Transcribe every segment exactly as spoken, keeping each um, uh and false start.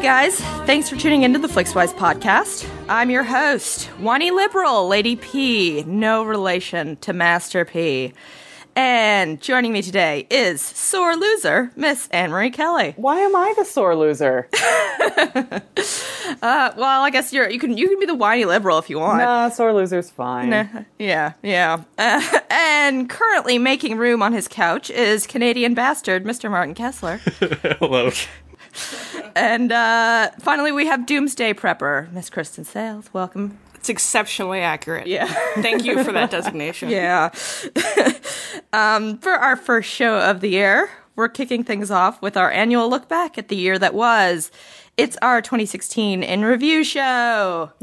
guys, thanks for tuning into the Flixwise podcast. I'm your host, whiny liberal, Lady P, no relation to Master P. And joining me today is sore loser, Miss Anne-Marie Kelly. Why am I the sore loser? uh, well, I guess you're you can you can be the whiny liberal if you want. Nah, sore loser's fine. Nah, yeah, yeah. Uh, and currently making room on his couch is Canadian bastard, Mister Martin Kessler. Hello. And uh, finally, we have Doomsday Prepper, Miss Kristen Sales. Welcome. It's exceptionally accurate. Yeah. Thank you for that designation. Yeah. um, for our first show of the year, we're kicking things off with our annual look back at the year that was. It's our twenty sixteen in review show.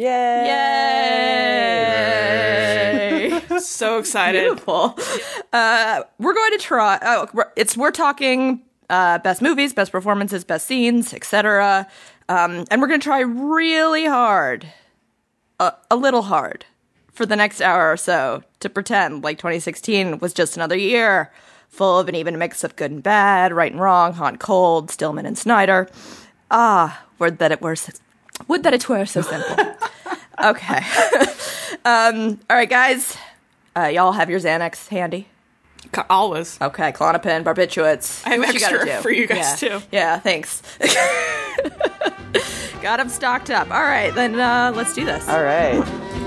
Yay! Yay! So excited. Beautiful. Uh, we're going to try. Oh, we're, it's we're talking uh, best movies, best performances, best scenes, et cetera. Um, and we're going to try really hard. A, a little hard for the next hour or so to pretend like twenty sixteen was just another year full of an even mix of good and bad, right and wrong, hot and cold, Stillman and Snyder. Ah, would that it were so, would that it were so simple. Okay. um, all right, guys. Uh, y'all have your Xanax handy? Always. Okay, Klonopin, barbiturates. I have What extra you gotta do? for you guys, yeah. too. Yeah, thanks. Got them stocked up. All right, then uh, let's do this. All right.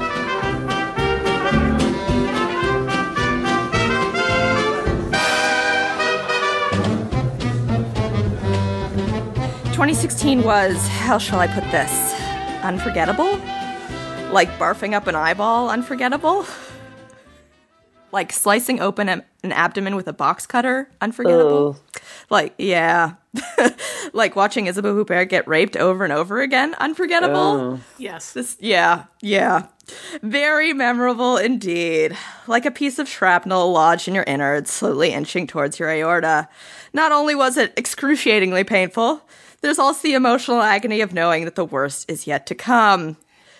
twenty sixteen was, how shall I put this, unforgettable? Like barfing up an eyeball unforgettable? Like slicing open a, an abdomen with a box cutter unforgettable? Ugh. Like, yeah. Like watching Isabelle Huppert get raped over and over again unforgettable? Oh. Yes. This, yeah, yeah. Very memorable indeed. Like a piece of shrapnel lodged in your innards, slowly inching towards your aorta. Not only was it excruciatingly painful, there's also the emotional agony of knowing that the worst is yet to come.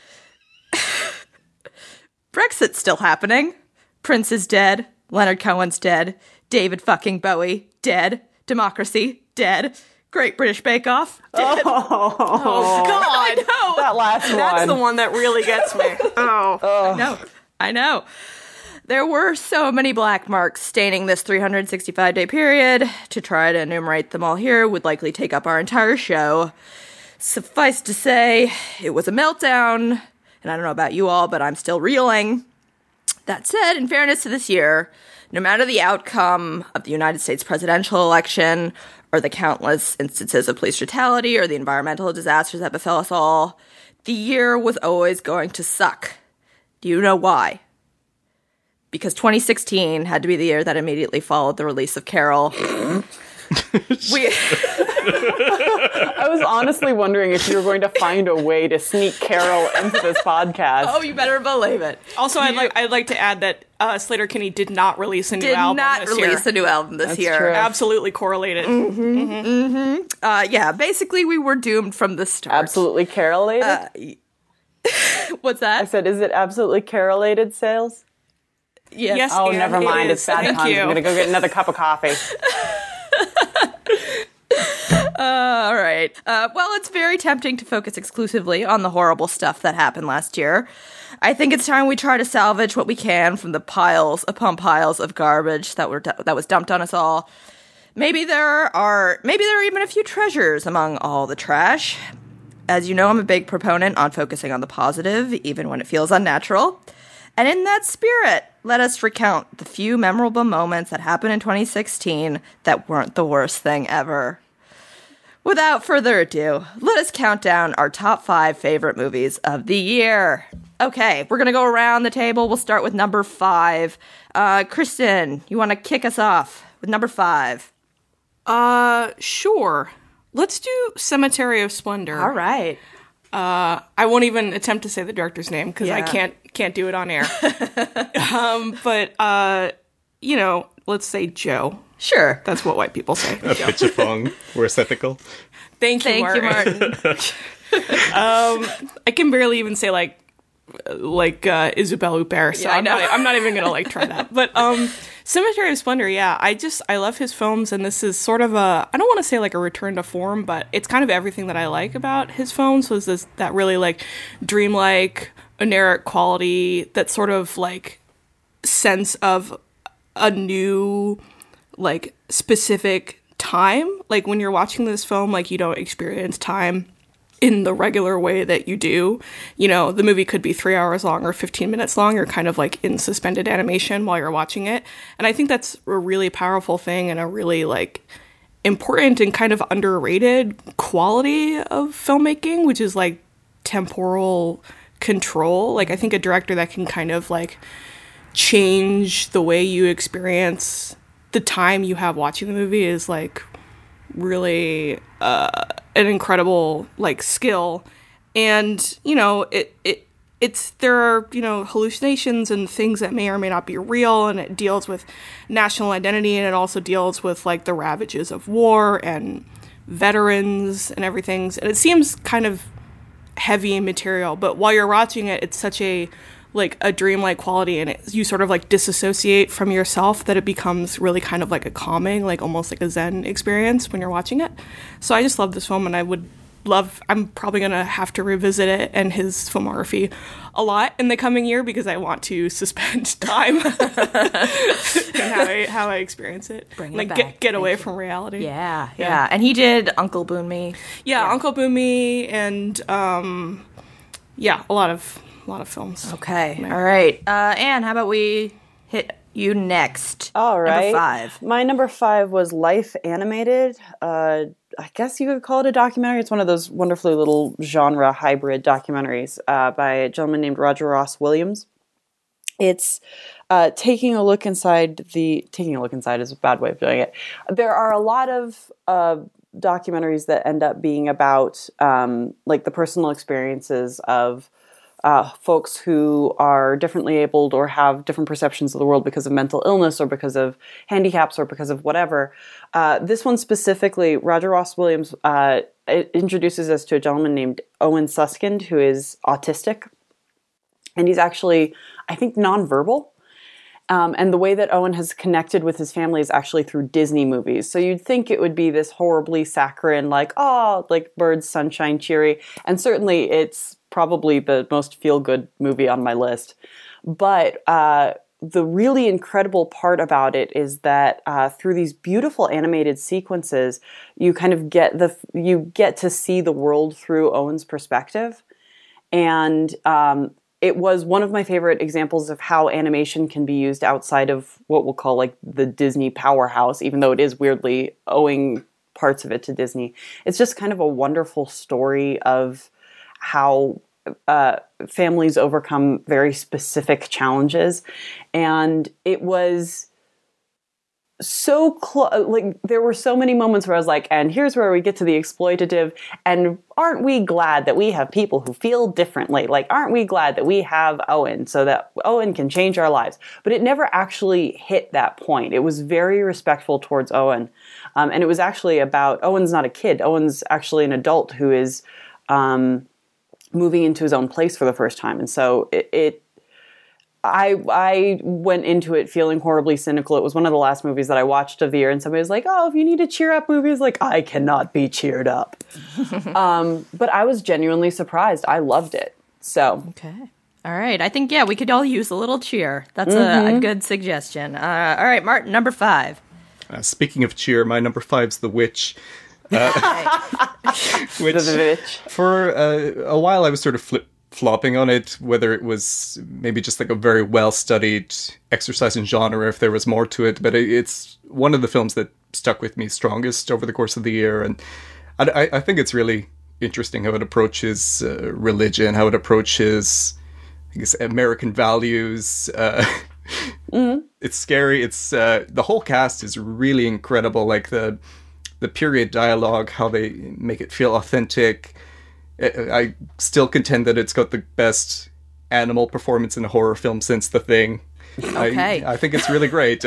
Brexit's still happening. Prince is dead. Leonard Cohen's dead. David fucking Bowie, dead. Democracy, dead. Great British Bake Off, dead. Oh, Oh, God. I know. that last That's one. the one that really gets me. Oh. I know. I know. There were so many black marks staining this three hundred sixty-five day period. To try to enumerate them all here would likely take up our entire show. Suffice to say, it was a meltdown, and I don't know about you all, but I'm still reeling. That said, in fairness to this year, no matter the outcome of the United States presidential election, or the countless instances of police brutality, or the environmental disasters that befell us all, the year was always going to suck. Do you know why? Because twenty sixteen had to be the year that immediately followed the release of Carol. we I was honestly wondering if you were going to find a way to sneak Carol into this podcast. Oh, you better believe it. Also, I'd like I'd like to add that uh, Slater-Kinney did not release a new Did album not this release year. a new album this That's year. true. Absolutely correlated. Uh, yeah, basically we were doomed from the start. Absolutely Carolated? Uh, What's I that? said, is it absolutely Carolated sales? Yes. Yes. Oh, And never it mind. is. It's bad Thank times. you. I'm going to go get another cup of coffee. Uh, all right. Uh, well, it's very tempting to focus exclusively on the horrible stuff that happened last year. I think it's time we try to salvage what we can from the piles upon piles of garbage that were du- that was dumped on us all. Maybe there are maybe there are even a few treasures among all the trash. As you know, I'm a big proponent on focusing on the positive, even when it feels unnatural. And in that spirit, let us recount the few memorable moments that happened in twenty sixteen that weren't the worst thing ever. Without further ado, let us count down our top five favorite movies of the year. Okay, we're going to go around the table. We'll start with number five. Uh, Kristen, you want to kick us off with number five? Uh, sure. Let's do Cemetery of Splendor. All right. Uh, I won't even attempt to say the director's name because I Yeah. can't can't do it on air. um, but uh, you know, let's say Joe. Sure. That's what white people say. A pitch of fong. Worse ethical. Thank you, Thank you, Martin. Martin. I can barely even say like like uh, Isabelle Huppert. So Yeah, I I'm, know. not, I'm not even gonna like try that. But um, Cemetery of Splendor, yeah, I just I love his films, and this is sort of a I don't want to say like a return to form, but it's kind of everything that I like about his films. Was this that really like dreamlike, oniric quality, that sort of like sense of a new like specific time. Like when you're watching this film, like you don't experience time in the regular way that you do. You know, the movie could be three hours long or fifteen minutes long. You're kind of like in suspended animation while you're watching it. And I think that's a really powerful thing and a really like important and kind of underrated quality of filmmaking, which is like temporal control. Like I think a director that can kind of like change the way you experience the time you have watching the movie is like really uh, an incredible like skill. And you know it it it's there are you know hallucinations and things that may or may not be real, and it deals with national identity, and it also deals with like the ravages of war and veterans and everything. And it seems kind of heavy material, but while you're watching it, it's such a like a dreamlike quality, and it, you sort of like disassociate from yourself, that it becomes really kind of like a calming, like almost like a Zen experience when you're watching it. So I just love this film, and I would love, I'm probably gonna have to revisit it and his filmography a lot in the coming year, because I want to suspend time and how I, how I experience it. Bring it like back. get, get Thank away you. from reality. Yeah, yeah, Yeah. And he did Uncle Boon Me. Yeah, Yeah. Uncle Boomy and um, yeah, a lot of a lot of films. Okay, Yeah. all right. Uh, Anne, how about we hit you next? All right. Number five. My number five was Life Animated. Uh, I guess you could call it a documentary. It's one of those wonderfully little genre hybrid documentaries uh, by a gentleman named Roger Ross Williams. It's uh, taking a look inside the... Taking a look inside is a bad way of doing it. There are a lot of uh, documentaries that end up being about um, like the personal experiences of Uh, folks who are differently abled or have different perceptions of the world because of mental illness or because of handicaps or because of whatever. Uh, this one specifically, Roger Ross Williams uh, it introduces us to a gentleman named Owen Suskind, who is autistic. And he's actually, I think, nonverbal. Um, and the way that Owen has connected with his family is actually through Disney movies. So you'd think it would be this horribly saccharine, like, oh, like birds, sunshine, cheery. And certainly it's probably the most feel-good movie on my list. But uh, the really incredible part about it is that uh, through these beautiful animated sequences, you kind of get the you get to see the world through Owen's perspective. And um, it was one of my favorite examples of how animation can be used outside of what we'll call like the Disney powerhouse, even though it is weirdly owing parts of it to Disney. It's just kind of a wonderful story of how uh, families overcome very specific challenges. And it was so close, like there were so many moments where I was like, and here's where we get to the exploitative, and aren't we glad that we have people who feel differently? Like, aren't we glad that we have Owen so that Owen can change our lives? But it never actually hit that point. It was very respectful towards Owen. Um, and it was actually about, Owen's not a kid. Owen's actually an adult who is um, moving into his own place for the first time. And so it, it I I went into it feeling horribly cynical. It was one of the last movies that I watched of the year, and somebody was like, oh, if you need a cheer up movie, I was like, I cannot be cheered up. um, but I was genuinely surprised. I loved it. So. Okay. All right. I think, yeah, we could all use a little cheer. That's mm-hmm. a, a good suggestion. Uh, all right, Martin, number five. Uh, speaking of cheer, my number five's The Witch. Uh, which, The Witch. For uh, a while, I was sort of flip flopping on it, whether it was maybe just like a very well-studied exercise in genre, if there was more to it. But it's one of the films that stuck with me strongest over the course of the year. And I, I think it's really interesting how it approaches uh, religion, how it approaches, I guess, American values. Uh, mm-hmm. It's scary. It's uh, the whole cast is really incredible. Like the the period dialogue, how they make it feel authentic. I still contend that it's got the best animal performance in a horror film since The Thing. Okay. I, I think it's really great.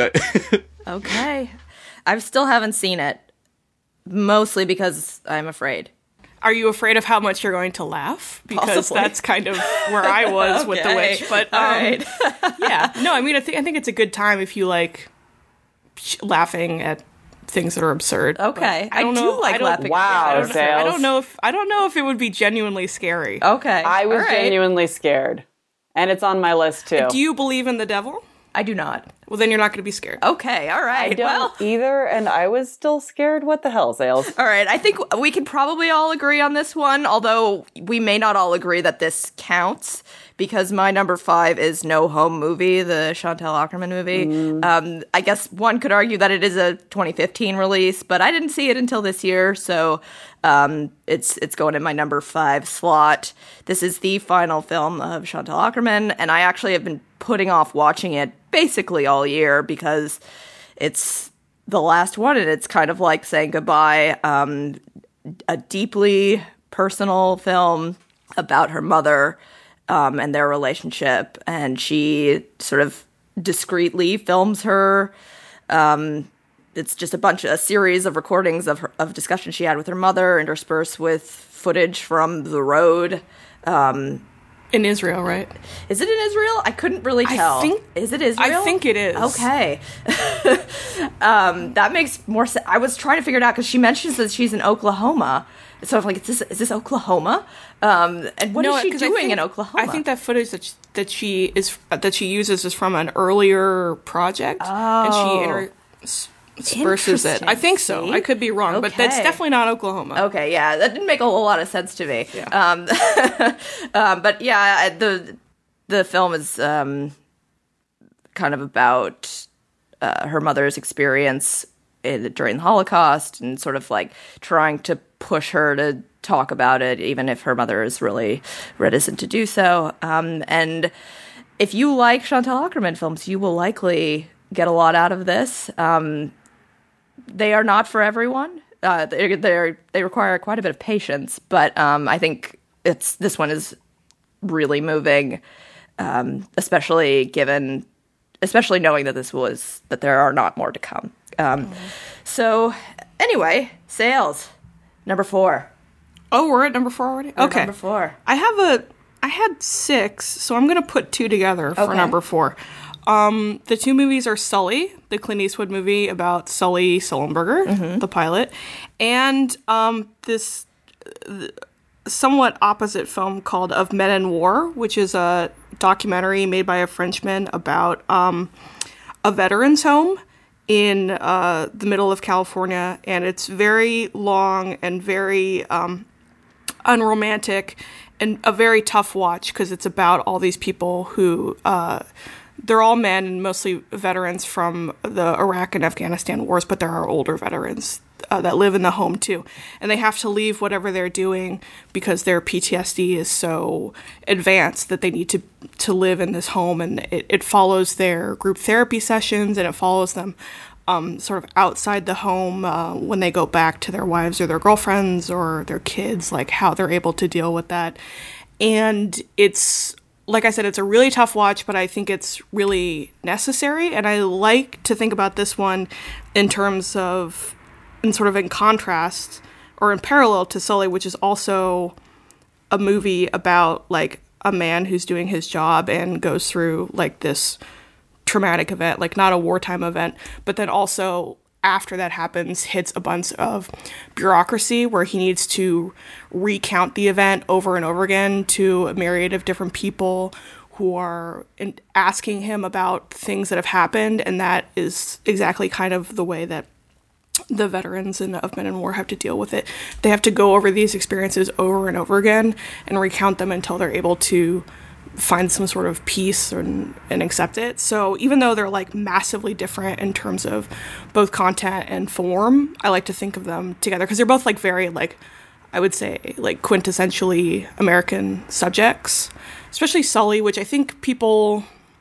Okay. I still haven't seen it, mostly because I'm afraid. Are you afraid of how much you're going to laugh? Because Possibly. that's kind of where I was with The Okay. Witch. But um, All right. yeah, no, I mean, I think I think it's a good time if you like sh- laughing at things that are absurd. Okay. But I don't I do know. like I don't, laughing at Wow, I don't, things. know, I Sales. don't know if I don't know if it would be genuinely scary. Okay. I was All right. genuinely scared. And it's on my list too. Do you believe in the devil? I do not. Well, then you're not going to be scared. Okay. All right. I don't Well. either, and I was still scared. What the hell, Sales? All right, I think we can probably all agree on this one, although we may not all agree that this counts, because my number five is No Home Movie, the Chantal Ackerman movie. Um, I guess one could argue that it is a twenty fifteen release, but I didn't see it until this year, so um, it's it's going in my number five slot. This is the final film of Chantal Ackerman, and I actually have been putting off watching it basically all year because it's the last one, and it's kind of like saying goodbye. Um, a deeply personal film about her mother um, and their relationship, and she sort of discreetly films her. Um, it's just a bunch of a series of recordings of her, of discussions she had with her mother, interspersed with footage from the road. Um, In Israel, right? is it in Israel? I couldn't really I tell. think- is it Israel? I think it is. Okay. um, that makes more sense. I was trying to figure it out because she mentions that she's in Oklahoma. So I'm like, is this, is this Oklahoma? Um, and what is she 'cause I doing think- in Oklahoma? I think that footage that she, that she is that she uses is from an earlier project, and she intersperses it. I think so. Interesting. I could be wrong, but that's Okay. definitely not Oklahoma. Okay, yeah, that didn't make a whole lot of sense to me. Yeah. Um, um, but yeah, I- the the film is um, kind of about uh, her mother's experience in, during the Holocaust, and sort of like trying to push her to talk about it, even if her mother is really reticent to do so. Um, and if you like Chantal Ackerman films, you will likely get a lot out of this. Um, they are not for everyone. Uh, they they they require quite a bit of patience, but um, I think it's this one is really moving, um, especially given, especially knowing that this was that there are not more to come. Um, So anyway, sales number four. Oh, we're at number four already. We're at Okay, number four. I have a. I had six, so I'm going to put two together for Okay. number four. Um, the two movies are Sully, the Clint Eastwood movie about Sully Sullenberger, Mm-hmm. the pilot, and um, this uh, somewhat opposite film called Of Men and War, which is a documentary made by a Frenchman about um, a veterans home in uh, the middle of California, and it's very long and very um, unromantic and a very tough watch because it's about all these people who uh, they're all men and mostly veterans from the Iraq and Afghanistan wars, but there are older veterans uh, that live in the home too, and they have to leave whatever they're doing because their P T S D is so advanced that they need to to live in this home, and it, it follows their group therapy sessions, and it follows them Um, sort of outside the home uh, when they go back to their wives or their girlfriends or their kids, like how they're able to deal with that. And it's, like I said, it's a really tough watch, but I think it's really necessary. And I like to think about this one in terms of, in sort of in contrast or in parallel to Sully, which is also a movie about like a man who's doing his job and goes through like this traumatic event, like not a wartime event, but then also after that happens hits a bunch of bureaucracy where he needs to recount the event over and over again to a myriad of different people who are in- asking him about things that have happened, and that is exactly kind of the way that the veterans in Of Men and War have to deal with it. They have to go over these experiences over and over again and recount them until they're able to find some sort of peace and, and accept it. So even though they're like massively different in terms of both content and form, I like to think of them together because they're both like very like, I would say like quintessentially American subjects, especially Sully, which I think people,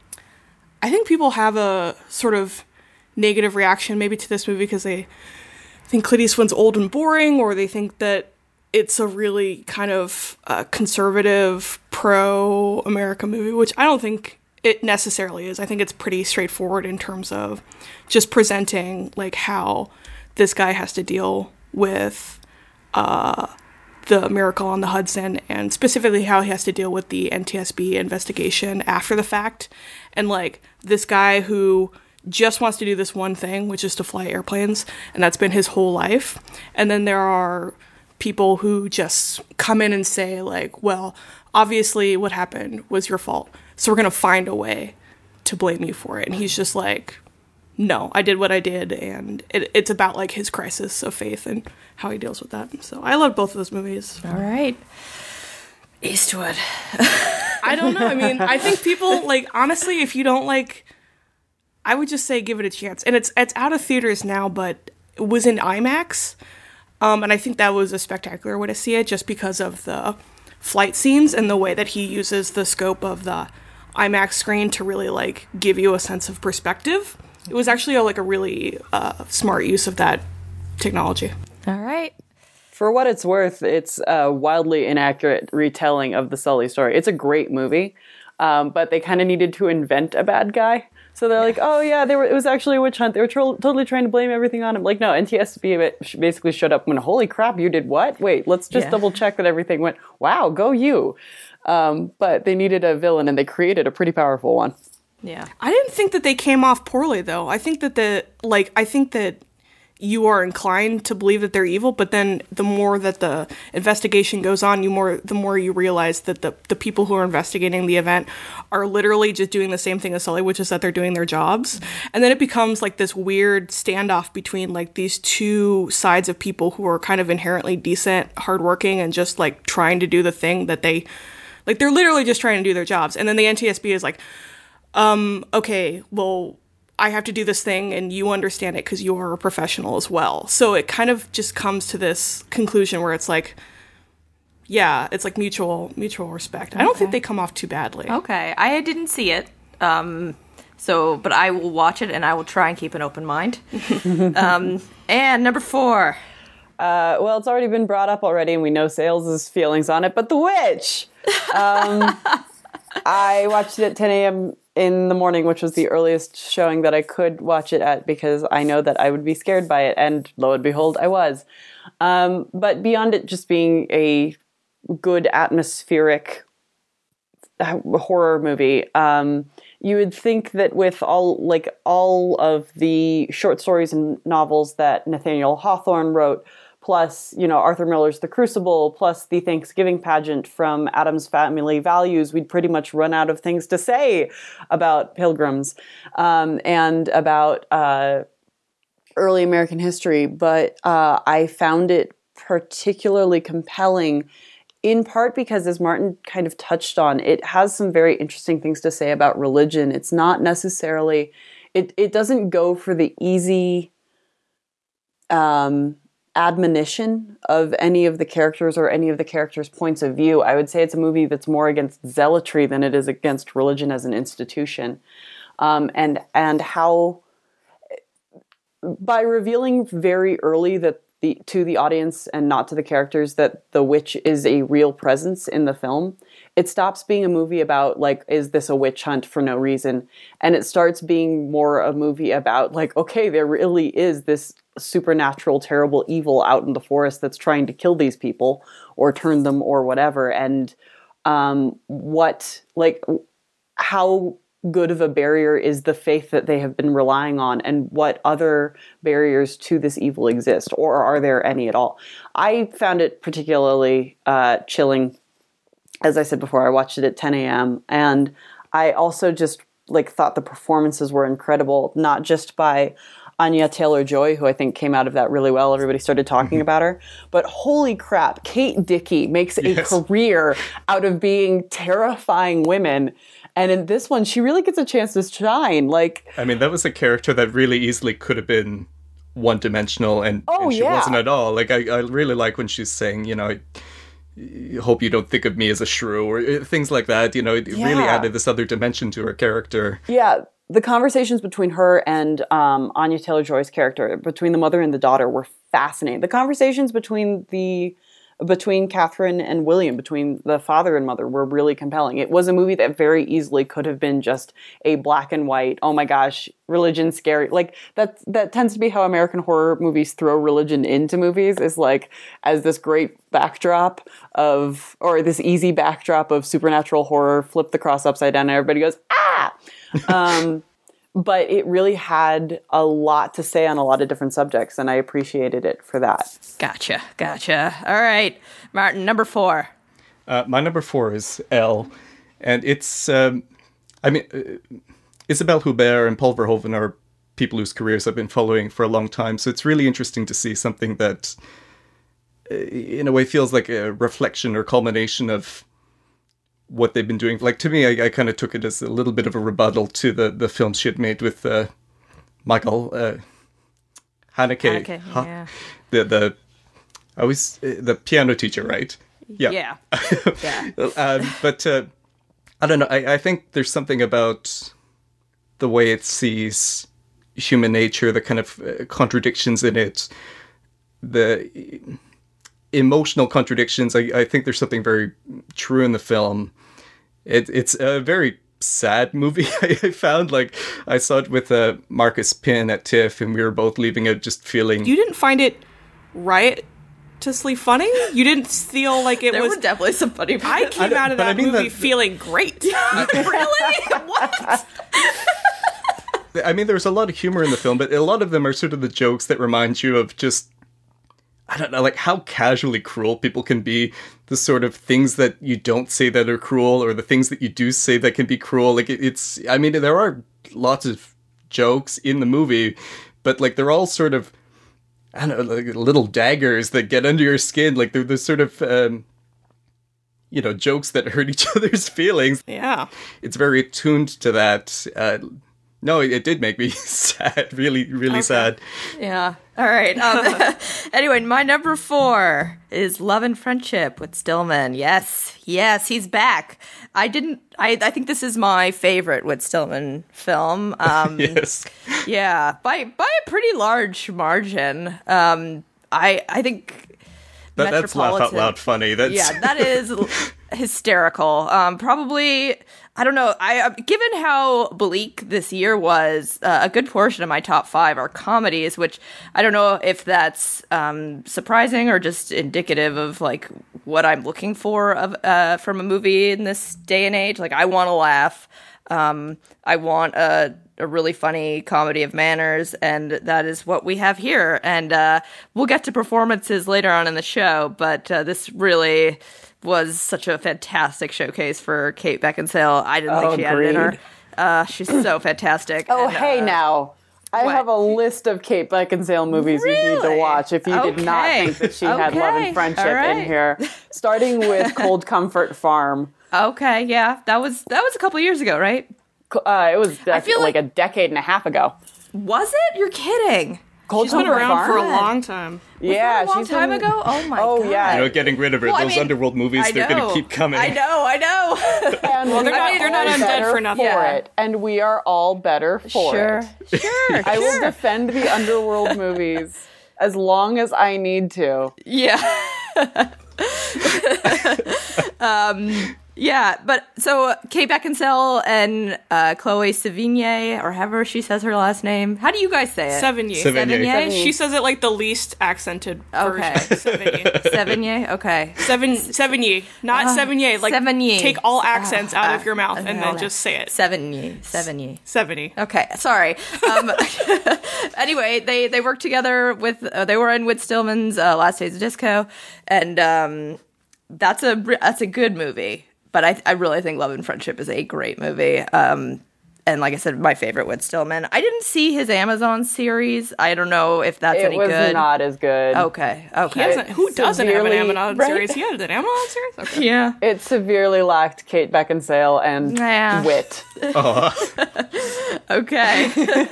I think people have a sort of negative reaction maybe to this movie because they think Clint Eastwood's old and boring, or they think that it's a really kind of uh, conservative, pro-America movie, which I don't think it necessarily is. I think it's pretty straightforward in terms of just presenting like how this guy has to deal with uh, the Miracle on the Hudson, and specifically how he has to deal with the N T S B investigation after the fact. And like this guy who just wants to do this one thing, which is to fly airplanes, and that's been his whole life. And then there are people who just come in and say like, well, obviously what happened was your fault, so we're going to find a way to blame you for it. And he's just like, no, I did what I did. And it, it's about like his crisis of faith and how he deals with that. So I love both of those movies. All right. Eastwood. I don't know. I mean, I think people, like, honestly, if you don't like, I would just say give it a chance. And it's it's out of theaters now, but it was in IMAX. Um, and I think that was a spectacular way to see it, just because of the flight scenes and the way that he uses the scope of the IMAX screen to really, like, give you a sense of perspective. It was actually, a, like, a really uh, smart use of that technology. All right. For what it's worth, it's a wildly inaccurate retelling of the Sully story. It's a great movie, um, but they kind of needed to invent a bad guy. So they're like, oh yeah, they were. It was actually a witch hunt. They were tro- totally trying to blame everything on him. Like, no, N T S B basically showed up and went, holy crap, you did what? Wait, let's just Yeah. double check that everything went, wow, go you. Um, but they needed a villain, and they created a pretty powerful one. Yeah. I didn't think that they came off poorly, though. I think that the, like, I think that you are inclined to believe that they're evil, but then the more that the investigation goes on, you more the more you realize that the, the people who are investigating the event are literally just doing the same thing as Sully, which is that they're doing their jobs. And then it becomes like this weird standoff between like these two sides of people who are kind of inherently decent, hardworking, and just like trying to do the thing that they, like they're literally just trying to do their jobs. And then the N T S B is like, um, okay, well, I have to do this thing and you understand it because you are a professional as well. So it kind of just comes to this conclusion where it's like, yeah, it's like mutual mutual respect. I don't think they come off too badly. Okay. I didn't see it. Um, so, but I will watch it and I will try and keep an open mind. um, and number four. Uh, well, it's already been brought up already, and we know Sales' feelings on it, but The Witch! Um, I watched it at ten a.m. in the morning, which was the earliest showing that I could watch it at, because I know that I would be scared by it, and lo and behold, I was. Um, but beyond it just being a good atmospheric horror movie, um, you would think that with all like all of the short stories and novels that Nathaniel Hawthorne wrote, plus, you know, Arthur Miller's The Crucible, plus the Thanksgiving pageant from Addams Family Values, we'd pretty much run out of things to say about pilgrims um, and about uh, early American history. But uh, I found it particularly compelling, in part because, as Martin kind of touched on, it has some very interesting things to say about religion. It's not necessarily, it, it doesn't go for the easy um, admonition of any of the characters or any of the characters' points of view. I would say it's a movie that's more against zealotry than it is against religion as an institution. Um, and, and how, by revealing very early that The, to the audience and not to the characters that the witch is a real presence in the film, it stops being a movie about, like, is this a witch hunt for no reason? And it starts being more a movie about, like, okay, there really is this supernatural, terrible evil out in the forest that's trying to kill these people or turn them or whatever. And um, what, like, how good of a barrier is the faith that they have been relying on, and what other barriers to this evil exist, or are there any at all? I found it particularly uh, chilling. As I said before, I watched it at ten a.m. and I also just like thought the performances were incredible, not just by Anya Taylor-Joy, who I think came out of that really well. Everybody started talking about her. But holy crap, Kate Dickie makes a Yes. career out of being terrifying women. And in this one, she really gets a chance to shine. Like, I mean, that was a character that really easily could have been one-dimensional, and, Oh, and she yeah. wasn't at all. Like, I, I really like when she's saying, you know, I hope you don't think of me as a shrew, or uh, things like that. You know, it really Yeah. added this other dimension to her character. yeah, the conversations between her and um, Anya Taylor-Joy's character, between the mother and the daughter, were fascinating. The conversations between the between Catherine and William, between the father and mother, were really compelling. It was a movie that very easily could have been just a black and white, oh my gosh, religion scary. Like that that tends to be how American horror movies throw religion into movies, is like as this great backdrop of, or this easy backdrop of supernatural horror, flip the cross upside down and everybody goes, ah! um, but it really had a lot to say on a lot of different subjects, and I appreciated it for that. Gotcha, gotcha. All right, Martin, number four. Uh, my number four is Elle, and it's, um, I mean, uh, Isabelle Huppert and Paul Verhoeven are people whose careers I've been following for a long time, so it's really interesting to see something that, uh, in a way, feels like a reflection or culmination of what they've been doing. Like, to me, I, I kind of took it as a little bit of a rebuttal to the, the films she had made with uh, Michael uh, Haneke. Haneke, huh? yeah. The, the, I always, uh, the piano teacher, right? Yeah. Yeah. yeah. um, but uh, I don't know. I, I think there's something about the way it sees human nature, the kind of uh, contradictions in it, the emotional contradictions. I, I think there's something very true in the film. It, it's a very sad movie. I found, like, I saw it with uh, Marcus Pinn at TIFF, and we were both leaving it just feeling. You didn't find it riotously funny? You didn't feel like it there was. were definitely some funny. I came I out of but that I mean movie that- feeling great. Really? What? I mean, there's a lot of humor in the film, but a lot of them are sort of the jokes that remind you of just, I don't know, like how casually cruel people can be. The sort of things that you don't say that are cruel, or the things that you do say that can be cruel. Like, it, it's, I mean, there are lots of jokes in the movie, but like they're all sort of, I don't know, like little daggers that get under your skin. Like they're the sort of, um, you know, jokes that hurt each other's feelings. Yeah. It's very attuned to that. Uh, no, it, it did make me sad. Really, really Okay. sad. Yeah. All right. Um, anyway, my number four is Love and Friendship with Stillman. Yes. Yes, he's back. I didn't, I, I think this is my favorite Whit Stillman film. Um, Yes. Yeah. By, by a pretty large margin. Um, I, I think That, that's laugh out Metropolitan- loud funny. That's Yeah, that is l- hysterical. Um, probably, I don't know. I uh, given how bleak this year was, uh, a good portion of my top five are comedies, which I don't know if that's um, surprising or just indicative of like what I'm looking for of uh, from a movie in this day and age. Like, I want to laugh. Um, I want a, a really funny comedy of manners, and that is what we have here. And uh, we'll get to performances later on in the show, but uh, this really was such a fantastic showcase for Kate Beckinsale. I didn't Oh, think she had it in her. agreed. Uh, she's so fantastic. Oh, And, hey uh, now. I what? have a list of Kate Beckinsale movies you need to Really? watch if you did not Okay. think that she had Love Okay. and Friendship All right. in here. Starting with Cold Comfort Farm. Okay, yeah, that was that was a couple years ago, right? Uh, it was dec- feel like, like- a decade and a half ago. Was it? You're kidding. Cold She's been Comfort around for a Farm? long time. Yeah, a long she's time been- ago. Oh my Oh, god. yeah. You know, getting rid of her. Well, I Those mean, underworld movies, I they're going know. to keep coming. I know, I know. And Well, they're we not- are they're not all undead better for nothing. For Yeah. it, and we are all better for sure, it. sure, I will sure. defend the underworld movies as long as I need to. Yeah. um, yeah, but so Kate Beckinsale and uh, Chloe Sevigny, or however she says her last name. How do you guys say it? Sevigny. Sevigny. Sevigny? She says it like the least accented Okay. version. Sevigny. Sevigny? Okay. Seven, Sevigny. Not Sevigny. Like, Sevigny. take all accents out Uh, of your mouth and all then that. just say it. Sevigny. Sevigny. Sevigny. Okay, sorry. Um, anyway, they they worked together with uh, they were in Whit Stillman's uh, Last Days of Disco, and um, that's a re- that's a good movie. But I I really think Love and Friendship is a great movie. Um, and like I said, my favorite Whit Stillman. I didn't see his Amazon series. I don't know if that's It any was good. not as good. Okay. He Okay. hasn't, who doesn't have an Severely- Amazon right? series? He had an Amazon series? Okay. Yeah. It severely lacked Kate Beckinsale and Yeah. wit. Okay.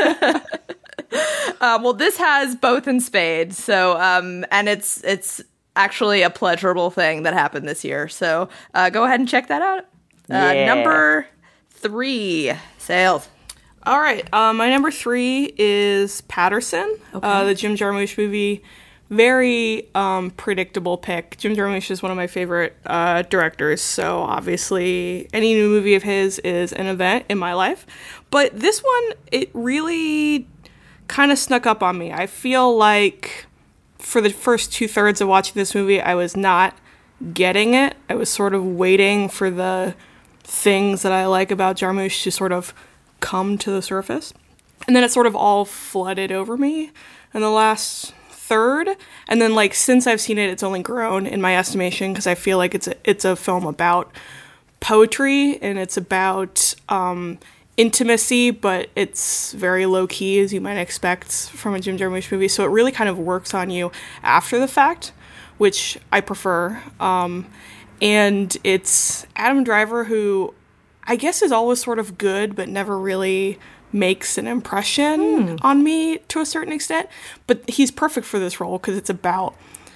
uh, well, this has both in spades. So, um, and it's it's actually a pleasurable thing that happened this year. So, uh, go ahead and check that out. Uh, Yeah. Number three, sales. All right. Uh, my number three is Patterson, uh, the Jim Jarmusch movie very um, predictable pick. Jim Jarmusch is one of my favorite uh, directors, so obviously any new movie of his is an event in my life. But this one, it really kind of snuck up on me. I feel like for the first two thirds of watching this movie, I was not getting it. I was sort of waiting for the things that I like about Jarmusch to sort of come to the surface. And then it sort of all flooded over me in the last third. And then, like, since I've seen it, it's only grown in my estimation because I feel like it's a, it's a film about poetry and it's about um, intimacy, but it's very low-key, as you might expect from a Jim Jarmusch movie. So it really kind of works on you after the fact, which I prefer. Um, and it's Adam Driver, who I guess is always sort of good, but never really makes an impression mm. on me to a certain extent. But he's perfect for this role because it's about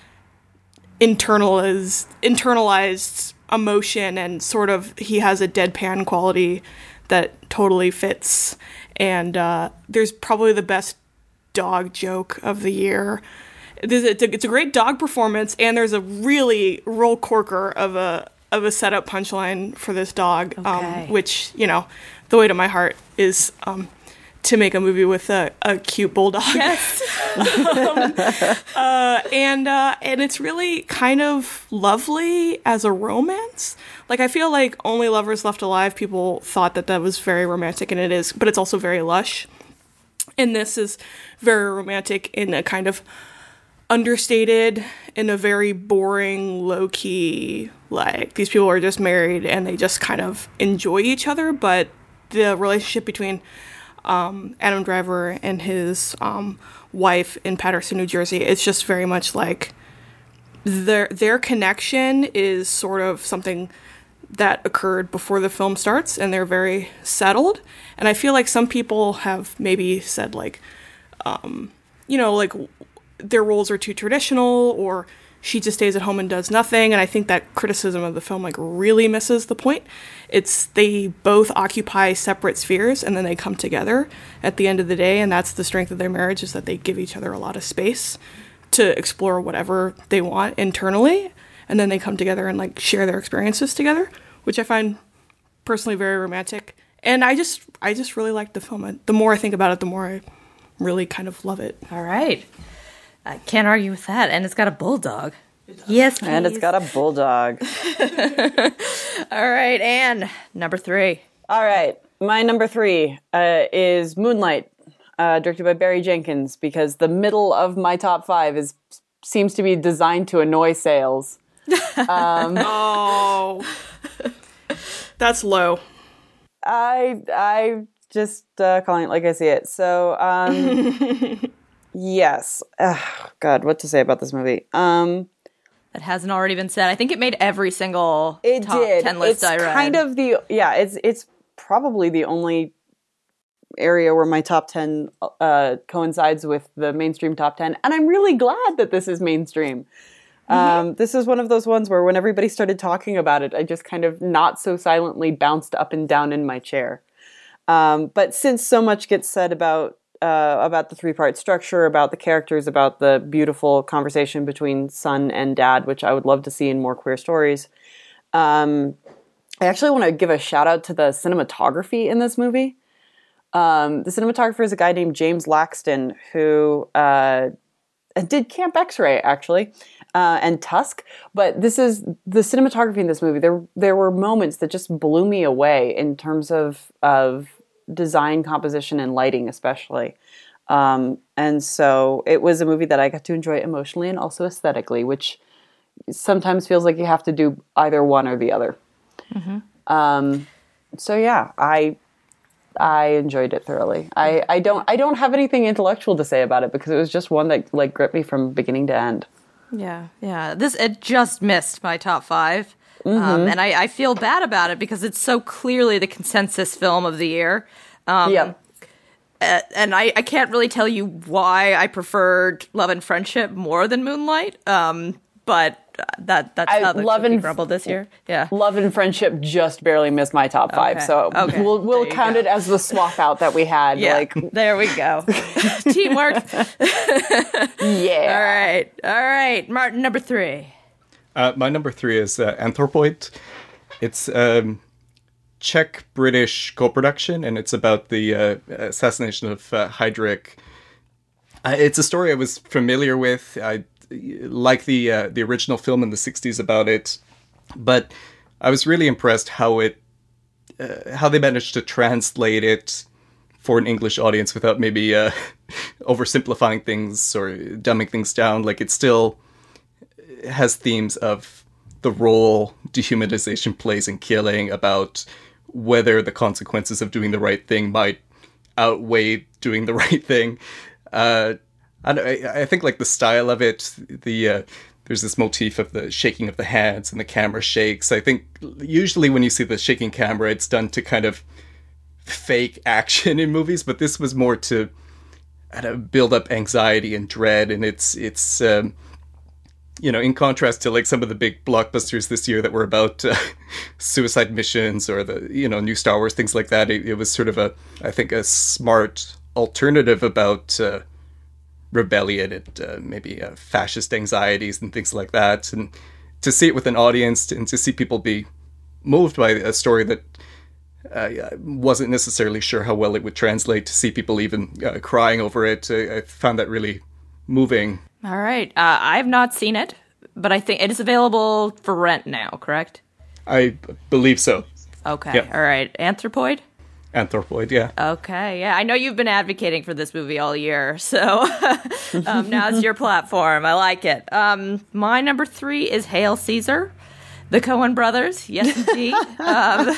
internalized, internalized emotion, and sort of he has a deadpan quality that totally fits. And uh, there's probably the best dog joke of the year. It's a, it's a great dog performance, and there's a really roll corker of a of a setup punchline for this dog, okay. um, which, you know, the way to my heart is um, to make a movie with a, a cute bulldog. Yes. um, uh, and uh, and it's really kind of lovely as a romance. Like, I feel like Only Lovers Left Alive, people thought that that was very romantic, and it is, but it's also very lush. And this is very romantic in a kind of understated, in a very boring, low-key, like, these people are just married and they just kind of enjoy each other, but the relationship between um, Adam Driver and his um, wife in Paterson, New Jersey, it's just very much like their their connection is sort of something that occurred before the film starts, and they're very settled. And I feel like some people have maybe said, like, um, you know, like, their roles are too traditional, or she just stays at home and does nothing. And I think that criticism of the film, like, really misses the point. It's, they both occupy separate spheres, and then they come together at the end of the day. And that's the strength of their marriage, is that they give each other a lot of space to explore whatever they want internally. And then they come together and, like, share their experiences together, which I find personally very romantic. And I just, I just really like the film. The more I think about it, the more I really kind of love it. All right. I can't argue with that. And it's got a bulldog. Yes, please. And it's got a bulldog. All right, Anne, number three. All right. My number three uh, is Moonlight, uh, directed by Barry Jenkins, because the middle of my top five is seems to be designed to annoy sales. Um, oh, that's low. I I just uh, calling it like I see it. So, um, yes. Ugh, God, what to say about this movie? Um, that hasn't already been said. I think it made every single it top did. ten list it's I read. Kind of the yeah. It's it's probably the only area where my top ten uh, coincides with the mainstream top ten, and I'm really glad that this is mainstream. Mm-hmm. Um, this is one of those ones where when everybody started talking about it, I just kind of not so silently bounced up and down in my chair. Um, but since so much gets said about uh, about the three-part structure, about the characters, about the beautiful conversation between son and dad, which I would love to see in more queer stories, um, I actually want to give a shout out to the cinematography in this movie. Um, the cinematographer is a guy named James Laxton, who uh, did Camp X-Ray, actually. Uh, and Tusk, but this is the cinematography in this movie. There, there were moments that just blew me away in terms of of design, composition, and lighting, especially. Um, and so it was a movie that I got to enjoy emotionally and also aesthetically, which sometimes feels like you have to do either one or the other. Mm-hmm. Um, so yeah, I I enjoyed it thoroughly. I, I don't I don't have anything intellectual to say about it because it was just one that like gripped me from beginning to end. Yeah, yeah. This it just missed my top five, mm-hmm. um, and I, I feel bad about it because it's so clearly the consensus film of the year. Um, yeah, uh, and I, I can't really tell you why I preferred Love and Friendship more than Moonlight. Um, but that that's I- how the Love cookie and- crumbled this year. Yeah. Love and Friendship just barely missed my top five, Okay. so Okay. we'll we'll There you count go. it as the swap out that we had. Yeah. Like, There we go. Teamwork. yeah. All right. All right. Martin, number three. Uh, my number three is uh, Anthropoid. It's um, Czech-British co-production, and it's about the uh, assassination of uh, Heydrich. Uh, it's a story I was familiar with. I like the uh, the original film in the sixties about it, but I was really impressed how it uh, how they managed to translate it for an English audience without maybe uh, oversimplifying things or dumbing things down. Like, it still has themes of the role dehumanization plays in killing, about whether the consequences of doing the right thing might outweigh doing the right thing. Uh, and I, I think like the style of it, the uh, there's this motif of the shaking of the hands and the camera shakes. I think usually when you see the shaking camera, it's done to kind of fake action in movies, but this was more to I don't know, build up anxiety and dread, and it's it's um, you know, in contrast to like some of the big blockbusters this year that were about uh, suicide missions or the, you know, new Star Wars, things like that. It, it was sort of a, I think, a smart alternative about uh, rebellion and uh, maybe uh, fascist anxieties and things like that. And to see it with an audience and to see people be moved by a story that I uh, wasn't necessarily sure how well it would translate, to see people even uh, crying over it, I, I found that really moving. All right. Uh, I have not seen it, but I think it is available for rent now, correct? I believe so. Okay. Yep. All right. Anthropoid? Anthropoid, yeah. Okay. Yeah. I know you've been advocating for this movie all year, so um, now's your platform. I like it. Um, my number three is Hail Caesar. The Coen brothers, yes indeed. um,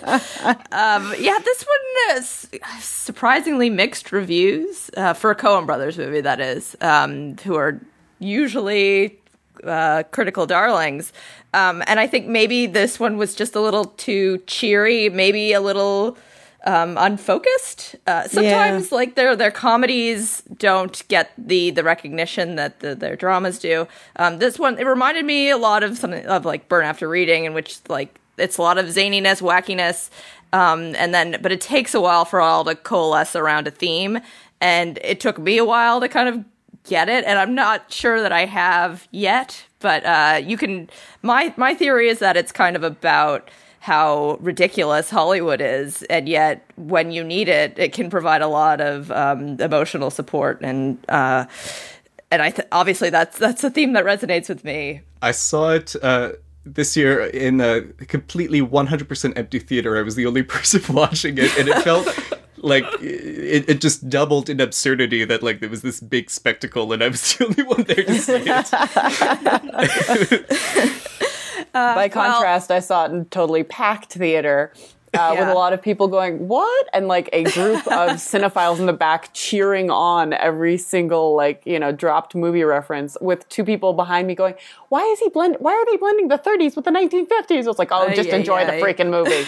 um, yeah, this one is surprisingly mixed reviews uh, for a Coen brothers movie, that is, um, who are usually uh, critical darlings. Um, and I think maybe this one was just a little too cheery, maybe a little um, unfocused. Uh, sometimes, Yeah. like their their comedies don't get the the recognition that the, their dramas do. Um, this one, it reminded me a lot of something of like Burn After Reading, in which like it's a lot of zaniness, wackiness, um, and then but it takes a while for all to coalesce around a theme, and it took me a while to kind of get it, and I'm not sure that I have yet. But uh, you can. My my theory is that it's kind of about how ridiculous Hollywood is, and yet when you need it, it can provide a lot of um, emotional support, and uh, and I th- obviously that's that's a theme that resonates with me. I saw it uh, this year in a completely one hundred percent empty theater. I was the only person watching it, and it felt like it, it just doubled in absurdity that like there was this big spectacle, and I was the only one there to see it. Uh, By contrast, I saw it in totally packed theater uh, with Yeah. a lot of people going, "What?" and like a group of cinephiles in the back cheering on every single like you know dropped movie reference, with two people behind me going, "Why is he blend? Why are they blending the thirties with the nineteen fifties?" I was like, "Oh, Uh, just yeah, enjoy yeah. the freaking movie."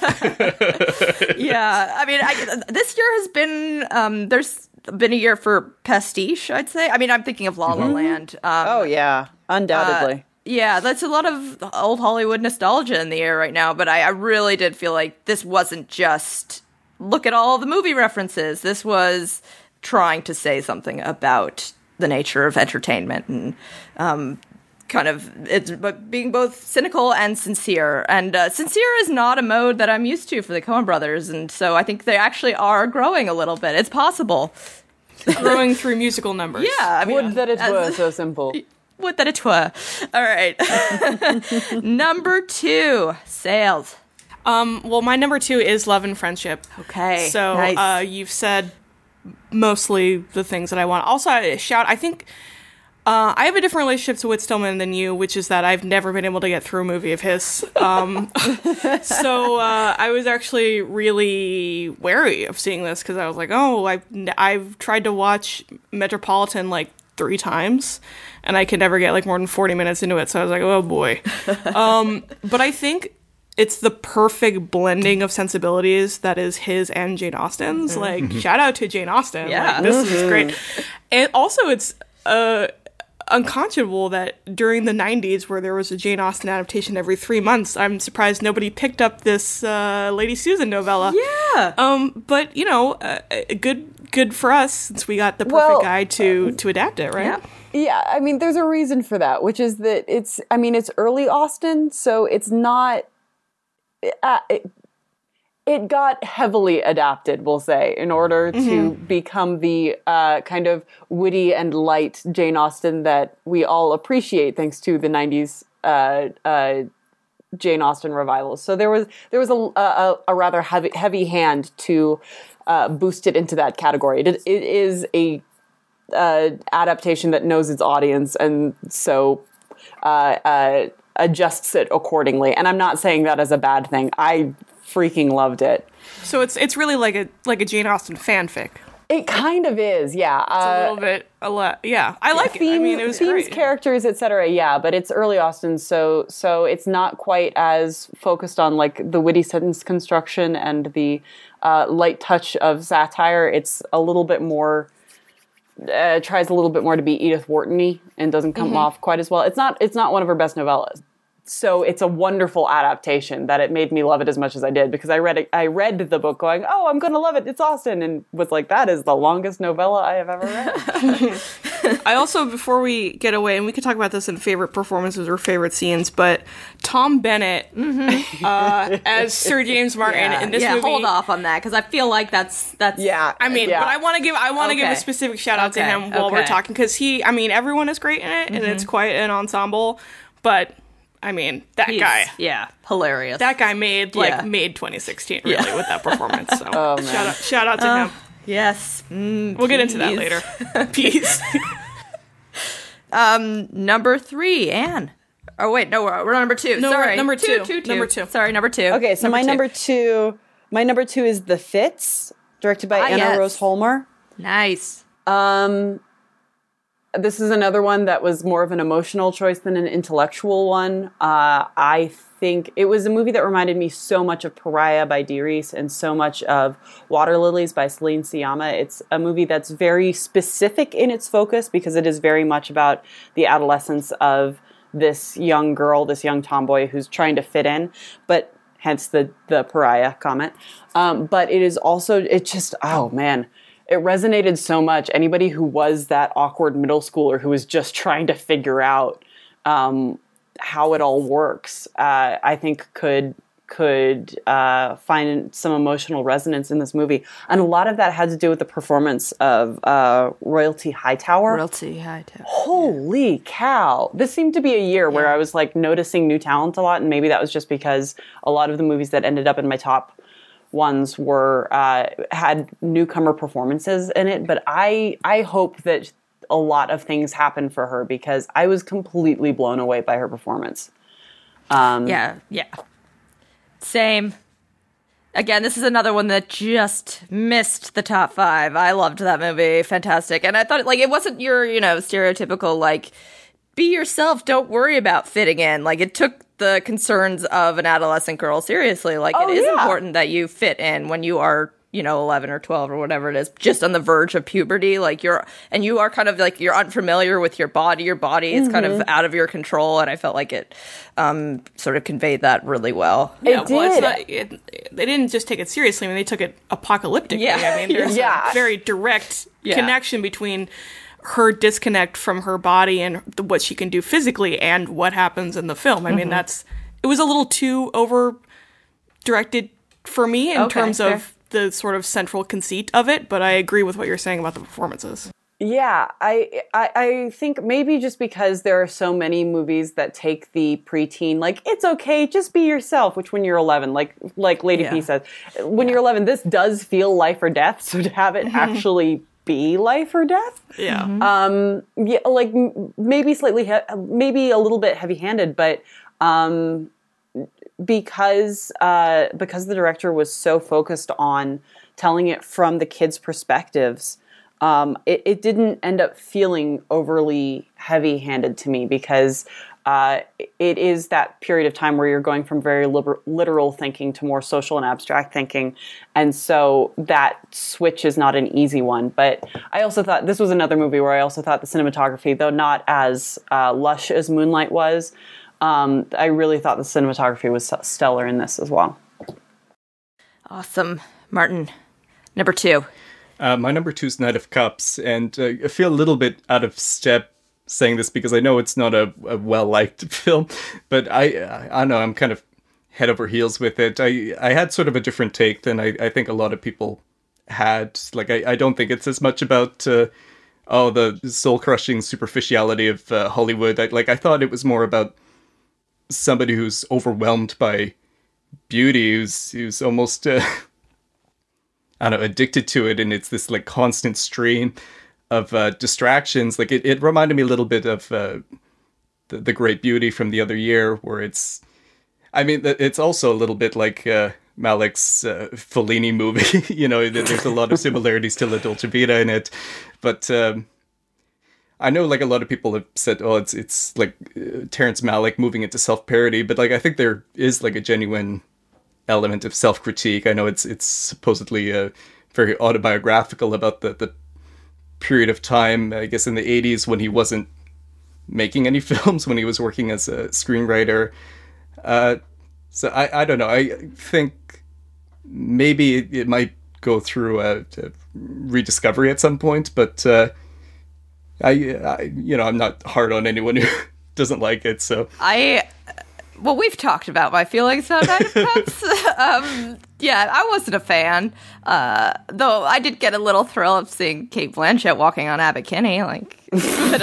Yeah, I mean, I, this year has been um, there's been a year for pastiche, I'd say. I mean, I'm thinking of La La Land. Um, Oh yeah, undoubtedly. Uh, yeah, that's a lot of old Hollywood nostalgia in the air right now, but I, I really did feel like this wasn't just look at all the movie references. This was trying to say something about the nature of entertainment and um, kind of it's but being both cynical and sincere. And uh, sincere is not a mode that I'm used to for the Coen brothers, and so I think they actually are growing a little bit. It's possible. Growing through musical numbers. Yeah, I mean, Would that it as- were so simple. Would that it were. All right. Number two, sales. Um, well, my number two is Love and Friendship. Okay. So nice. uh, you've said mostly the things that I want. Also, I shout, I think uh, I have a different relationship to Whit Stillman than you, which is that I've never been able to get through a movie of his. Um, so uh, I was actually really wary of seeing this because I was like, oh, I've, I've tried to watch Metropolitan like three times and I could never get like more than forty minutes into it. So I was like, oh boy. um, but I think it's the perfect blending of sensibilities that is his and Jane Austen's. Like, shout out to Jane Austen. Yeah. Like, this is great. And also, it's a, unconscionable that during the nineties, where there was a Jane Austen adaptation every three months, I'm surprised nobody picked up this uh, Lady Susan novella. Yeah. Um, but you know, uh, good good for us since we got the perfect Well, guy to to adapt it, right? Yeah. Yeah, I mean, there's a reason for that, which is that it's, I mean, it's early Austen, so it's not, uh, it, it got heavily adapted, we'll say, in order to mm-hmm. become the uh, kind of witty and light Jane Austen that we all appreciate thanks to the nineties uh, uh, Jane Austen revivals. So there was there was a, a, a rather heavy, heavy hand to uh, boost it into that category. It, it is a Uh, adaptation that knows its audience and so uh, uh, adjusts it accordingly. And I'm not saying that as a bad thing. I freaking loved it. So it's it's really like a like a Jane Austen fanfic. It kind of is, yeah. It's uh, a little bit, a lot, yeah. I like theme, it. I mean, it was themes, great. characters, et cetera. Yeah, but it's early Austen, so so it's not quite as focused on like the witty sentence construction and the uh, light touch of satire. It's a little bit more. Uh, tries a little bit more to be Edith Wharton-y and doesn't come mm-hmm. off quite as well. It's not. It's not one of her best novellas. So it's a wonderful adaptation that it made me love it as much as I did because I read it, I read the book going, oh, I'm going to love it. It's Austen, and was like, that is the longest novella I have ever read. I also, before we get away, and we could talk about this in favorite performances or favorite scenes, but Tom Bennett mm-hmm. uh, as Sir James Martin yeah. in this yeah, movie. Hold off on that because I feel like that's that's. Yeah, I mean, yeah. but I want to give I want to okay. give a specific shout out okay. to him while okay. we're talking because he, I mean, everyone is great in it, mm-hmm. and it's quite an ensemble, but. I mean, that He's, guy. Yeah, hilarious. That guy made, like, yeah. made twenty sixteen, really, yeah. with that performance. So, oh, man. shout out, shout out to uh, him. Yes. Mm, we'll get into that later. Peace. um, number three, Anne. Oh, wait, no, we're, we're number two. No, Sorry. number two. Two, two, two. Number two. Sorry, number two. Okay, so number my two. number two, my number two is The Fits, directed by ah, Anna yes. Rose Holmer. Nice. Um... This is another one that was more of an emotional choice than an intellectual one. Uh, I think it was a movie that reminded me so much of Pariah by Dee Reese and so much of Water Lilies by Celine Sciamma. It's a movie that's very specific in its focus because it is very much about the adolescence of this young girl, this young tomboy who's trying to fit in, but hence the, the Pariah comment. Um, but it is also, it just, oh man, it resonated so much. Anybody who was that awkward middle schooler who was just trying to figure out um, how it all works, uh, I think could could uh, find some emotional resonance in this movie. And a lot of that had to do with the performance of uh, Royalty Hightower. Royalty Hightower. Holy yeah. cow. This seemed to be a year yeah. where I was like noticing new talent a lot. And maybe that was just because a lot of the movies that ended up in my top ones were uh, had newcomer performances in it, but I I hope that a lot of things happen for her because I was completely blown away by her performance. Um, yeah, yeah, same. Again, this is another one that just missed the top five. I loved that movie, fantastic, and I thought like it wasn't your you know stereotypical like be yourself, don't worry about fitting in. Like it took the concerns of an adolescent girl seriously. Like oh, it is yeah. important that you fit in when you are, you know, eleven or twelve or whatever it is, just on the verge of puberty. Like you're, and you are kind of like, you're unfamiliar with your body. Your body is mm-hmm. kind of out of your control. And I felt like it um, sort of conveyed that really well. It yeah, did. Well, it's not, it, they didn't just take it seriously. I mean, they took it apocalyptically. Yeah. I mean, there's yeah. a very direct yeah. connection between her disconnect from her body and the, what she can do physically and what happens in the film. I mean, mm-hmm. that's, it was a little too over directed for me in okay, terms fair. of the sort of central conceit of it, but I agree with what you're saying about the performances. Yeah, I, I I think maybe just because there are so many movies that take the preteen, like, it's okay, just be yourself, which when you're eleven, like like Lady yeah. P says, when yeah. you're eleven, this does feel life or death, so to have it actually be life or death, yeah, mm-hmm. um, yeah, like m- maybe slightly, he- maybe a little bit heavy-handed, but um, because uh, because the director was so focused on telling it from the kids' perspectives, um, it, it didn't end up feeling overly heavy-handed to me because uh, it is that period of time where you're going from very liber- literal thinking to more social and abstract thinking. And so that switch is not an easy one. But I also thought this was another movie where I also thought the cinematography, though not as uh, lush as Moonlight was, um, I really thought the cinematography was stellar in this as well. Awesome. Martin, number two. Uh, my number two is Knight of Cups, and uh, I feel a little bit out of step saying this because I know it's not a, a well-liked film, but I, I don't know, I'm kind of head over heels with it. I, I had sort of a different take than I, I think a lot of people had. Like, I, I don't think it's as much about, uh, oh, the soul-crushing superficiality of uh, Hollywood. I, like, I thought it was more about somebody who's overwhelmed by beauty, who's, who's almost... Uh, I don't know, addicted to it, and it's this like constant stream of uh, distractions. Like it, it reminded me a little bit of uh, the, the Great Beauty from the other year, where it's, I mean, it's also a little bit like uh, Malick's uh, Fellini movie. You know, there's a lot of similarities to La Dolce Vita in it, but um, I know like a lot of people have said, oh, it's it's like uh, Terrence Malick moving into self-parody, but like I think there is like a genuine element of self-critique. I know it's it's supposedly uh, very autobiographical about the, the period of time, I guess in the eighties when he wasn't making any films, when he was working as a screenwriter. Uh, so I, I don't know. I think maybe it, it might go through a, a rediscovery at some point, but uh, I, I, you know, I'm not hard on anyone who doesn't like it. So I... Well, we've talked about my feelings about Knight of Cups. um, yeah, I wasn't a fan. Uh, though I did get a little thrill of seeing Cate Blanchett walking on Abbot Kinney. Like, but,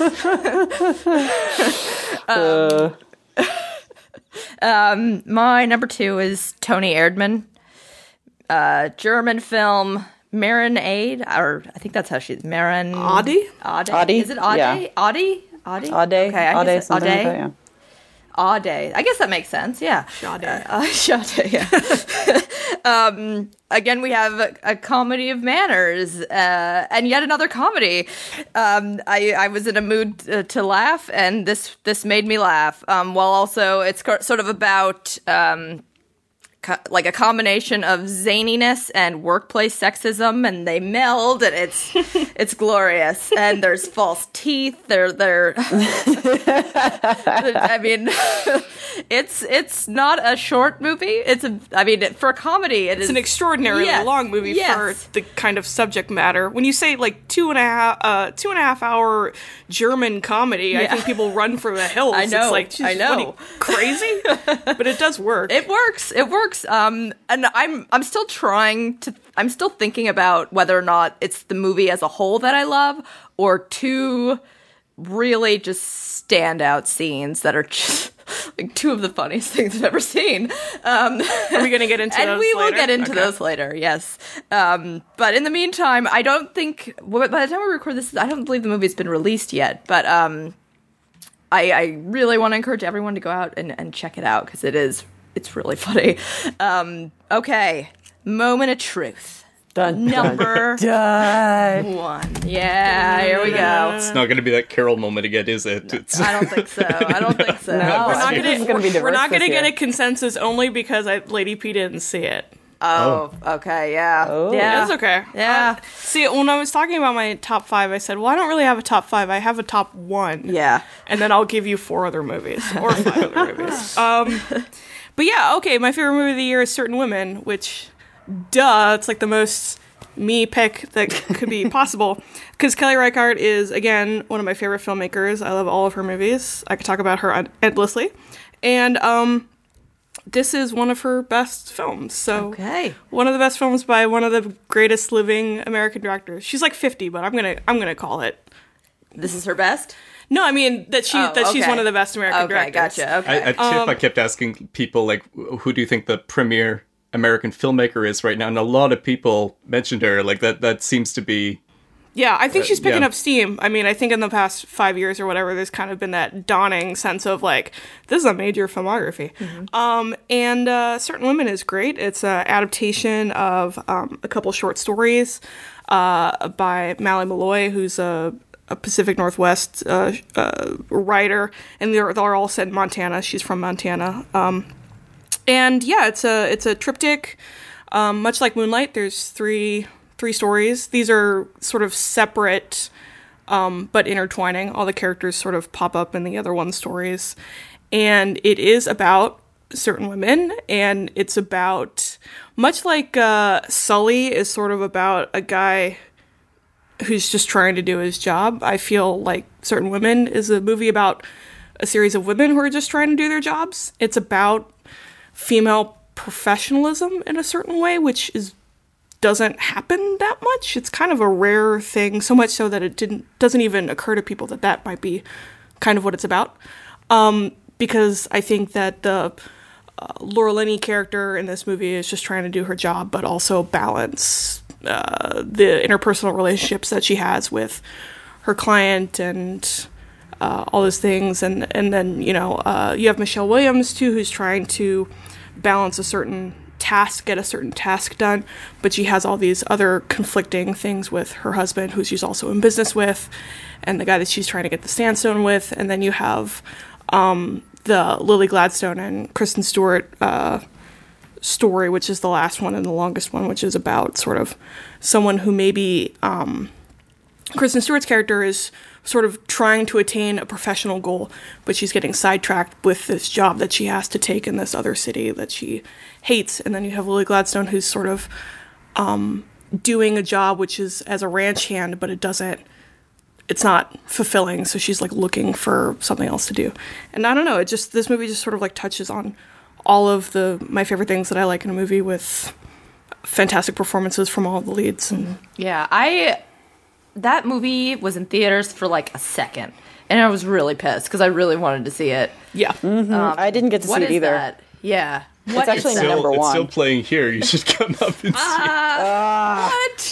uh, um, um, my number two is Toni Erdmann. Uh, German film, Marinade, or I think that's how she's Marin. Adi? Adi? Adi? Is it Adi? Yeah. Adi? Adi? Ade, Okay, I Ade, guess something Ade. like that, yeah. Ade. I guess that makes sense, yeah. Sade. Uh, uh, Sade, yeah. um, again, we have a, a comedy of manners, uh, and yet another comedy. Um, I, I was in a mood uh, to laugh, and this this made me laugh. Um, while also, it's co- sort of about... Um, like a combination of zaniness and workplace sexism, and they meld, and it's it's glorious. And there's false teeth. They're they're. I mean, it's it's not a short movie. It's a. I mean, for a comedy, it It's is an extraordinarily Yes, long movie yes. for the kind of subject matter. When you say like two and a half, uh, two and a half hour German comedy, I Yeah. think people run for the hills. I know, It's like, I "Jeez, know. what are you, crazy, but it does work. It works. It works. Um, and I'm I'm still trying to. I'm still thinking about whether or not it's the movie as a whole that I love, or two really just standout scenes that are just like two of the funniest things I've ever seen. Um, Are we going to get into and those we will later? get into Okay. those later. Yes. Um, but in the meantime, I don't think by the time we record this, I don't believe the movie's been released yet. But um, I, I really want to encourage everyone to go out and, and check it out because it is. It's really funny. Um, okay. Moment of truth. Dun, Number dun. one. Yeah, here we go. it's not going to be that Carol moment again, is it? It's, I don't think so. I don't think so. No, We're I not think gonna, this is gonna be we're, we're diverse not going to this get year. a consensus only because I, Lady P didn't see it. Oh, okay, yeah. Oh. Yeah. It's okay. Yeah. Uh, see, when I was talking about my top five, I said, well, I don't really have a top five. I have a top one. Yeah. And then I'll give you four other movies or five other movies. Um, but yeah, okay. My favorite movie of the year is Certain Women, which, duh, it's like the most me pick that could be possible. Because Kelly Reichardt is, again, one of my favorite filmmakers. I love all of her movies. I could talk about her un- endlessly. And um, this is one of her best films. So Okay. one of the best films by one of the greatest living American directors. She's like fifty, but I'm gonna I'm gonna call it. This is her best? No, I mean that she Oh, that she's okay. one of the best American Okay, directors. gotcha. Okay. I, I, Tiff, I kept asking people, like, who do you think the premier American filmmaker is right now? And a lot of people mentioned her. Like, that that seems to be... Yeah, I think she's picking yeah. up steam. I mean, I think in the past five years or whatever, there's kind of been that dawning sense of like, this is a major filmography. Um, and uh, Certain Women is great. It's an adaptation of um, a couple short stories uh, by Mally Malloy, who's a a Pacific Northwest uh, uh, writer, and they're they're all set in Montana. She's from Montana, um, and yeah, it's a it's a triptych, um, much like Moonlight. There's three three stories. These are sort of separate, um, but intertwining. All the characters sort of pop up in the other one's stories, and it is about certain women, and it's about, much like uh, Sully is sort of about a guy who's just trying to do his job. I feel like Certain Women is a movie about a series of women who are just trying to do their jobs. It's about female professionalism in a certain way, which is doesn't happen that much. It's kind of a rare thing, so much so that it didn't doesn't even occur to people that that might be kind of what it's about. Um, because I think that the uh, Laura Linney character in this movie is just trying to do her job, but also balance Uh, the interpersonal relationships that she has with her client and uh, all those things. And, and then, you know, uh, you have Michelle Williams, too, who's trying to balance a certain task, get a certain task done, but she has all these other conflicting things with her husband, who she's also in business with, and the guy that she's trying to get the Sandstone with. And then you have um, the Lily Gladstone and Kristen Stewart uh story, which is the last one and the longest one, which is about sort of someone who maybe um, Kristen Stewart's character is sort of trying to attain a professional goal, but she's getting sidetracked with this job that she has to take in this other city that she hates. And then you have Lily Gladstone, who's sort of um, doing a job which is as a ranch hand, but it doesn't, it's not fulfilling. So she's like looking for something else to do. And I don't know, it just, this movie just sort of like touches on all of the my favorite things that I like in a movie, with fantastic performances from all of the leads. And yeah, I that movie was in theaters for like a second, and I was really pissed because I really wanted to see it. Yeah, mm-hmm. um, I didn't get to see it either. That? Yeah, what it's actually is the that? number it's one. still playing here. You should come up and see it. Uh, what?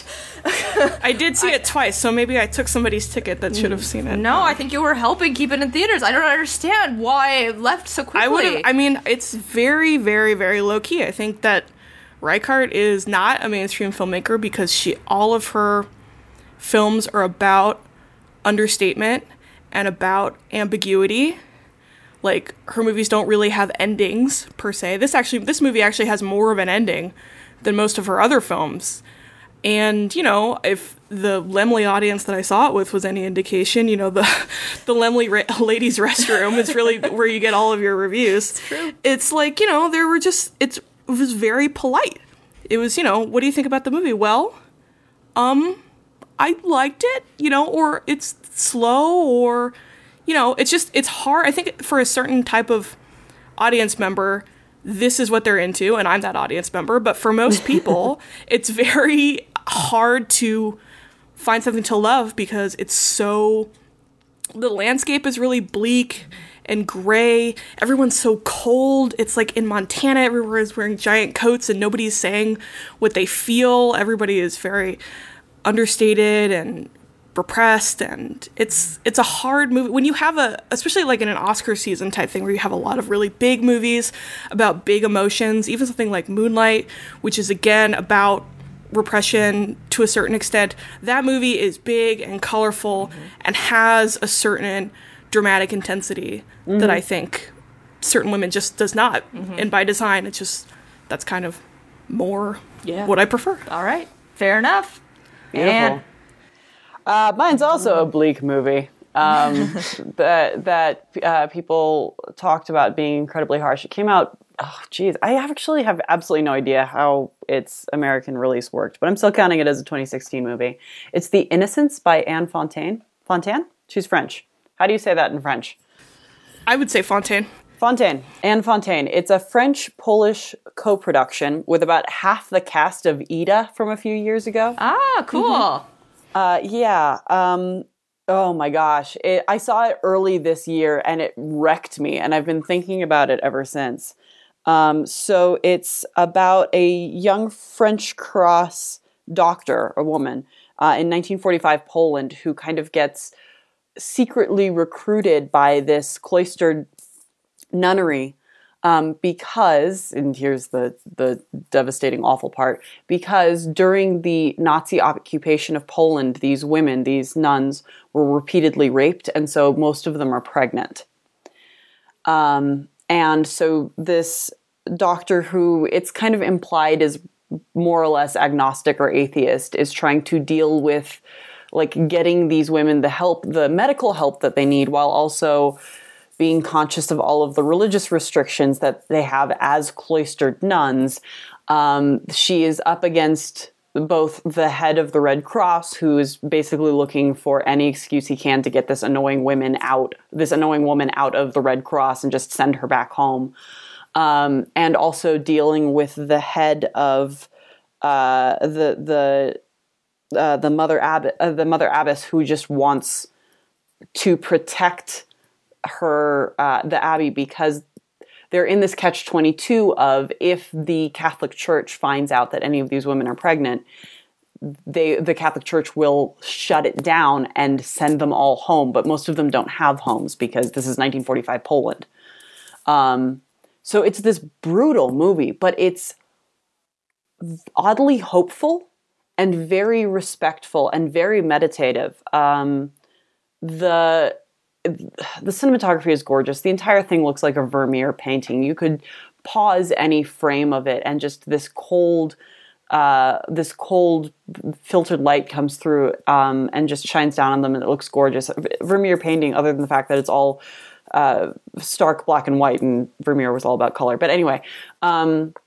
I did see I, it twice, so maybe I took somebody's ticket that should have seen it. No, I think you were helping keep it in theaters. I don't understand why it left so quickly. I would have. I mean, it's very, very, very low key. I think that Reichardt is not a mainstream filmmaker because she, all of her films are about understatement and about ambiguity. Like, her movies don't really have endings per se. This actually, this movie actually has more of an ending than most of her other films. And, you know, if the Lemley audience that I saw it with was any indication, you know, the the Lemley ra- ladies' restroom is really where you get all of your reviews. It's true. It's like, you know, there were just, it's, it was very polite. It was, you know, what do you think about the movie? Well, um, I liked it, you know, or it's slow, or, you know, it's just, it's hard. I think for a certain type of audience member, this is what they're into, and I'm that audience member. But for most people, it's very hard to find something to love because it's so, the landscape is really bleak and gray. Everyone's so cold. It's like in Montana, everyone is wearing giant coats and nobody's saying what they feel. Everybody is very understated and repressed, and it's it's a hard movie when you have a, especially like in an Oscar season type thing where you have a lot of really big movies about big emotions, even something like Moonlight, which is again about repression to a certain extent. That movie is big and colorful mm-hmm. and has a certain dramatic intensity mm-hmm. that I think Certain Women just does not. Mm-hmm. And by design, it's just, that's kind of more yeah. what I prefer. All right, fair enough. Beautiful. And Uh, mine's also a bleak movie um, that that uh, people talked about being incredibly harsh. It came out, oh, geez, I actually have absolutely no idea how its American release worked, but I'm still counting it as a twenty sixteen movie. It's The Innocents by Anne Fontaine. Fontaine? She's French. How do you say that in French? I would say Fontaine. Fontaine. Anne Fontaine. It's a French-Polish co-production with about half the cast of Ida from a few years ago. Ah, cool. Mm-hmm. Uh, yeah. Um, oh my gosh. It, I saw it early this year and it wrecked me, and I've been thinking about it ever since. Um, so it's about a young French cross doctor, a woman, uh, in nineteen forty-five Poland who kind of gets secretly recruited by this cloistered nunnery Um, because, and here's the, the devastating, awful part, because during the Nazi occupation of Poland, these women, these nuns, were repeatedly raped, and so most of them are pregnant. Um, and so this doctor, who it's kind of implied is more or less agnostic or atheist, is trying to deal with like getting these women the help, the medical help that they need, while also being conscious of all of the religious restrictions that they have as cloistered nuns. Um, she is up against both the head of the Red Cross, who is basically looking for any excuse he can to get this annoying woman out, this annoying woman out of the Red Cross and just send her back home. Um, and also dealing with the head of uh, the the uh, the mother abbot, uh, the mother abbess, who just wants to protect her uh, the abbey, because they're in this catch twenty-two of, if the Catholic Church finds out that any of these women are pregnant, they the Catholic Church will shut it down and send them all home. But most of them don't have homes because this is nineteen forty-five Poland. Um, so it's this brutal movie, but it's oddly hopeful and very respectful and very meditative. Um, the The cinematography is gorgeous. The entire thing looks like a Vermeer painting. You could pause any frame of it and just this cold, uh, this cold filtered light comes through um, and just shines down on them, and it looks gorgeous. Vermeer painting, other than the fact that it's all uh, stark black and white, and Vermeer was all about color. But anyway, um,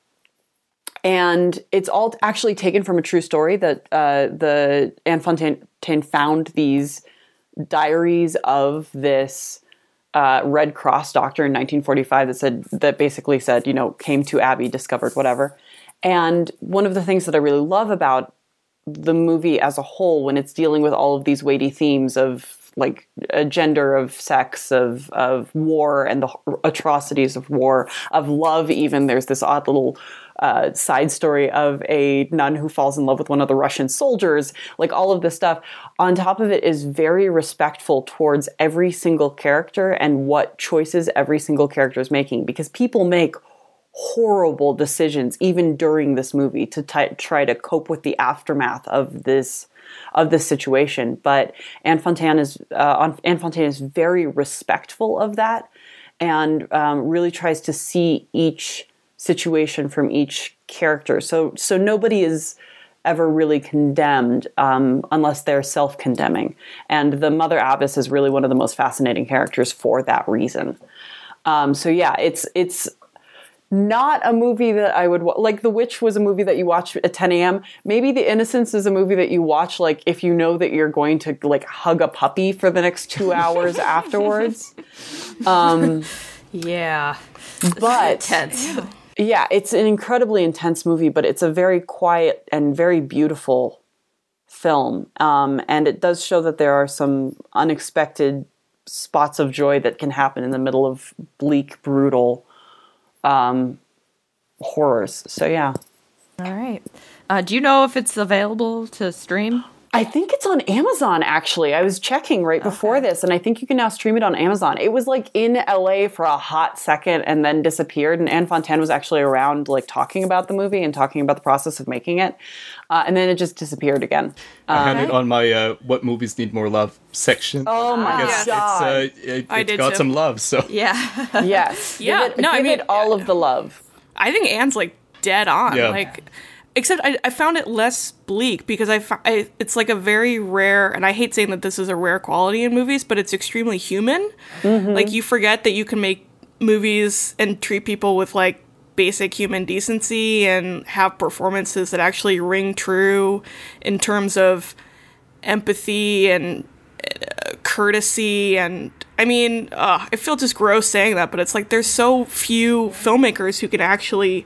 and it's all actually taken from a true story that uh, the Anne Fontaine found these diaries of this uh, Red Cross doctor in nineteen forty-five that said, that basically said, you know, came to Abbey, discovered whatever. And one of the things that I really love about the movie as a whole, when it's dealing with all of these weighty themes of like uh, gender, of sex, of of war and the atrocities of war, of love even. There's this odd little uh, side story of a nun who falls in love with one of the Russian soldiers, like all of this stuff. On top of it is very respectful towards every single character and what choices every single character is making, because people make horrible decisions even during this movie to t- try to cope with the aftermath of this of this situation. But Anne Fontaine is uh, Anne Fontaine is very respectful of that, and um, really tries to see each situation from each character. So so nobody is ever really condemned um, unless they're self-condemning. And the Mother Abbess is really one of the most fascinating characters for that reason. Um, so yeah, it's it's. Not a movie that I would, like The Witch was a movie that you watch at ten a.m. Maybe The Innocents is a movie that you watch, like, if you know that you're going to, like, hug a puppy for the next two hours afterwards. Um, yeah. But, intense. Yeah, it's an incredibly intense movie, but it's a very quiet and very beautiful film. Um, and it does show that there are some unexpected spots of joy that can happen in the middle of bleak, brutal um horrors. So yeah. All right. Uh, do you know if it's available to stream? I think it's on Amazon, actually. I was checking right before okay. this, and I think you can now stream it on Amazon. It was like in L A for a hot second and then disappeared, and Anne Fontaine was actually around like talking about the movie and talking about the process of making it. Uh, and then it just disappeared again. I had um, it on my uh, What Movies Need More Love section. Oh my I guess God. It's, uh, it, I it's did got too. some love, so. Yeah. Yes. Yeah, Give it, no, I give mean, it all yeah. of the love. I think Anne's like dead on. Yeah. Like, except I, I found it less bleak because I, fi- I it's like a very rare, and I hate saying that this is a rare quality in movies, but it's extremely human. Mm-hmm. Like, you forget that you can make movies and treat people with like basic human decency and have performances that actually ring true in terms of empathy and uh, courtesy. And I mean, uh, I feel just gross saying that, but it's like there's so few filmmakers who can actually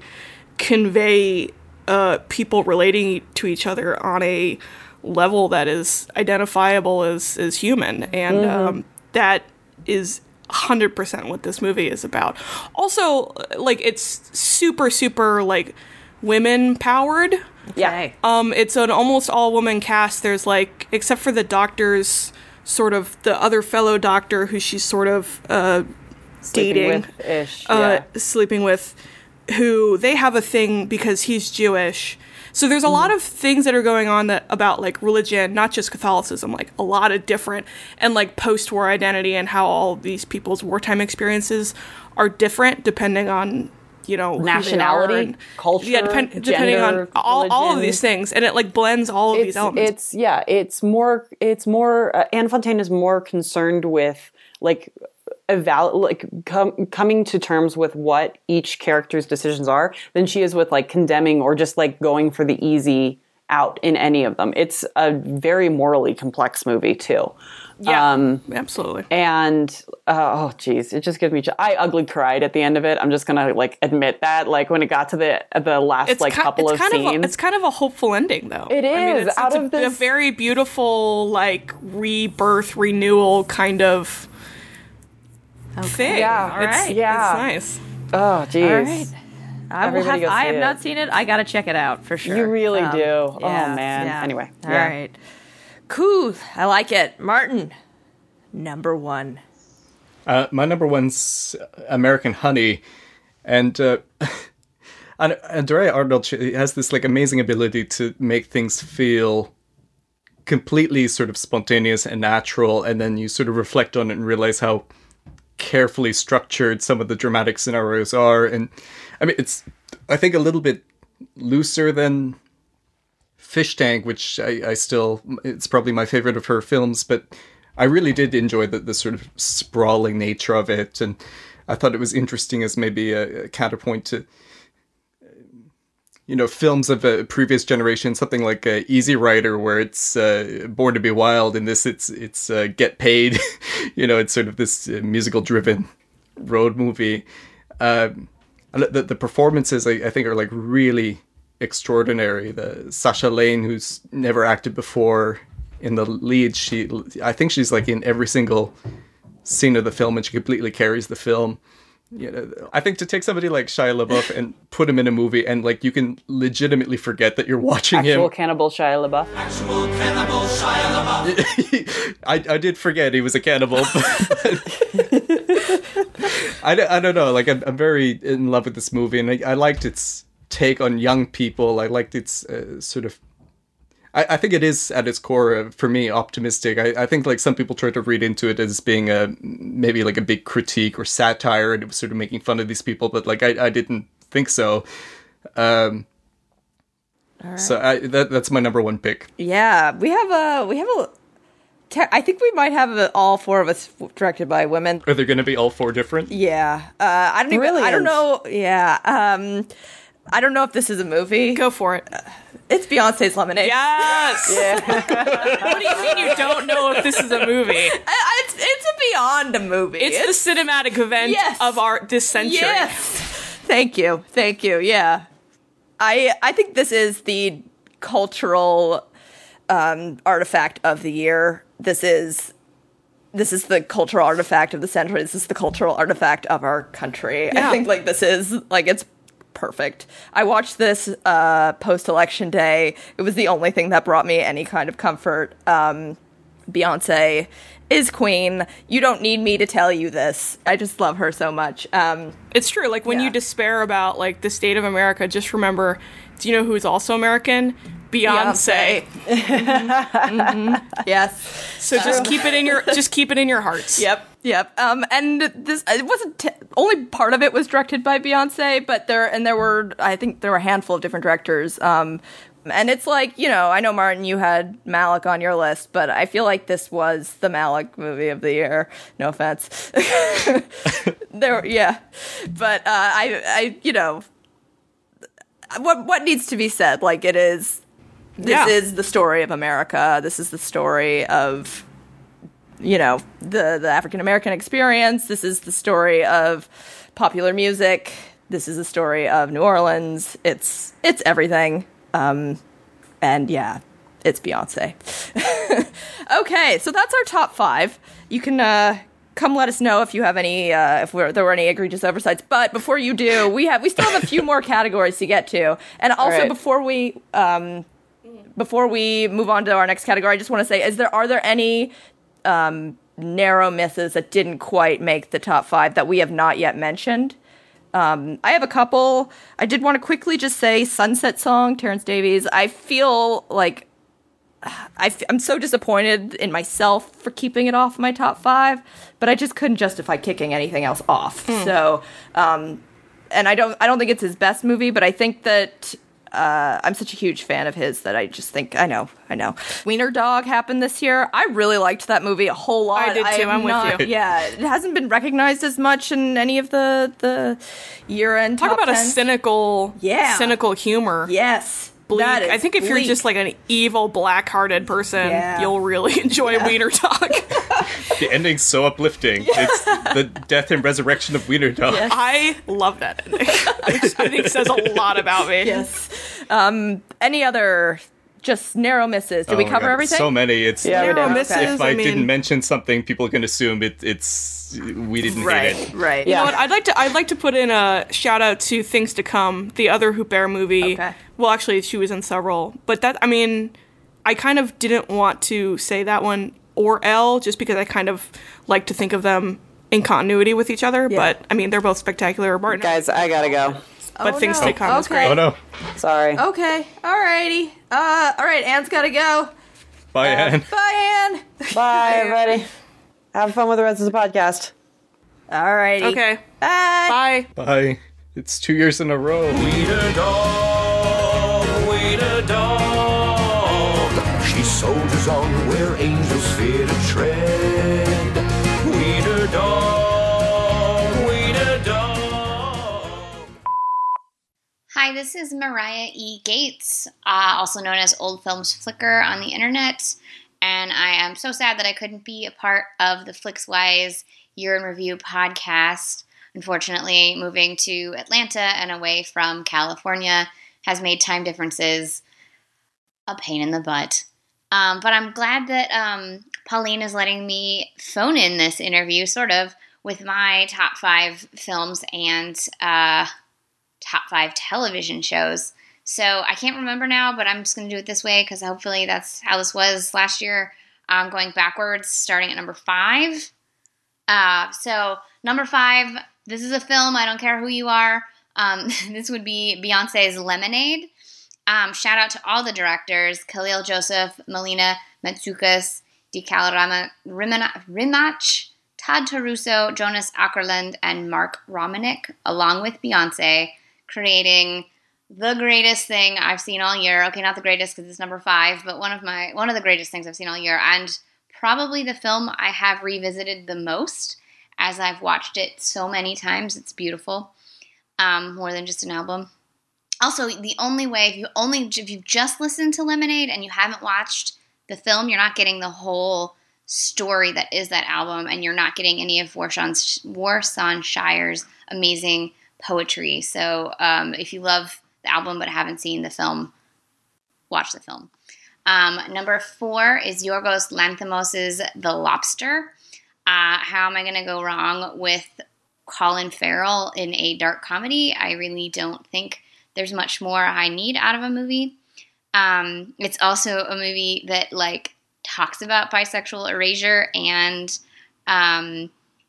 convey uh, people relating to each other on a level that is identifiable as, as human. And mm-hmm. um, that is one hundred percent what this movie is about. Also, like, it's super, super, like, women-powered. Yeah. Um, it's an almost all-woman cast. There's, like, except for the doctor's sort of, the other fellow doctor who she's sort of uh, Sleeping dating, with ish. uh, Yeah. sleeping with, who they have a thing because he's Jewish. So there's a lot of things that are going on that about like religion, not just Catholicism, like a lot of different, and like post-war identity and how all of these people's wartime experiences are different depending on, you know, who they are Nationality, and- culture, yeah, depend, depending gender, on all, all of religion. these things, and it like blends all of these It's, elements. it's yeah, it's more it's more uh, Anne Fontaine is more concerned with like eval like com- coming to terms with what each character's decisions are than she is with like condemning or just like going for the easy out in any of them. It's a very morally complex movie too. yeah, Um, absolutely. and uh, oh geez, it just gives me. I ugly cried at the end of it. I'm just gonna like admit that. Like when it got to the the last It's like ki- couple it's of kind scenes. Of a, it's kind of a hopeful ending, though. It I mean, is, it's, out it's of a, this- a very beautiful, like rebirth, renewal kind of thing. Yeah, all it's, right. Yeah. it's nice. oh geez. All right. I will Everybody have. go I see have it. not seen it. I gotta check it out for sure. You really Um, do. Oh, yeah, man. yeah. Anyway, all yeah. right. Cool. I like it. Martin, number one. Uh, my number one's American Honey, and uh, and Andrea Arnold, she has this like amazing ability to make things feel completely sort of spontaneous and natural, and then you sort of reflect on it and realize how carefully structured some of the dramatic scenarios are. And I mean, it's I think a little bit looser than Fish Tank, which I, I still it's probably my favorite of her films, but I really did enjoy the, the sort of sprawling nature of it, and I thought it was interesting as maybe a, a counterpoint to you know, films of a previous generation, something like uh, Easy Rider, where it's uh, Born to Be Wild. In this, it's it's uh, Get Paid. You know, it's sort of this uh, musical-driven road movie. Um, and the, the performances, I, I think, are like really extraordinary. The Sasha Lane, who's never acted before, in the lead, she I think she's like in every single scene of the film, and she completely carries the film. You know, I think to take somebody like Shia LaBeouf and put him in a movie, and like you can legitimately forget that you're watching Actual him. cannibal Shia LaBeouf. Actual cannibal Shia LaBeouf. I, I did forget he was a cannibal. I, I don't know. Like I'm, I'm very in love with this movie, and I, I liked its take on young people. I liked its uh, sort of. I, I think it is at its core, uh, for me, optimistic. I, I think like some people try to read into it as being a maybe like a big critique or satire, and it was sort of making fun of these people. But like I, I didn't think so. Um, So I, that that's my number one pick. Yeah, we have a we have a. te- I think we might have a, all four of us directed by women. Are they going to be all four different? Yeah, uh, I don't even. I don't Brilliant. know. Yeah, um, I don't know if this is a movie. Go for it. It's Beyonce's Lemonade. Yes. What do you mean you don't know if this is a movie? I- I- it's it's a beyond a movie. It's the cinematic event Yes. of our this century. Yes. Thank you. Thank you. Yeah. I I think this is the cultural um, artifact of the year. This is this is the cultural artifact of the century. This is the cultural artifact of our country. Yeah. I think like this is like it's perfect. I watched this uh, post election day. It was the only thing that brought me any kind of comfort. Um, Beyonce is queen. You don't need me to tell you this. I just love her so much. Um, It's true. Like when Yeah. you despair about like the state of America, just remember, do you know who's also American? Beyonce. Beyonce. Mhm. Yes. So just keep it in your just keep it in your hearts. Yep. Yep. Um, and this it wasn't t- only part of it was directed by Beyonce, but there and there were I think there were a handful of different directors. Um, and it's like, you know, I know Martin, you had Malik on your list, but I feel like this was the Malik movie of the year. No offense. there, yeah, but uh, I, I, you know, what what needs to be said? Like it is. This Yeah. is the story of America. This is the story of, you know, the, the African American experience. This is the story of popular music. This is the story of New Orleans. It's it's everything. Um, and yeah, it's Beyonce. Okay, so that's our top five. You can uh, come let us know if you have any, uh, if we're, there were any egregious oversights. But before you do, we have we still have a few more categories to get to, and also right. before we. Um, Before we move on to our next category, I just want to say: Is there are there any um, narrow misses that didn't quite make the top five that we have not yet mentioned. Um, I have a couple. I did want to quickly just say Sunset Song, Terrence Davies. I feel like I f- I'm so disappointed in myself for keeping it off my top five, but I just couldn't justify kicking anything else off. Mm. So, um, and I don't I don't think it's his best movie, but I think that Uh, I'm such a huge fan of his that I just think, I know, I know. Wiener Dog happened this year. I really liked that movie a whole lot. I did too, I'm not, with you. Yeah, it hasn't been recognized as much in any of the, the year-end Talk top about ten. a cynical, yeah. cynical humor. Yes. Bleak. That is I think if bleak. you're just like an evil, black-hearted person, Yeah. you'll really enjoy Yeah. Wiener Dog. The ending's so uplifting. It's the death and resurrection of Wiener Dog. Yes. I love that ending, which I think says a lot about me. Yes. Um, any other just narrow misses? Did Oh we my cover God, everything? So many. It's Yeah, we Narrow did. misses. if I, I mean, didn't mention something, people can assume it, it's we didn't Right, hate it. right. You Yeah. know what? I'd like to. I'd like to put in a shout out to Things to Come, the other Huppert movie. Okay. Well, actually, she was in several, but that. I mean, I kind of didn't want to say that one or Elle, just because I kind of like to think of them in continuity with each other. Yeah. But I mean, they're both spectacular. Martin, Guys, I gotta go. but Oh, Things no. to Come is Okay. great. Oh no. Sorry. Okay. Alrighty. Uh, alright, Anne's gotta go. Bye, Anne. Bye, Anne. Bye, everybody. Have fun with the rest of the podcast. Alrighty. Okay. Bye. Bye. Bye. It's two years in a row. Wiener Dog, Wiener Dog. She soldiers on where angels fear to tread. Wiener Dog, Wiener Dog. Hi, this is Mariah E. Gates, uh, also known as Old Films Flicker on the internet, and I am so sad that I couldn't be a part of the FlixWise Year in Review podcast. Unfortunately, moving to Atlanta and away from California has made time differences a pain in the butt. Um, but I'm glad that um, Pauline is letting me phone in this interview, sort of, with my top five films and uh, top five television shows. So I can't remember now, but I'm just going to do it this way because hopefully that's how this was last year. I'm going backwards, starting at number five. Uh, so number five, this is a film. I don't care who you are. Um, this would be Beyonce's Lemonade. Um, shout out to all the directors: Khalil Joseph, Melina Matsoukas, Dikal Rimach, Todd Taruso, Jonas Ackerlund, and Mark Romanek, along with Beyonce, creating the greatest thing I've seen all year. Okay, not the greatest because it's number five, but one of my one of the greatest things I've seen all year, and probably the film I have revisited the most, as I've watched it so many times. It's beautiful, um, more than just an album. Also, the only way, if you only if you've just listened to Lemonade and you haven't watched the film, you're not getting the whole story that is that album, and you're not getting any of Warsan Shire's amazing poetry. So um, if you love the album but haven't seen the film, watch the film. Um, number four is Yorgos Lanthimos' The Lobster. Uh, how am I going to go wrong with Colin Farrell in a dark comedy? I really don't think there's much more I need out of a movie. Um, it's also a movie that like talks about bisexual erasure and um,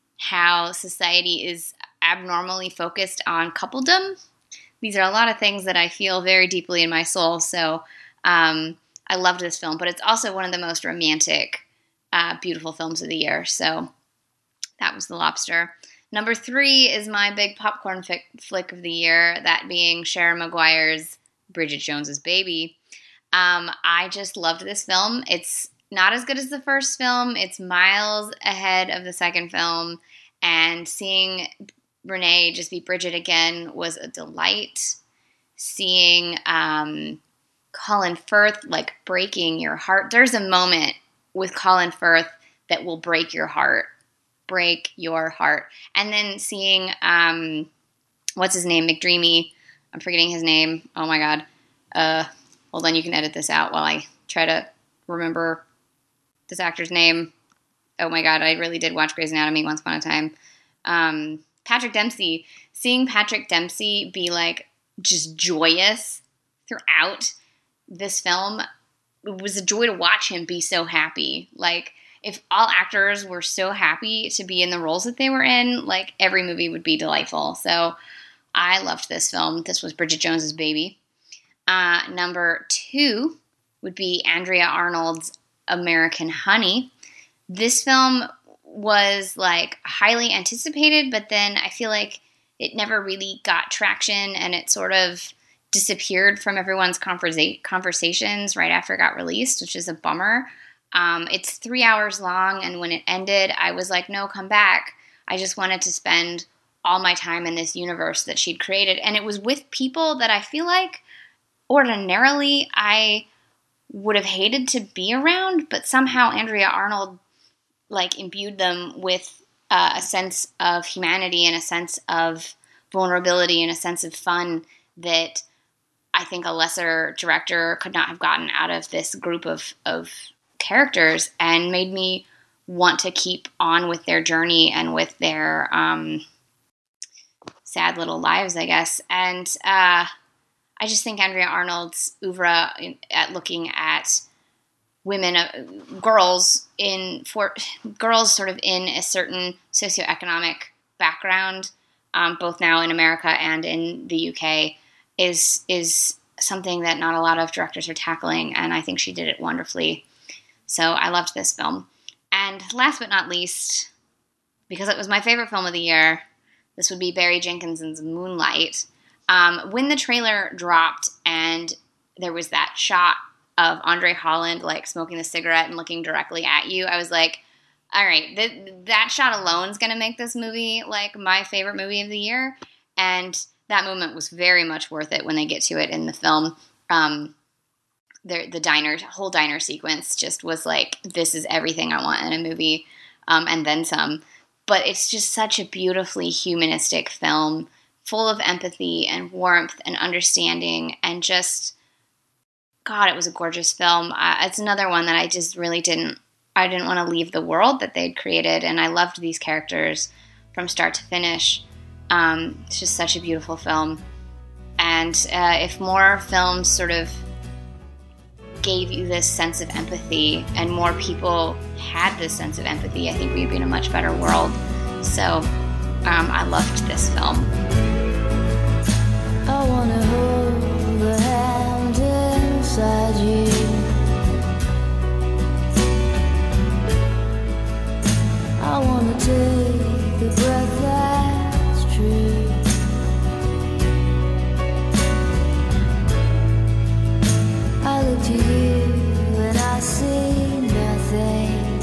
how society is abnormally focused on coupledom. These are a lot of things that I feel very deeply in my soul. So um, I loved this film, but it's also one of the most romantic, uh, beautiful films of the year. So that was The Lobster. Number three is my big popcorn fic- flick of the year, that being Sharon Maguire's Bridget Jones's Baby. Um, I just loved this film. It's not as good as the first film. It's miles ahead of the second film. And seeing Renee just be Bridget again was a delight. Seeing um, Colin Firth like breaking your heart. There's a moment with Colin Firth that will break your heart. Break your heart. And then seeing, um, what's his name? McDreamy. I'm forgetting his name. Oh my God. Uh, hold on, you can edit this out while I try to remember this actor's name. Oh my God, I really did watch Grey's Anatomy once upon a time. Um, Patrick Dempsey. Seeing Patrick Dempsey be like just joyous throughout this film, it was a joy to watch him be so happy. Like, if all actors were so happy to be in the roles that they were in, like every movie would be delightful. So I loved this film. This was Bridget Jones's baby. Uh, number two would be Andrea Arnold's American Honey. This film was like highly anticipated, but then I feel like it never really got traction, and it sort of disappeared from everyone's conversa- conversations right after it got released, which is a bummer. Um, it's three hours long, and when it ended, I was like, no, come back. I just wanted to spend all my time in this universe that she'd created, and it was with people that I feel like ordinarily I would have hated to be around, but somehow Andrea Arnold like imbued them with uh, a sense of humanity and a sense of vulnerability and a sense of fun that I think a lesser director could not have gotten out of this group of, of characters, and made me want to keep on with their journey and with their um, sad little lives, I guess. And uh, I just think Andrea Arnold's oeuvre at looking at women, uh, girls in for girls sort of in a certain socioeconomic background, um, both now in America and in the U K, is is something that not a lot of directors are tackling, and I think she did it wonderfully. So I loved this film. And last but not least, because it was my favorite film of the year, this would be Barry Jenkinson's Moonlight. Um, when the trailer dropped and there was that shot of Andre Holland like smoking the cigarette and looking directly at you, I was like, all right, th- that shot alone is going to make this movie like my favorite movie of the year. And that moment was very much worth it when they get to it in the film. Um, the, the diner, whole diner sequence just was like, this is everything I want in a movie, um, and then some. But it's just such a beautifully humanistic film, full of empathy and warmth and understanding, and just, God, it was a gorgeous film. Uh, it's another one that I just really didn't, I didn't want to leave the world that they'd created, and I loved these characters from start to finish. Um, it's just such a beautiful film. And uh, if more films sort of gave you this sense of empathy and more people had this sense of empathy, I think we'd be in a much better world. So um, I loved this film. I wanna hold the hand inside you. I wanna take the breath that's true. I look to you and I see nothing.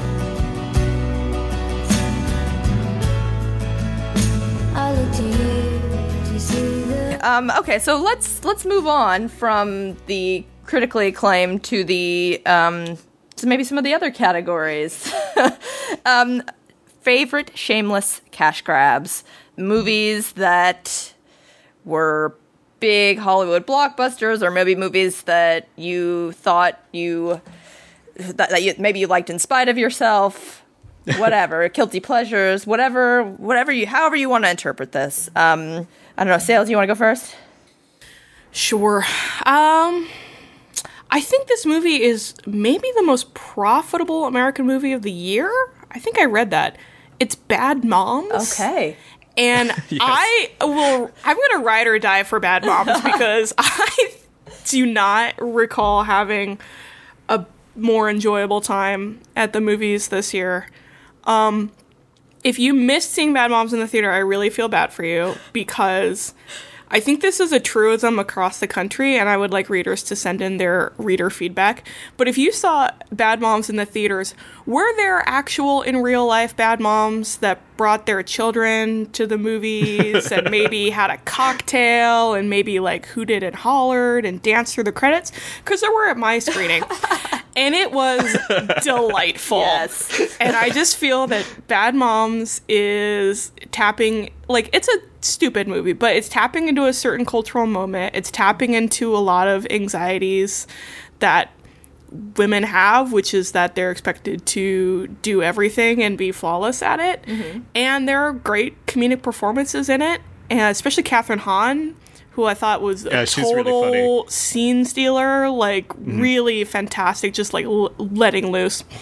I look to you to see the Um, okay, so let's let's move on from the critically acclaimed to the um, to maybe some of the other categories. um, favorite shameless cash grabs, movies that were big Hollywood blockbusters, or maybe movies that you thought you that, that you maybe you liked in spite of yourself. Whatever, guilty pleasures, whatever, whatever you, however you want to interpret this. Um, I don't know, Sales, you want to go first? Sure. Um, I think this movie is maybe the most profitable American movie of the year. I think I read that. It's Bad Moms. Okay. And Yes. I will, I'm going to ride or die for Bad Moms because I do not recall having a more enjoyable time at the movies this year. Um, if you missed seeing Bad Moms in the theater, I really feel bad for you, because I think this is a truism across the country, and I would like readers to send in their reader feedback. But if you saw Bad Moms in the theaters, were there actual, in real life, bad moms that brought their children to the movies and maybe had a cocktail and maybe like hooted and hollered and danced through the credits? Because there were at my screening. And it was delightful. Yes. And I just feel that Bad Moms is tapping, like, it's a stupid movie, but it's tapping into a certain cultural moment. It's tapping into a lot of anxieties that women have, which is that they're expected to do everything and be flawless at it. Mm-hmm. And there are great comedic performances in it, and especially Kathryn Hahn, who I thought was Yeah, a she's really total funny. scene stealer, like, Mm-hmm. really fantastic, just, like, l- letting loose.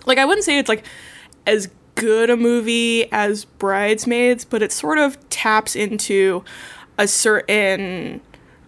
like, I wouldn't say it's like as good a movie as Bridesmaids, but it sort of taps into a certain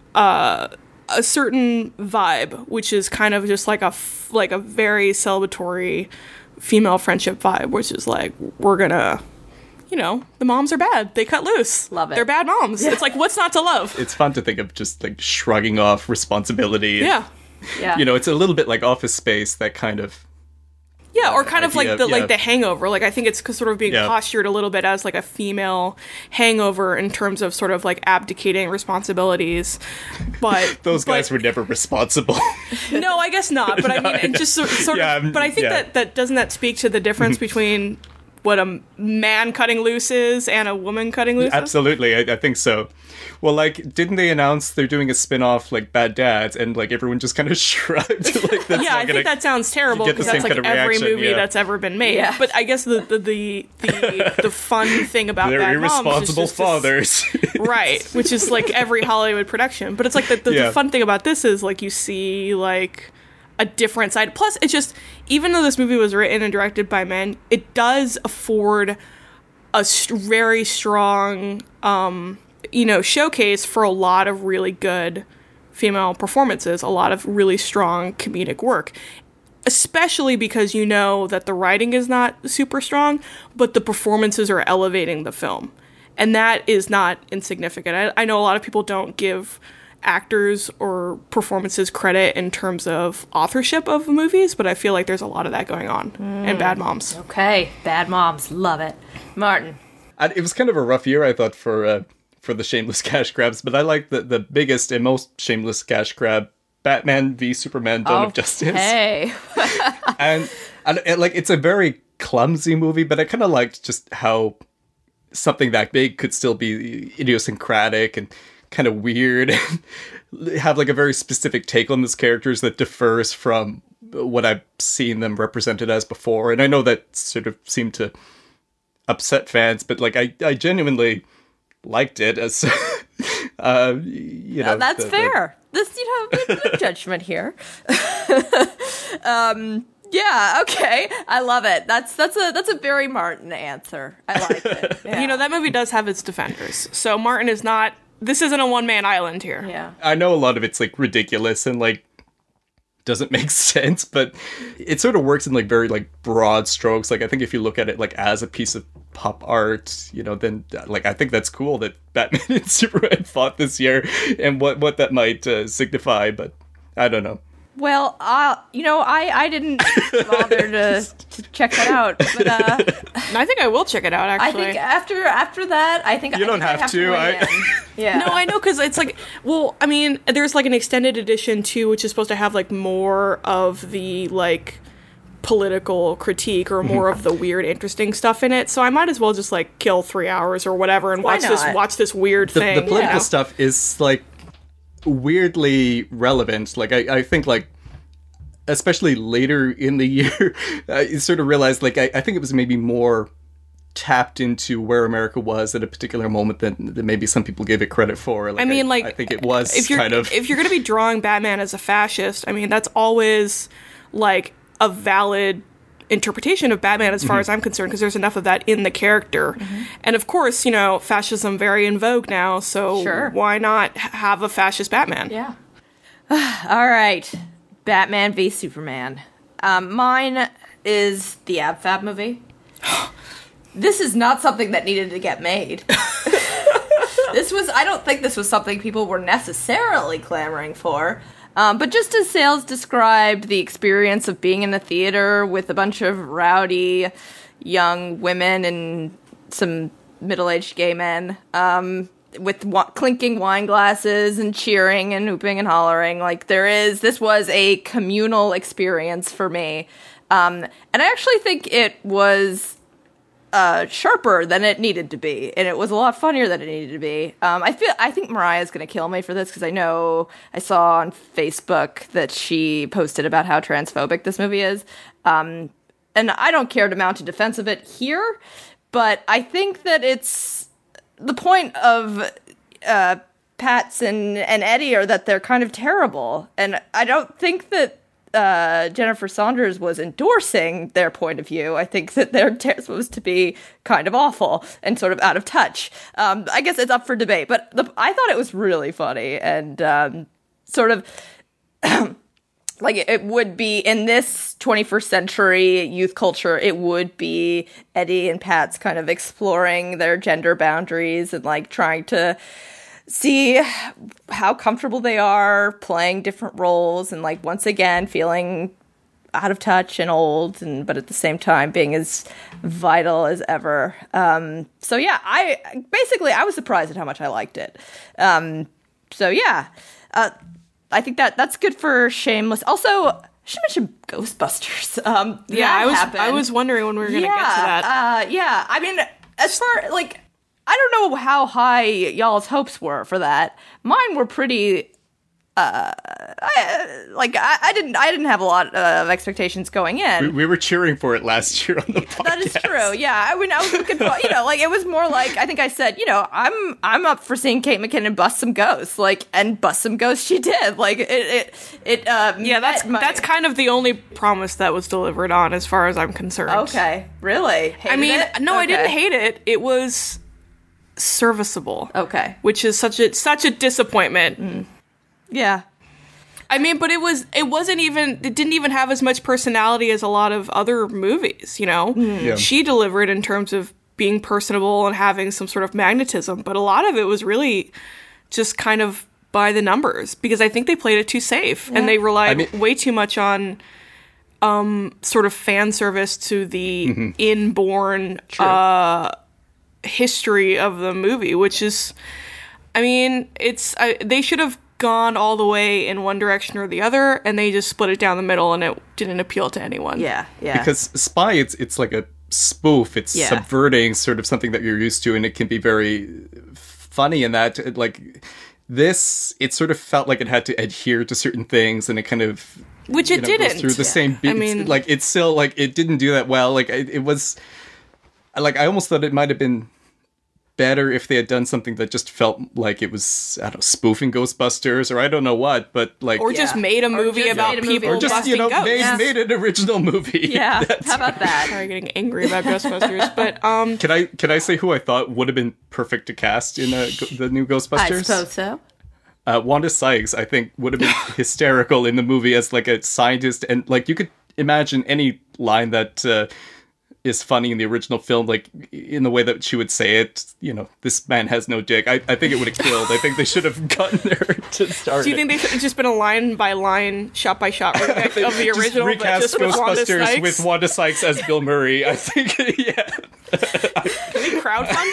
uh a certain vibe, which is kind of just like a f- like a very celebratory female friendship vibe, which is like, we're gonna, you know, the moms are bad, they cut loose, Love it. they're bad moms. It's like, what's not to love? It's fun to think of just like shrugging off responsibility. and, Yeah. Yeah. You know, it's a little bit like Office Space, that kind of. Yeah, or kind of like idea, the yeah. like the Hangover. Like, I think it's sort of being Yeah. postured a little bit as like a female hangover in terms of sort of like abdicating responsibilities. But Those guys but, were never responsible. no, I guess not. But I No, mean, it just sort, sort Yeah, of. I'm- But I think yeah. that that doesn't that speak to the difference between what a man cutting loose is and a woman cutting loose is? Absolutely, I, I think so. Well, like, didn't they announce they're doing a spin-off, like, Bad Dads, and, like, everyone just kind of shrugged? like, that's Yeah, not I gonna think that sounds terrible get the because that's same like kind of every reaction, movie yeah. that's ever been made. Yeah. But I guess the the the the, the fun thing about They're Bad Moms is irresponsible just this- fathers. right, which is like every Hollywood production. But it's like the, the, Yeah. the fun thing about this is like you see like a different side. Plus, it's just, even though this movie was written and directed by men, it does afford a st- very strong, um, you know, showcase for a lot of really good female performances, a lot of really strong comedic work. Especially because you know that the writing is not super strong, but the performances are elevating the film. And that is not insignificant. I, I know a lot of people don't give actors or performances credit in terms of authorship of movies, but I feel like there's a lot of that going on in Bad Moms. Okay, Bad Moms, love it. Martin. I, it was kind of a rough year, I thought, for uh, for the shameless cash grabs, but I like the, the biggest and most shameless cash grab, Batman v Superman: Dawn of Justice. Hey. and, and, and like, it's a very clumsy movie, but I kind of liked just how something that big could still be idiosyncratic and kind of weird, and have like a very specific take on these characters that differs from what I've seen them represented as before. And I know that sort of seemed to upset fans, but like I, I genuinely liked it as uh you know Uh, that's the- the- fair. This, you know, no, no judgment here. um, yeah, okay. I love it. That's that's a that's a very Martin answer. I like it. Yeah. You know, that movie does have its defenders. So Martin is not, this isn't a one-man island here. Yeah. I know a lot of it's like ridiculous and like doesn't make sense, but it sort of works in like very like broad strokes. Like I think if you look at it like as a piece of pop art, you know, then like I think that's cool that Batman and Superman fought this year and what what that might uh, signify, but I don't know. Well, uh, you know, I, I didn't bother to, to check that out, but uh, And I think I will check it out, I actually. think after after that, I think You I don't think I have to, weigh I- in. Yeah. No, I know, because it's like, well, I mean, there's like an extended edition too, which is supposed to have like more of the like political critique or more of the weird, interesting stuff in it. So I might as well just like kill three hours or whatever and Why watch this not? watch this weird The, thing. the political you know? stuff is like weirdly relevant. Like I, I think like especially later in the year, I sort of realized like I, I think it was maybe more tapped into where America was at a particular moment than, than maybe some people gave it credit for. Like, I mean, like, I think it was if you're kind of if you're going to be drawing Batman as a fascist, I mean, that's always like a valid interpretation of Batman as far Mm-hmm. as I'm concerned, because there's enough of that in the character. And of course, you know, fascism very in vogue now, so Sure. why not h- have a fascist Batman? Yeah. All right. Batman v Superman. Um, mine is the Ab Fab movie. This is not something that needed to get made. This was, I don't think this was something people were necessarily clamoring for. Um, but just as Sales described the experience of being in a theater with a bunch of rowdy young women and some middle-aged gay men, um, with wa- clinking wine glasses and cheering and whooping and hollering, like there is, this was a communal experience for me. Um, and I actually think it was uh, sharper than it needed to be, and it was a lot funnier than it needed to be. Um, I feel I think Mariah's gonna kill me for this because I know I saw on Facebook that she posted about how transphobic this movie is, um, and I don't care to mount a defense of it here, but I think that it's the point of uh, Pats and and Eddie are that they're kind of terrible, and I don't think that uh, Jennifer Saunders was endorsing their point of view. I think that they're t- supposed to be kind of awful and sort of out of touch. Um, I guess it's up for debate, but the, I thought it was really funny and um, sort of like it would be in this twenty-first century youth culture, it would be Eddie and Pat's kind of exploring their gender boundaries and like trying to see how comfortable they are playing different roles and like once again feeling out of touch and old, and but at the same time being as vital as ever. Um, so yeah, I basically I was surprised at how much I liked it. Um, so yeah, uh, I think that that's good for Shameless. Also, I should mention Ghostbusters. Um, yeah, that I was happened. I was wondering when we were going to yeah, get to that. Uh, yeah, I mean, as far like. I don't know how high y'all's hopes were for that. Mine were pretty, uh, I, like I, I didn't, I didn't have a lot of expectations going in. We, we were cheering for it last year on the podcast. That is true. Yeah, I mean, I was looking for, you know, like it was more like I think I said, you know, I'm, I'm up for seeing Kate McKinnon bust some ghosts, like, and bust some ghosts she did, like it, it, it. Uh, yeah, that's my, that's kind of the only promise that was delivered on, as far as I'm concerned. Okay, really? Hated I mean, it? no, okay. I didn't hate it. It was serviceable. Okay, which is such a such a disappointment. Mm. Yeah. I mean, but it was it wasn't even it didn't even have as much personality as a lot of other movies, you know? Mm. Yeah. She delivered in terms of being personable and having some sort of magnetism, but a lot of it was really just kind of by the numbers, because I think they played it too safe, yeah. and they relied I mean, way too much on um sort of fan service to the mm-hmm. inborn uh history of the movie, which is, I mean, it's I, they should have gone all the way in one direction or the other, and they just split it down the middle, and it didn't appeal to anyone. Yeah, yeah. Because Spy, it's it's like a spoof. It's yeah. subverting sort of something that you're used to, and it can be very funny in that. It, like this, it sort of felt like it had to adhere to certain things, and it kind of which it you know, didn't goes through the yeah. same beats. I mean, like it's still like it didn't do that well. Like it, it was. Like, I almost thought it might have been better if they had done something that just felt like it was, I don't know, spoofing Ghostbusters, or I don't know what, but like... Or just yeah. made a movie about a people movie. Or just, busting you know, ghosts. made, yeah. made an original movie. Yeah, how about that? Sorry, getting angry about Ghostbusters, but... um, Can I can I say who I thought would have been perfect to cast in a, the new Ghostbusters? I suppose so. Uh, Wanda Sykes, I think, would have been hysterical in the movie as, like, a scientist, and, like, you could imagine any line that... Uh, is funny in the original film, like in the way that she would say it, you know, this man has no dick. I, I think it would have killed. I think they should have gotten there to start. Do you it. think they should have just been a line by line, shot by shot remake of the Just original, recast but just with Wanda Ghostbusters Sykes? with Wanda Sykes as Bill Murray? I think, yeah. Can we crowdfund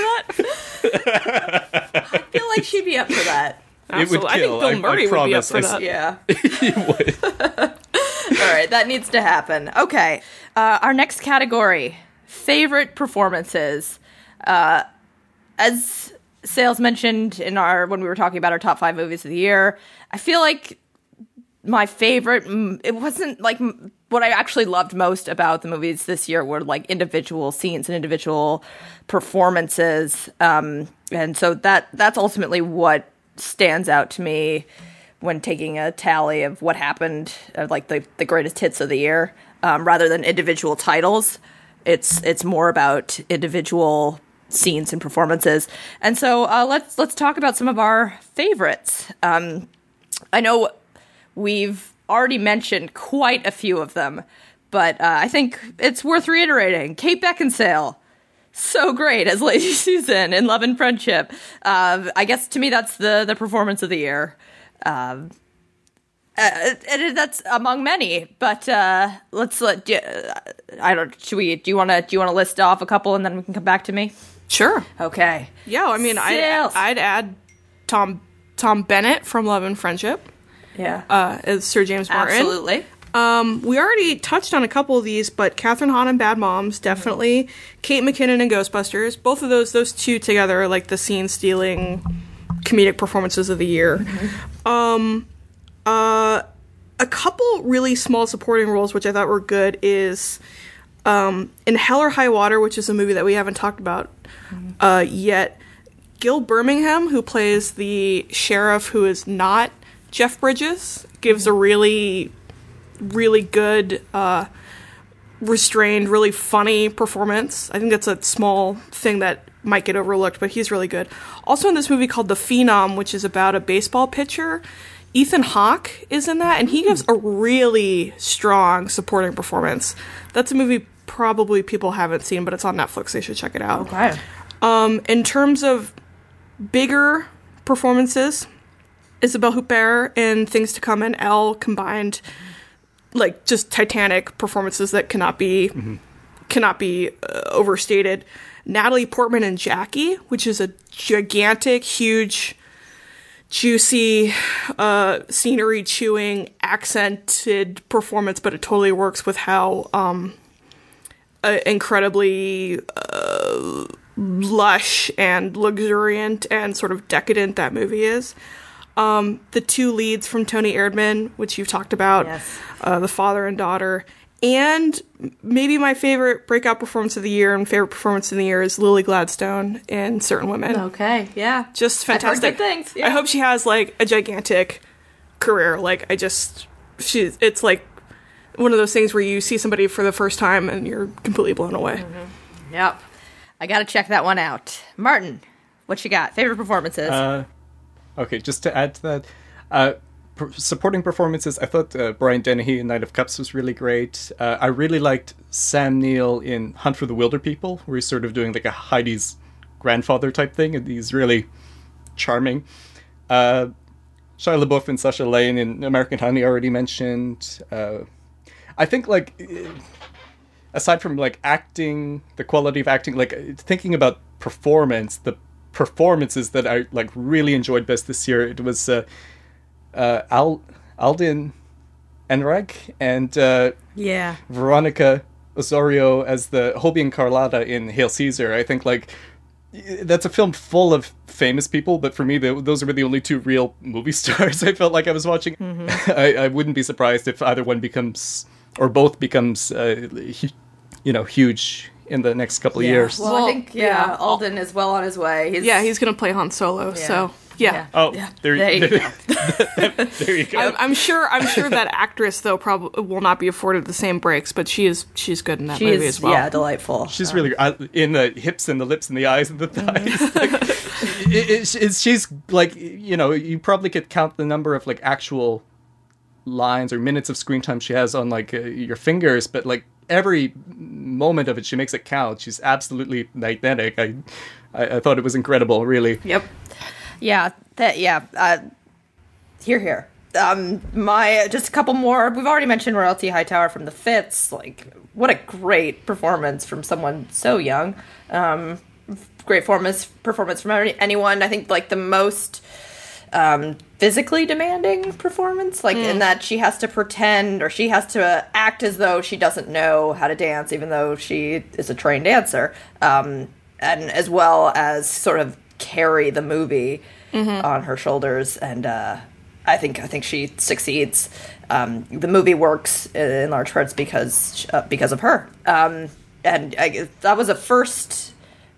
that? I feel like she'd be up for that. It would Absolutely. kill. I think Bill I- I Murray would be up promise. for I that. Yeah. He would. All right, that needs to happen. Okay, uh, our next category: favorite performances. Uh, as Sales mentioned in our when we were talking about our top five movies of the year, I feel like my favorite. It wasn't like what I actually loved most about the movies this year were like individual scenes and individual performances, um, and so that that's ultimately what stands out to me when taking a tally of what happened, uh, like the, the greatest hits of the year, um, rather than individual titles. It's it's more about individual scenes and performances. And so uh, let's let's talk about some of our favorites. Um, I know we've already mentioned quite a few of them, but uh, I think it's worth reiterating. Kate Beckinsale. So great as Lady Susan in Love and Friendship. Uh, I guess to me that's the, the performance of the year. Um, uh, and that's among many, but uh, let's let. Uh, I don't. Should we? Do you want to? Do you want to list off a couple and then we can come back to me? Sure. Okay. Yeah, I mean, I'd, Sales. I'd add Tom Tom Bennett from Love and Friendship Yeah. uh, as Sir James Martin. Absolutely. Um, we already touched on a couple of these, but Catherine Hahn in Bad Moms, definitely. Mm-hmm. Kate McKinnon in Ghostbusters. Both of those, those two together are like the scene-stealing comedic performances of the year. Mm-hmm. Um, uh, a couple really small supporting roles, which I thought were good, is um, in Hell or High Water, which is a movie that we haven't talked about mm-hmm. uh, yet. Gil Birmingham, who plays the sheriff who is not Jeff Bridges, gives a really really good, uh, restrained, really funny performance. I think that's a small thing that might get overlooked, but he's really good. Also in this movie called The Phenom, which is about a baseball pitcher, Ethan Hawke is in that, and he gives a really strong supporting performance. That's a movie probably people haven't seen, but it's on Netflix. They should check it out. Okay. Um, in terms of bigger performances, Isabelle Huppert in Things to Come and Elle combined, like, just titanic performances that cannot be mm-hmm. cannot be uh, overstated. Natalie Portman in Jackie, which is a gigantic, huge, juicy, uh, scenery-chewing, accented performance, but it totally works with how um, uh, incredibly uh, lush and luxuriant and sort of decadent that movie is. Um, the two leads from Tony Erdmann, which you've talked about, yes. uh, the father and daughter, and maybe my favorite breakout performance of the year and favorite performance of the year is Lily Gladstone in Certain Women. Okay, yeah. Just fantastic. I've heard good things. Yeah. I hope she has, like, a gigantic career. Like, I just, she's, it's like one of those things where you see somebody for the first time and you're completely blown away. Mm-hmm. Yep. I gotta check that one out. Martin, what you got? Favorite performances? Uh, okay, just to add to that, uh, per- supporting performances, I thought uh, Brian Dennehy in Knight of Cups was really great. Uh, I really liked Sam Neill in Hunt for the Wilder People, where he's sort of doing like a Heidi's grandfather type thing, and he's really charming. Uh, Shia LaBeouf and Sacha Lane in American Honey, already mentioned. Uh, I think, like, aside from, like, acting, the quality of acting, like, thinking about performance, the performances that I, like, really enjoyed best this year, it was uh, uh, Al- Alden Ehrenreich and uh, yeah. Veronica Osorio as the Hobie and Carlotta in Hail Caesar. I think, like, that's a film full of famous people, but for me, the, those were the only two real movie stars I felt like I was watching. Mm-hmm. I, I wouldn't be surprised if either one becomes, or both becomes, uh, hu- you know, huge in the next couple yeah. of years. Well, I think, yeah, yeah, Alden is well on his way. He's, yeah, he's going to play Han Solo, yeah. so... Yeah. yeah. Oh, yeah. there, there you go. there you go. I'm, I'm sure. I'm sure that actress though probably will not be afforded the same breaks, but she is. She's good in that she movie is, as well. Yeah, delightful. She's um, really I, in the hips and the lips and the eyes and the thighs. Mm-hmm. like, it, it's, it's, she's like, you know, you probably could count the number of like actual lines or minutes of screen time she has on like uh, your fingers, but like every moment of it, she makes it count. She's absolutely magnetic. I, I, I thought it was incredible, really. Yep. Yeah, that yeah. Uh, here, here. Um, my just a couple more. We've already mentioned Royalty Hightower from The Fits. Like, what a great performance from someone so young. Um, great performance performance from anyone. I think like the most um, physically demanding performance. Like mm. in that she has to pretend or she has to act as though she doesn't know how to dance, even though she is a trained dancer. Um, and as well as sort of carry the movie mm-hmm. on her shoulders, and uh, I think I think she succeeds. Um, the movie works in large parts because uh, because of her. Um, and I, that was a first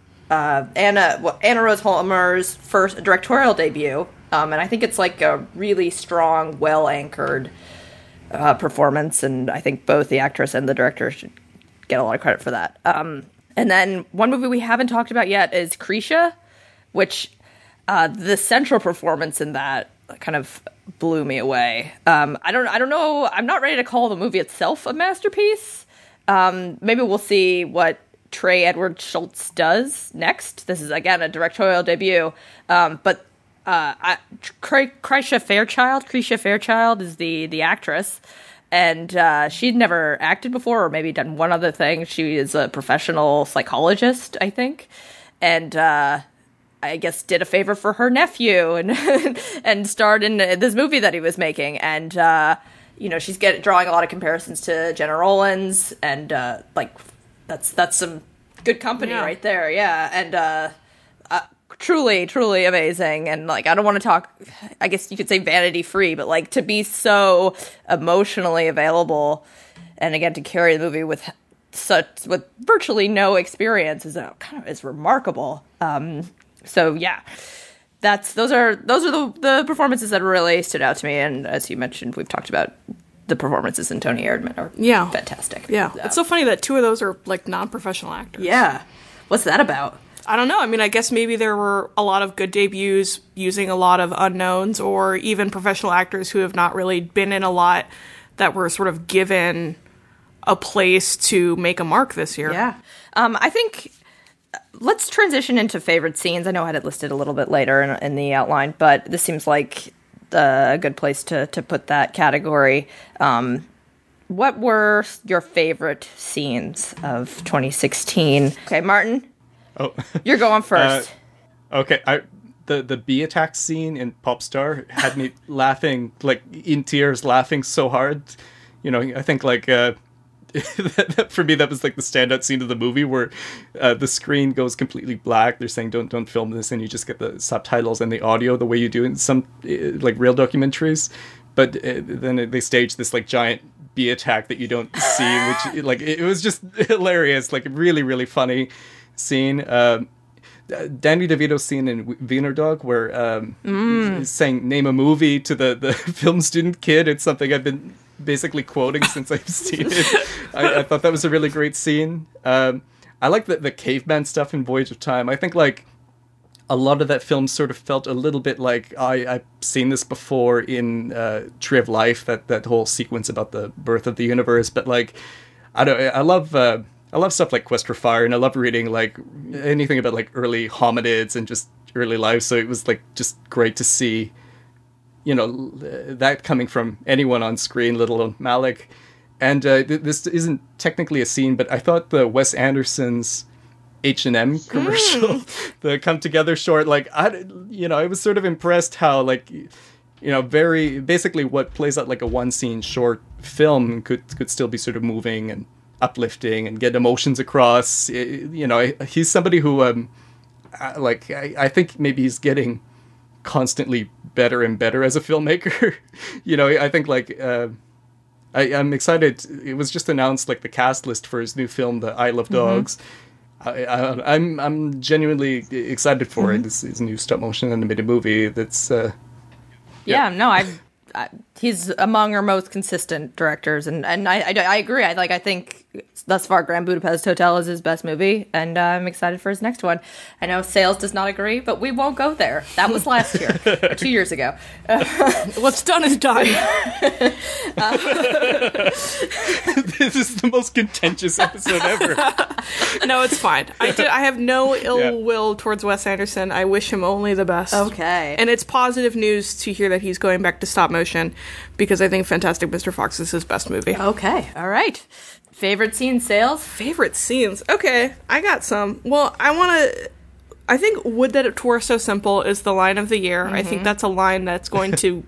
uh, Anna well, Anna Rose Holmer's first directorial debut, um, and I think it's like a really strong, well anchored uh, performance. And I think both the actress and the director should get a lot of credit for that. Um, and then one movie we haven't talked about yet is Krisha, which uh, the central performance in that kind of blew me away. Um, I don't, I don't know. I'm not ready to call the movie itself a masterpiece. Um, maybe we'll see what Trey Edward Schultz does next. This is again a directorial debut. Um, but uh, I, Krisha Fairchild, Krisha Fairchild is the the actress, and uh, she'd never acted before, or maybe done one other thing. She is a professional psychologist, I think, and. Uh, I guess did a favor for her nephew and and starred in this movie that he was making, and uh, you know she's get drawing a lot of comparisons to Jenna Rollins, and uh, like that's that's some good company yeah. right there, yeah, and uh, uh, truly truly amazing, and like I don't want to talk, I guess you could say vanity free, but like to be so emotionally available, and again to carry the movie with such with virtually no experience is uh, kind of is remarkable. Um, So yeah, that's those are those are the the performances that really stood out to me. And as you mentioned, we've talked about the performances in Tony Erdmann are Yeah. fantastic. Yeah. So- It's so funny that two of those are like non-professional actors. Yeah. What's that about? I don't know. I mean, I guess maybe there were a lot of good debuts using a lot of unknowns, or even professional actors who have not really been in a lot that were sort of given a place to make a mark this year. Yeah. Um, I think let's transition into favorite scenes. I know I had it listed a little bit later in, in the outline, but this seems like a good place to, to put that category. Um, what were your favorite scenes of twenty sixteen? Okay, Martin, Oh, you're going first. Uh, okay. I the the bee attack scene in Popstar had me laughing, like in tears, laughing so hard. You know, I think like uh, for me that was like the standout scene of the movie, where uh, the screen goes completely black. They're saying don't don't film this, and you just get the subtitles and the audio the way you do in some uh, like real documentaries. But uh, then they stage this like giant bee attack that you don't see, which like it, it was just hilarious, like really really funny scene. Um, Danny DeVito's scene in Wiener Dog, where um, Mm. he's saying name a movie to the, the film student kid. It's something I've been basically quoting since I've seen it. I, I thought that was a really great scene. Um, I like the, the caveman stuff in Voyage of Time. I think like a lot of that film sort of felt a little bit like I, I've seen this before in uh, Tree of Life, that, that whole sequence about the birth of the universe. But like, I don't, I love... Uh, I love stuff like Quest for Fire, and I love reading like anything about like early hominids and just early life. So it was like just great to see, you know, that coming from anyone on screen, let alone Malick. And uh, th- this isn't technically a scene, but I thought the Wes Anderson's H and M commercial, the Come Together short, like I, you know, I was sort of impressed how like, you know, very basically what plays out like a one scene short film could could still be sort of moving and uplifting and get emotions across. You know, he's somebody who um like I, I think maybe he's getting constantly better and better as a filmmaker. You know, I think like uh I, I'm excited. It was just announced like the cast list for his new film, The I Love Dogs. Mm-hmm. I, I, I'm I'm genuinely excited for mm-hmm. it. This is a new stop motion animated movie that's uh yeah, yeah no I've I, he's among our most consistent directors, and, and I, I, I agree. I like I think thus far Grand Budapest Hotel is his best movie, and uh, I'm excited for his next one. I know Sales does not agree, but we won't go there. That was last year, or two years ago. What's done is done. uh, This is the most contentious episode ever. No, it's fine. I did. I have no ill Yeah. will towards Wes Anderson. I wish him only the best. Okay. And it's positive news to hear that he's going back to stop motion, because I think Fantastic Mister Fox is his best movie. Okay, all right. Favorite scene, Sales? Favorite scenes? Okay, I got some. Well, I want to... I think Would That It Were So Simple is the line of the year. Mm-hmm. I think that's a line that's going to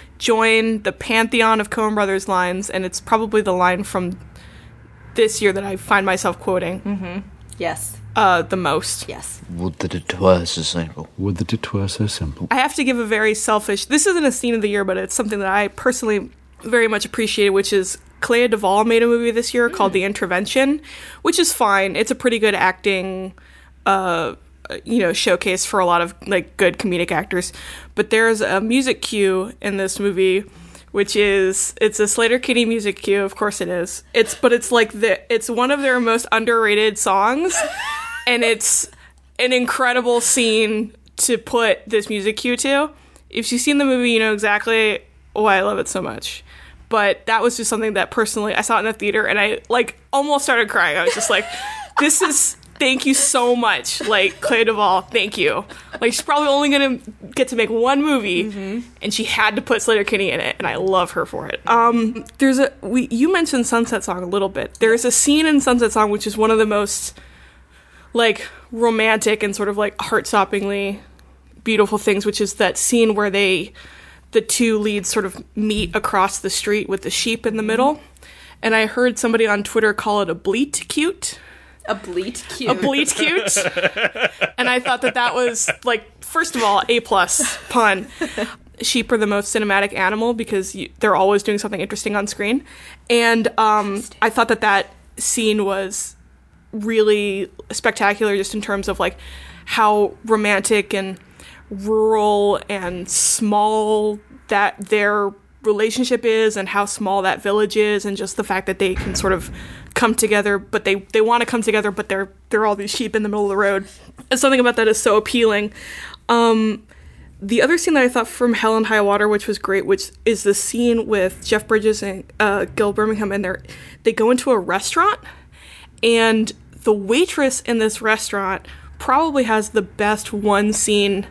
join the pantheon of Coen Brothers lines, and it's probably the line from this year that I find myself quoting Mm-hmm. Yes. uh, the most. Yes. Would that it were so simple. Would that it were so simple. I have to give a very selfish... This isn't a scene of the year, but it's something that I personally very much appreciated, which is Clea Duvall made a movie this year mm. called The Intervention, which is fine. It's a pretty good acting, uh, you know, showcase for a lot of like good comedic actors. But there's a music cue in this movie, which is it's a Sleater-Kinney music cue. Of course it is. It's but it's like the it's one of their most underrated songs, and it's an incredible scene to put this music cue to. If you've seen the movie, you know exactly why I love it so much. But that was just something that personally, I saw it in the theater and I like almost started crying. I was just like, this is, thank you so much. Like, Clea Duvall, thank you. Like, she's probably only going to get to make one movie mm-hmm. and she had to put Sleater-Kinney in it, and I love her for it. Um, there's a, we you mentioned Sunset Song a little bit. There's a scene in Sunset Song which is one of the most, like, romantic and sort of, like, heart-stoppingly beautiful things, which is that scene where they... the two leads sort of meet across the street with the sheep in the middle. And I heard somebody on Twitter call it a bleat cute. A bleat cute. A bleat cute. And I thought that that was, like, first of all, A-plus pun. Sheep are the most cinematic animal because you, they're always doing something interesting on screen. And um, I thought that that scene was really spectacular just in terms of, like, how romantic and rural and small that their relationship is and how small that village is, and just the fact that they can sort of come together, but they, they want to come together, but they're they're all these sheep in the middle of the road. And something about that is so appealing. Um, the other scene that I thought from Hell and High Water, which was great, which is the scene with Jeff Bridges and uh, Gil Birmingham, and they they go into a restaurant, and the waitress in this restaurant probably has the best one scene,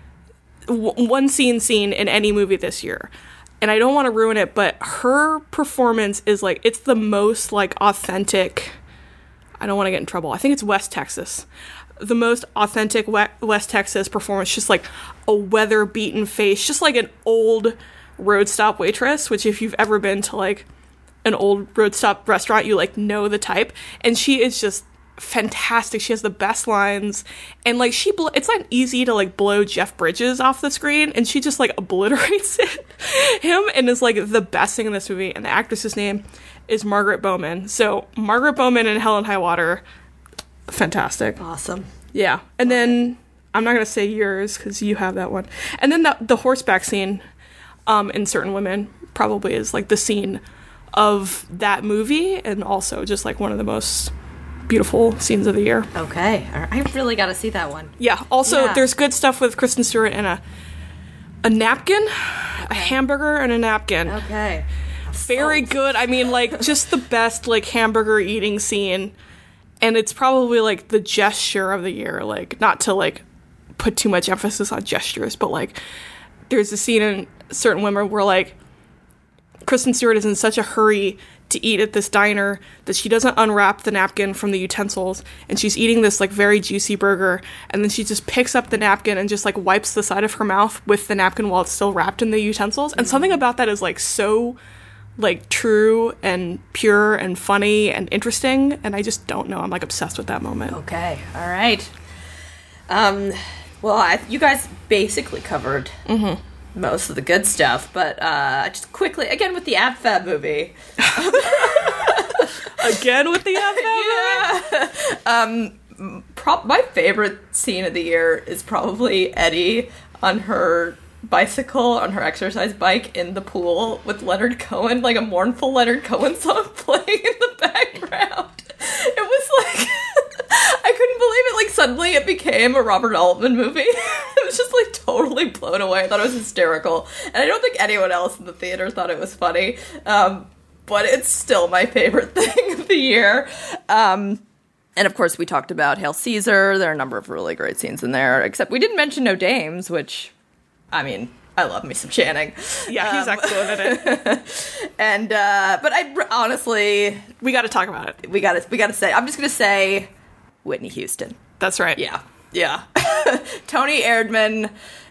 w- one scene scene in any movie this year. And I don't want to ruin it, but her performance is like, it's the most like authentic, I don't want to get in trouble, I think it's West Texas. The most authentic West Texas performance, just like a weather-beaten face, just like an old road stop waitress, which if you've ever been to like an old road stop restaurant, you like know the type. And she is just fantastic. She has the best lines, and like she bl- it's not easy to like blow Jeff Bridges off the screen, and she just like obliterates it him and is like the best thing in this movie. And the actress's name is Margaret Bowman. So Margaret Bowman in Hell and High Water, fantastic. Awesome. Yeah. And then I'm not gonna say yours because you have that one. And then the, the horseback scene um in Certain Women probably is like the scene of that movie, and also just like one of the most beautiful scenes of the year. Okay. I really got to see that one. Yeah. Also, Yeah. there's good stuff with Kristen Stewart and a a napkin, a hamburger and a napkin. Okay. Very good. I mean, like, just the best, like, hamburger eating scene. And it's probably, like, the gesture of the year. Like, not to, like, put too much emphasis on gestures, but, like, there's a scene in Certain Women where, like, Kristen Stewart is in such a hurry to eat at this diner that she doesn't unwrap the napkin from the utensils, and she's eating this like very juicy burger, and then she just picks up the napkin and just like wipes the side of her mouth with the napkin while it's still wrapped in the utensils. And something about that is like so like true and pure and funny and interesting, and I just don't know, I'm like obsessed with that moment. Okay. All right. Um well, I, you guys basically covered mm-hmm. most of the good stuff, but uh, just quickly, again with the A B F A B movie. Again with the A B F A B movie? Yeah. Um, pro- my favorite scene of the year is probably Eddie on her bicycle, on her exercise bike in the pool with Leonard Cohen, like a mournful Leonard Cohen song playing in the background. It was like... I couldn't believe it. Like, suddenly it became a Robert Altman movie. It was just, like, totally blown away. I thought it was hysterical. And I don't think anyone else in the theater thought it was funny. Um, but it's still my favorite thing of the year. Um, and, of course, we talked about Hail Caesar. There are a number of really great scenes in there. Except we didn't mention No Dames, which, I mean... I love me some Channing. Yeah, he's um, excellent at it. And, uh, but I honestly... We gotta talk about it. We gotta, we gotta say... I'm just gonna say... Whitney Houston. That's right. Yeah. Yeah. Tony Erdmann.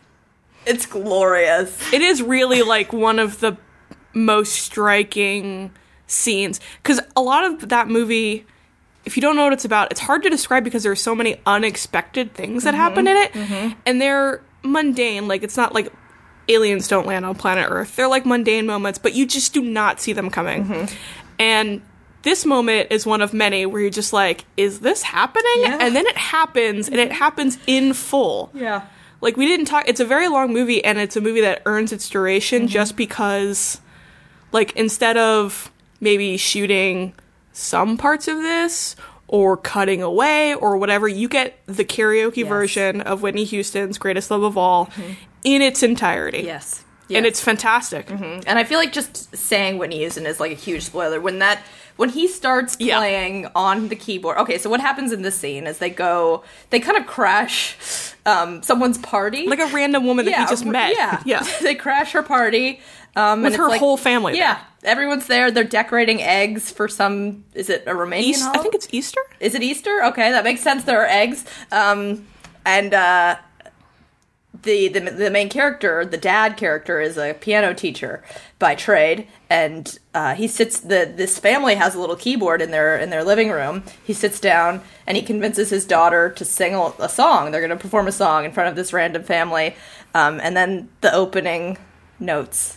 It's glorious. It is really like one of the most striking scenes. Because a lot of that movie, if you don't know what it's about, it's hard to describe because there are so many unexpected things that mm-hmm. happen in it. Mm-hmm. And they're mundane. Like, it's not like aliens don't land on planet Earth. They're like mundane moments, but you just do not see them coming. Mm-hmm. And... this moment is one of many where you're just like, is this happening? Yeah. And then it happens, and it happens in full. Yeah. Like, we didn't talk... It's a very long movie, and it's a movie that earns its duration mm-hmm. just because, like, instead of maybe shooting some parts of this or cutting away or whatever, you get the karaoke yes. version of Whitney Houston's Greatest Love of All mm-hmm. in its entirety. Yes. Yes. And it's fantastic. Mm-hmm. And I feel like just saying Whitney Houston is like a huge spoiler. When that... When he starts playing yeah. on the keyboard... Okay, so what happens in this scene is they go... They kind of crash um, someone's party. Like a random woman yeah, that he just met. Yeah. yeah. They crash her party. Um, With and her like, whole family Yeah. there. Everyone's there. They're decorating eggs for some... Is it a Romanian East, holiday? I think it's Easter. Is it Easter? Okay, that makes sense. There are eggs. Um, and... Uh, The, the the main character, the dad character, is a piano teacher by trade, and uh, he sits. the This family has a little keyboard in their in their living room. He sits down and he convinces his daughter to sing a, a song. They're going to perform a song in front of this random family, um, and then the opening notes,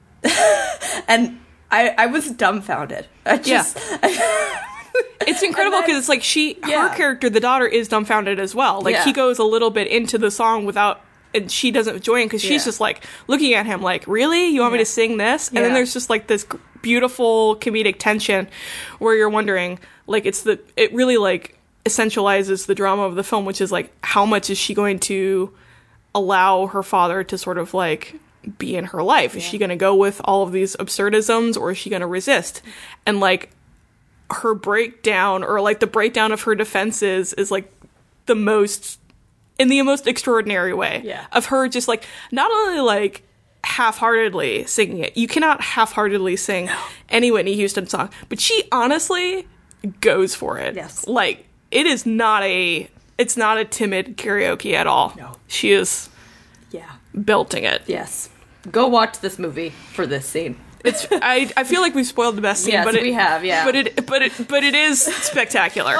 and I I was dumbfounded. I just. Yeah. I, It's incredible because it's like she, yeah. her character, the daughter, is dumbfounded as well. Like Yeah. he goes a little bit into the song without and she doesn't join because she's Yeah. just like looking at him like, really? You want me Yeah. to sing this? And Yeah. then there's just like this g- beautiful comedic tension where you're wondering, like, it's the, it really like essentializes the drama of the film, which is like, how much is she going to allow her father to sort of like be in her life? Is she going to go with all of these absurdisms, or is she going to resist? And like her breakdown, or like the breakdown of her defenses, is like the most, in the most extraordinary way. Yeah. Of her just like, not only like half-heartedly singing it. You cannot half-heartedly sing any Whitney Houston song, but she honestly goes for it. Yes. Like, it is not a, it's not a timid karaoke at all. No. She is Yeah. belting it. Yes. Go watch this movie for this scene. It's, I, I feel like we've spoiled the best scene, Yes, but it, we have, yeah. But it, but it, but it is spectacular.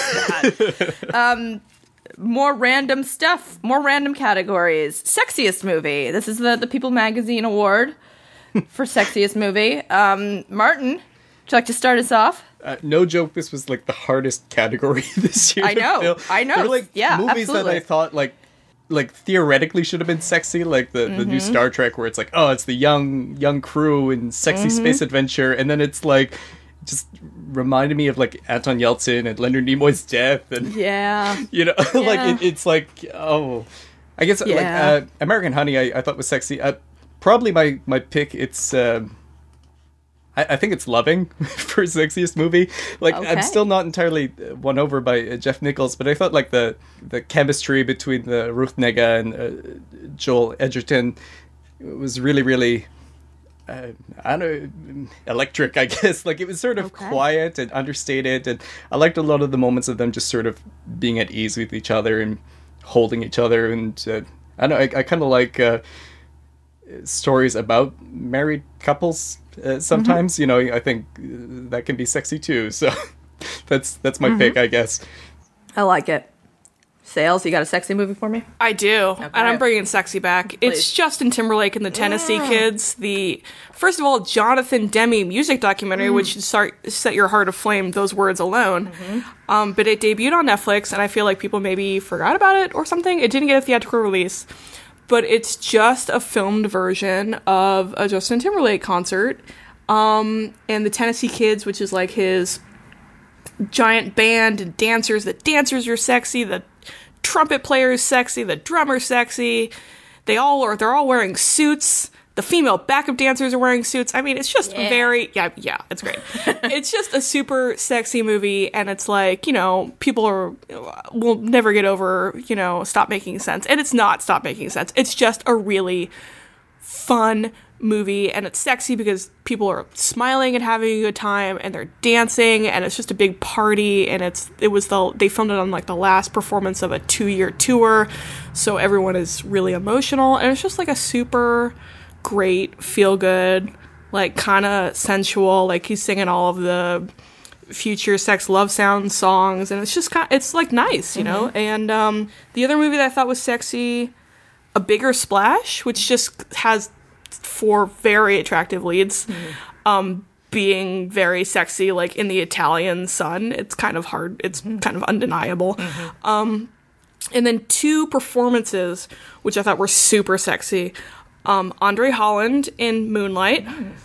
Oh, God. um, more random stuff, more random categories. Sexiest movie. This is the, the People Magazine Award for sexiest movie. Um, Martin, would you like to start us off? Uh, no joke, this was like the hardest category this year. I to know, fill. I know. There were like Yeah, movies absolutely. that I thought like like theoretically should have been sexy, like the, the Mm-hmm. new Star Trek, where it's like, oh, it's the young young crew in sexy Mm-hmm. space adventure, and then it's like just reminded me of like Anton Yeltsin and Leonard Nimoy's death, and Yeah. you know, Yeah. like it, it's like, oh, I guess like Yeah. uh, American Honey, I, I thought was sexy. Uh, probably my my pick. It's. Um, I, I think it's Loving for sexiest movie. Like, Okay. I'm still not entirely uh, won over by uh, Jeff Nichols, but I thought like the the chemistry between the Ruth Negga and uh, Joel Edgerton was really, really, uh, I don't know, electric, I guess. Like, it was sort of Okay. quiet and understated, and I liked a lot of the moments of them just sort of being at ease with each other and holding each other, and uh, I don't know, I, I kind of like uh, stories about married couples. Uh, sometimes, Mm-hmm. you know, I think uh, that can be sexy too. So that's that's Mm-hmm. my pick, I guess. I like it. Sales, you got a sexy movie for me? I do, and I'm bringing sexy back. Please. It's Justin Timberlake and the Tennessee Kids. The first of all, Jonathan Demme music documentary, which should start set your heart aflame. Those words alone. Um, but it debuted on Netflix, and I feel like people maybe forgot about it or something. It didn't get a theatrical release, but it's just a filmed version of a Justin Timberlake concert. Um, and the Tennessee Kids, which is like his giant band and dancers. The dancers are sexy. The trumpet player is sexy. The drummer's sexy. They all are. They're all wearing suits. The female backup dancers are wearing suits. I mean, it's just very yeah, yeah. It's great. It's just a super sexy movie, and it's like, you know, people are will never get over, you know, Stop Making Sense, and it's not Stop Making Sense. It's just a really fun movie, and it's sexy because people are smiling and having a good time, and they're dancing, and it's just a big party, and it's it was the they filmed it on like the last performance of a two-year tour, so everyone is really emotional, and it's just like a super great feel good, like kind of sensual, like he's singing all of the future sex love sound songs, and it's just kind it's like nice, you know. And um the other movie that I thought was sexy, A Bigger Splash, which just has four very attractive leads, um, being very sexy, like in the Italian sun. It's kind of hard. It's kind of undeniable. Um, and then two performances, which I thought were super sexy. Um, Andre Holland in Moonlight.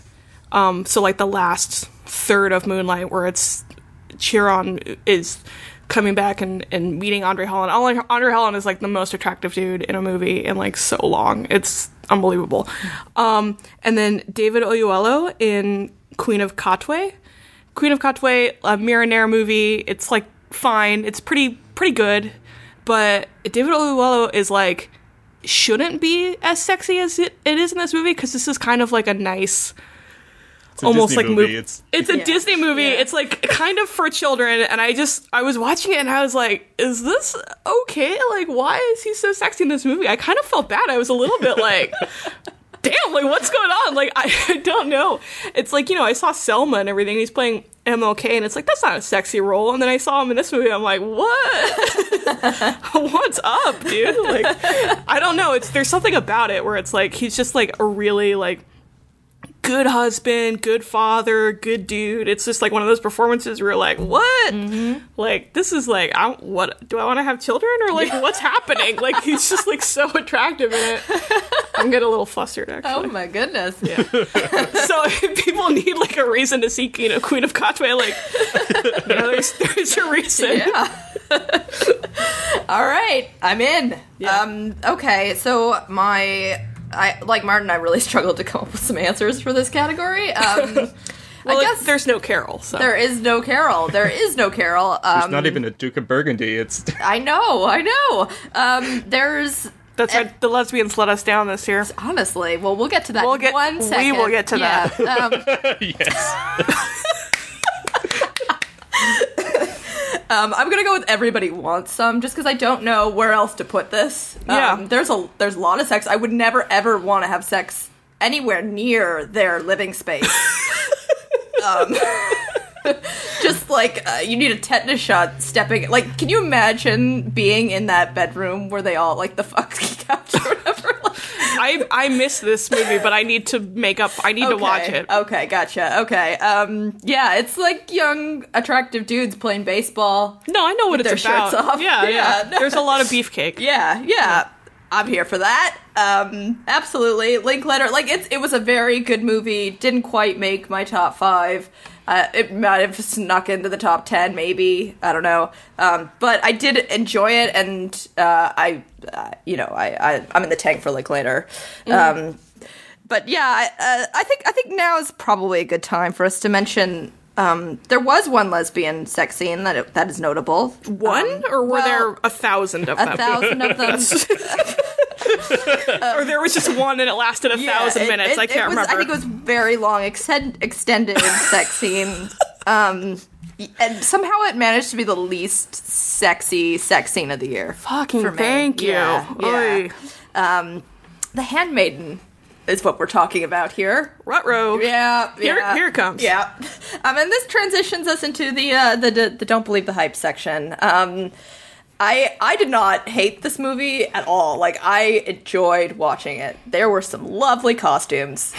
Um, so like the last third of Moonlight, where it's Chiron is coming back and, and meeting Andre Holland. Andre Andre Holland is like the most attractive dude in a movie in like so long. It's unbelievable. Um, and then David Oyelowo in Queen of Katwe. Queen of Katwe, a Mira movie. It's like fine. It's pretty pretty good, but David Oyelowo is like shouldn't be as sexy as it, it is in this movie, because this is kind of like a nice. It's a Almost Disney like movie. mo- It's it's a Yeah. Disney movie. Yeah. It's like kind of for children, and I just I was watching it and I was like, is this okay? Like, why is he so sexy in this movie? I kind of felt bad. I was a little bit like, damn, like what's going on? Like I, I don't know. It's like, you know, I saw Selma and everything. He's playing M L K, and it's like that's not a sexy role. And then I saw him in this movie. I'm like, what? What's up, dude? Like, I don't know. It's there's something about it where it's like he's just like a really like good husband, good father, good dude. It's just like one of those performances where you're like, what? Mm-hmm. Like, this is like, I, what, do I want to have children? Or like, what's happening? Like, he's just like so attractive in it. I'm getting a little flustered, actually. Oh my goodness. Yeah. So if people need like a reason to see, you know, Queen of Katwe, like, you know, there's, there's a reason. Yeah. All right, I'm in. Yeah. Um, okay, so my, I like Martin. I really struggled to come up with some answers for this category. Um, Well, I like, guess there's no Carol, so. there is no Carol. There is no Carol. Um, There's not even a Duke of Burgundy. It's I know, I know. Um, there's That's right. The lesbians let us down this year. honestly. Well, we'll get to that. We'll in get- one we second. will get to Yeah, um, yes. Um, I'm gonna go with Everybody Wants Some, just because I don't know where else to put this. Um, Yeah. there's a there's a lot of sex. I would never ever want to have sex anywhere near their living space. um, just like uh, you need a tetanus shot stepping. Like, can you imagine being in that bedroom where they all like the fucking couch or whatever? Like, I I miss this movie, but I need to make up. I need to watch it. Okay, gotcha. Okay, um, yeah, it's like young, attractive dudes playing baseball. No, I know what With it's their about. shirts off. Yeah, yeah. Yeah. There's a lot of beefcake. Yeah, yeah. I'm here for that. Um, absolutely. Linklater, like, it's, it was a very good movie. Didn't quite make my top five. Uh, it might have snuck into the top ten, maybe. I don't know. Um, but I did enjoy it, and uh, I, uh, you know, I, I, I'm in the tank for Linklater. Mm. Um, but yeah, I, uh, I think I think now is probably a good time for us to mention. Um, there was one lesbian sex scene that that is notable. One, Um, or were well, there a thousand of a them? thousand of them? Or there was just one and it lasted a Yeah, thousand it- minutes. it- I can't it was, remember. I think it was very long, extend, extended sex scene. Um, and somehow it managed to be the least sexy sex scene of the year. Fucking for me. thank you. Yeah, yeah. Oy. Um, The Handmaiden is what we're talking about here. Ruh-roh. Yeah, Here- yeah. here it comes. Yeah, um, and this transitions us into the uh, the, the the don't believe the hype section. Um, I I did not hate this movie at all. Like, I enjoyed watching it. There were some lovely costumes.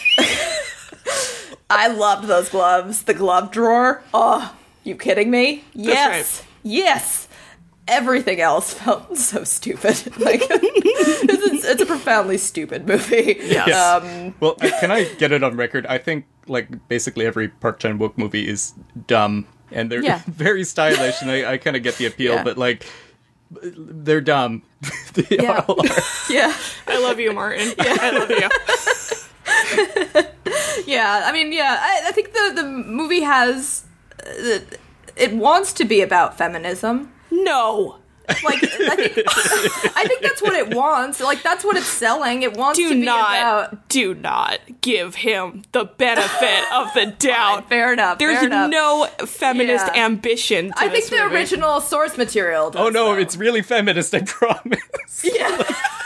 I loved those gloves. The glove drawer. Oh, you kidding me? Yes, right. yes. Everything else felt so stupid. Like, it's, it's a profoundly stupid movie. Yes. Um, Well, uh, can I get it on record? I think like basically every Park Chan-wook movie is dumb, and they're Yeah. very stylish, and I, I kind of get the appeal, Yeah. but like they're dumb. They Yeah. all are. yeah. I love you, Martin. Yeah, I love you. Yeah, I mean, yeah, I, I think the, the movie has, uh, it wants to be about feminism. No. Like, I think, I think that's what it wants. Like, that's what it's selling. It wants Do to be not, about... do not give him the benefit of the doubt. Fair enough, There's fair enough. no feminist Yeah. ambition to I think this the movie. original source material does, Oh no, though. it's really feminist. I promise. Yeah.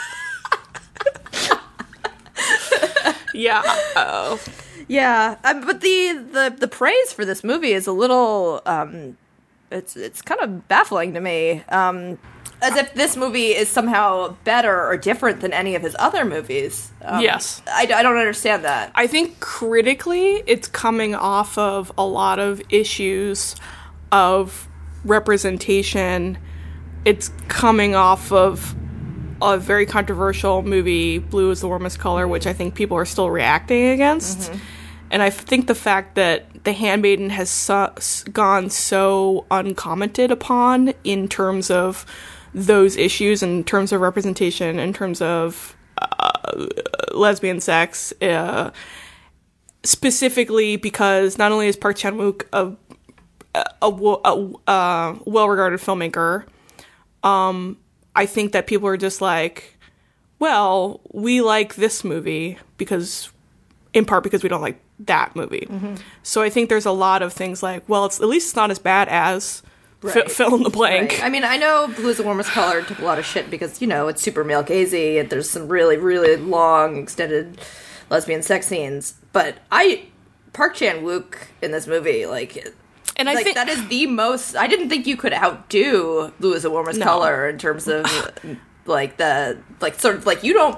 Yeah. Oh. Yeah, um, but the, the, the praise for this movie is a little... Um, it's it's kind of baffling to me. Um, as if this movie is somehow better or different than any of his other movies. Um, Yes. I, I don't understand that. I think critically, it's coming off of a lot of issues of representation. It's coming off of a very controversial movie, Blue is the Warmest Color, which I think people are still reacting against. And I think the fact that The Handmaiden has so, gone so uncommented upon in terms of those issues, in terms of representation, in terms of uh, lesbian sex, uh, specifically because not only is Park Chan-wook a, a, a, a well-regarded filmmaker, um, I think that people are just like, well, we like this movie because, in part because we don't like that movie. Mm-hmm. So I think there's a lot of things like, well, it's at least it's not as bad as Right. fi- fill in the blank. Right. I mean, I know Blue is the Warmest Color took a lot of shit because, you know, it's super male gazy and there's some really, really long, extended lesbian sex scenes. But I, Park Chan-wook in this movie, like, And I like think that is the most, I didn't think you could outdo Blue is the Warmest No. Color in terms of, like, the, like, sort of, like, you don't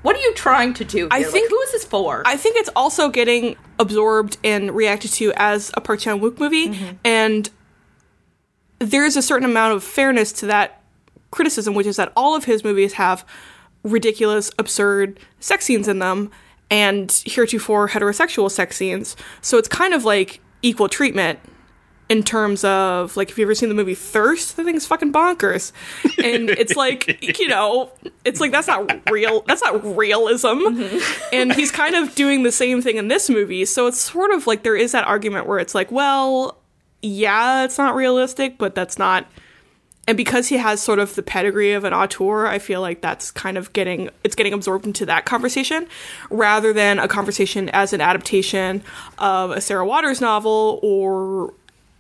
What are you trying to do here? I Like, think- who is this for? I think it's also getting absorbed and reacted to as a Park Chan-wook movie, Mm-hmm. and there's a certain amount of fairness to that criticism, which is that all of his movies have ridiculous, absurd sex scenes in them, and heretofore heterosexual sex scenes. So it's kind of like equal treatment in terms of, like, if you've ever seen the movie Thirst, the thing's fucking bonkers. And it's like, you know, it's like, that's not real, that's not realism. Mm-hmm. And he's kind of doing the same thing in this movie. So it's sort of like, there is that argument where it's like, well, yeah, it's not realistic, but that's not. And because he has sort of the pedigree of an auteur, I feel like that's kind of getting, it's getting absorbed into that conversation, rather than a conversation as an adaptation of a Sarah Waters novel, or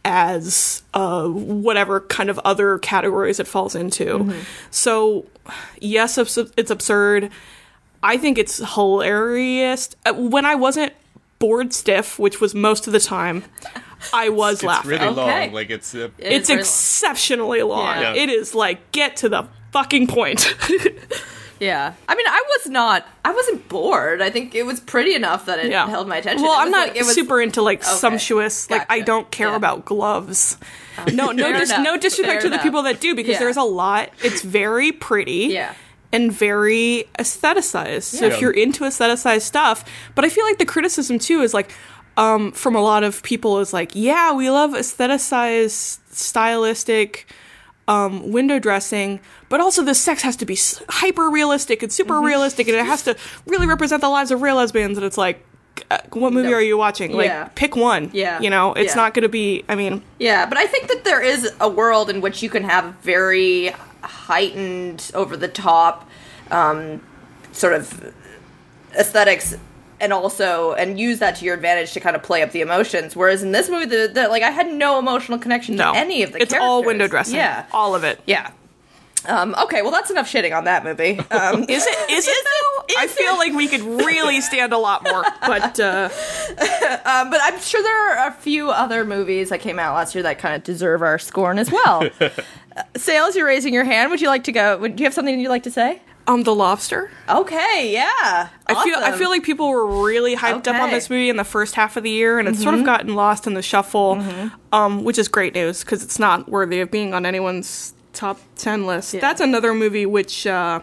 as uh, whatever kind of other categories it falls into. Mm-hmm. So, yes, it's it's absurd. I think it's hilarious. Uh, When I wasn't bored stiff, which was most of the time, I was It's laughing. really Okay. long. Like it's uh, It is It's very long. exceptionally long. Yeah. It is like, get to the fucking point. Yeah. I mean, I was not, I wasn't bored. I think it was pretty enough that it Yeah. held my attention. Well, It I'm was not like- it was- super into like sumptuous. Like, I Gotcha. don't care Yeah. about gloves. No, no, Fair dis- enough. no disrespect Fair to the enough. people that do, because Yeah. there's a lot. It's very pretty. Yeah. And very aestheticized. So Yeah. if you're into aestheticized stuff, but I feel like the criticism too is like, um, from a lot of people is like, yeah, we love aestheticized, stylistic, um, window dressing, but also the sex has to be hyper realistic and super Mm-hmm. realistic, and it has to really represent the lives of real lesbians. And it's like, uh, what movie No. are you watching? Like, Yeah. pick one. Yeah. You know, it's Yeah. not going to be. I mean, Yeah, but I think that there is a world in which you can have very heightened, over the top, um, sort of aesthetics, and also and use that to your advantage to kind of play up the emotions. Whereas in this movie, the, the like I had no emotional connection no, to any of the it's characters. all window dressing. Yeah, all of it. yeah. Um, okay, well that's enough shitting on that movie. Um, Is it? Is it though? I feel like we could really stand a lot more, but uh, Um, but I'm sure there are a few other movies that came out last year that kind of deserve our scorn as well. uh, Sales, you're raising your hand. Would you like to go? Would, do you have something you'd like to say? um, The Lobster. Okay, yeah. I feel I Awesome. feel like people were really hyped up on Okay. this movie in the first half of the year, and it's sort of gotten lost in the shuffle, um, which is great news because it's not worthy of being on anyone's top ten list. Yeah. That's another movie which uh,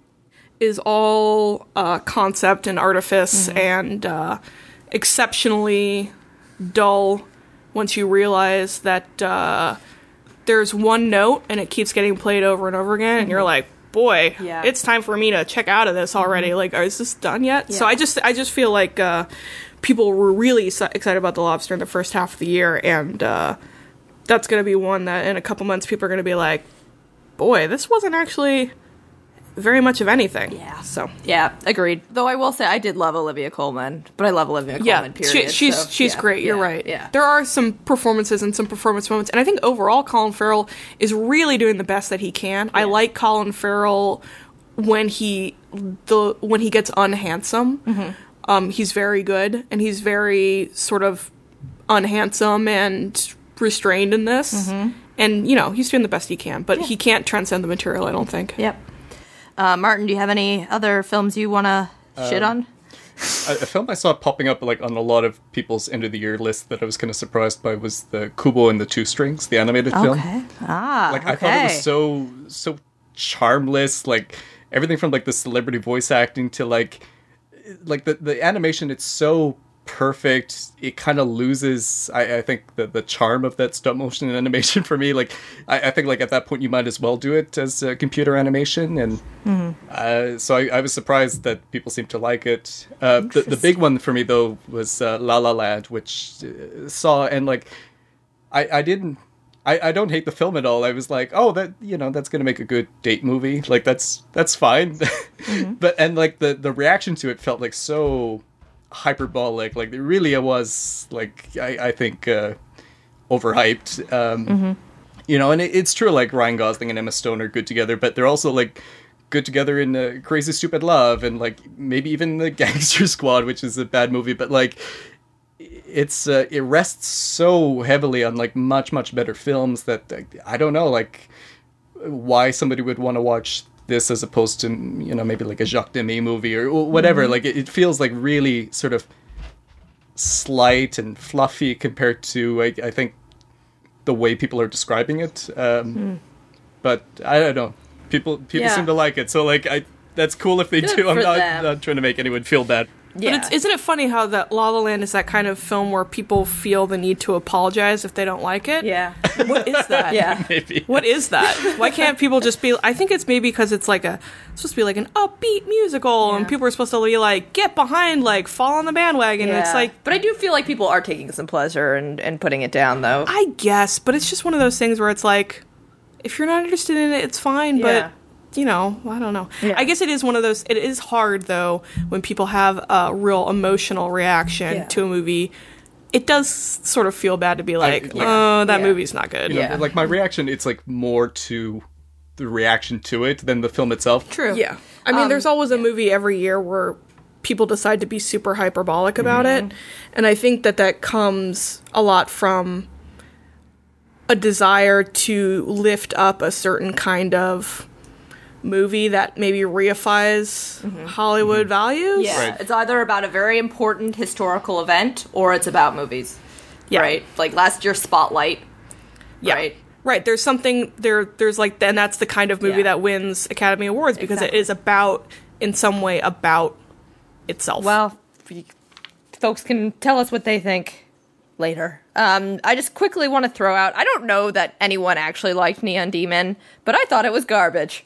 is all uh, concept and artifice and uh, exceptionally dull once you realize that uh, there's one note and it keeps getting played over and over again, and you're like, boy, Yeah. it's time for me to check out of this already. Like, is this done yet? So Yeah. I just, I just feel like uh, people were really so excited about The Lobster in the first half of the year, and uh, that's going to be one that in a couple months people are going to be like, boy, this wasn't actually very much of anything. Yeah. So Yeah, agreed. Though I will say I did love Olivia Colman, but I love Olivia yeah, Colman. Period. she, she's so, she's yeah, great. You're yeah, right. Yeah. There are some performances and some performance moments, and I think overall Colin Farrell is really doing the best that he can. I like Colin Farrell when he the when he gets unhandsome. Mm-hmm. Um, he's very good, and he's very sort of unhandsome and restrained in this. Mm-hmm. And you know he's doing the best he can, but he can't transcend the material. I don't think. Yep. Uh, Martin, do you have any other films you want to shit on? a, a film I saw popping up like on a lot of people's end of the year list that I was kind of surprised by was the Kubo and the Two Strings, the animated film. Okay. Ah, Like okay. I thought it was so so charmless, like everything from like the celebrity voice acting to like like the the animation. It's so perfect. It kind of loses, I, I think, the the charm of that stop motion animation for me. Like I, I think like at that point you might as well do it as uh, computer animation, and uh, so I, I was surprised that people seem to like it. Uh, the the big one for me though was uh, La La Land, which uh, saw and like I I didn't. I, I don't hate the film at all. I was like, oh, that you know, that's gonna make a good date movie. Like that's that's fine. Mm-hmm. But and like the the reaction to it felt like so hyperbolic. Like it really was like I I think uh, overhyped. Um, Mm-hmm. You know, and it, it's true. Like Ryan Gosling and Emma Stone are good together, but they're also like good together in uh, Crazy Stupid Love and like maybe even the Gangster Squad, which is a bad movie, but like. It's uh, it rests so heavily on like much much better films that uh, I don't know like why somebody would want to watch this as opposed to, you know, maybe like a Jacques Demy movie or whatever. Mm-hmm. Like it, it feels like really sort of slight and fluffy compared to, I, I think, the way people are describing it. Um, mm. But I don't know. People people yeah. seem to like it. So like I that's cool if they Good do. I'm not, them. not trying to make anyone feel bad. Yeah. But it's, isn't it funny how that La La Land is that kind of film where people feel the need to apologize if they don't like it? Yeah. What is that? Yeah. Maybe. What is that? Why can't people just be... I think it's maybe because it's like a... It's supposed to be like an upbeat musical, Yeah. and people are supposed to be like, get behind, like, fall on the bandwagon. Yeah. And it's like... But I do feel like people are taking some pleasure and, and putting it down, though. I guess, but it's just one of those things where it's like, if you're not interested in it, it's fine, Yeah. but... You know, I don't know. Yeah. I guess it is one of those... It is hard, though, when people have a real emotional reaction Yeah. to a movie. It does sort of feel bad to be like, like- oh, that Yeah. movie's not good. You know, Yeah. like my reaction, it's like more to the reaction to it than the film itself. True. Yeah. I mean, Um, there's always a movie every year where people decide to be super hyperbolic about Mm-hmm. it. And I think that that comes a lot from a desire to lift up a certain kind of movie that maybe reifies Hollywood values. Yeah. Right. It's either about a very important historical event or it's about movies. Yeah. Right? Like last year's Spotlight. Yeah. Right? Right. There's something there. There's like, then that's the kind of movie Yeah. that wins Academy Awards because Exactly. it is about, in some way, about itself. Well, y- folks can tell us what they think later. Um, I just quickly want to throw out, I don't know that anyone actually liked Neon Demon, but I thought it was garbage.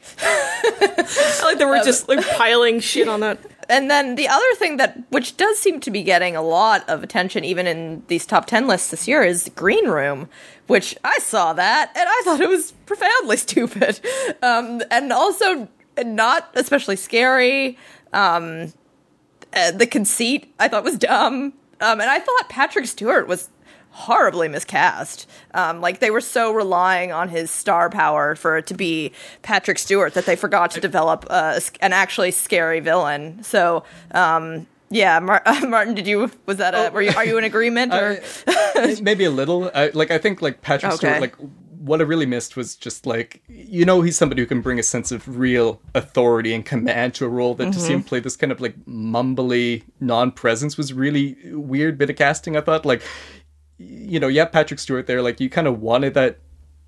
I like that we're just like piling shit on that. And then the other thing that, which does seem to be getting a lot of attention even in these top ten lists this year, is Green Room, which I saw that and I thought it was profoundly stupid. Um, and also not especially scary. Um, uh, the conceit I thought was dumb. Um, and I thought Patrick Stewart was horribly miscast. Um, like they were so relying on his star power for it to be Patrick Stewart that they forgot to develop uh, an actually scary villain. So, um, yeah, Mar- Martin, did you was that a? Were you, are you in agreement or? Maybe a little. I, like I think like Patrick Okay. Stewart. Like what I really missed was just like, you know, he's somebody who can bring a sense of real authority and command to a role that to see him play this kind of like mumbly non-presence was really weird bit of casting. I thought like, you know, yeah, Patrick Stewart there, like you kind of wanted that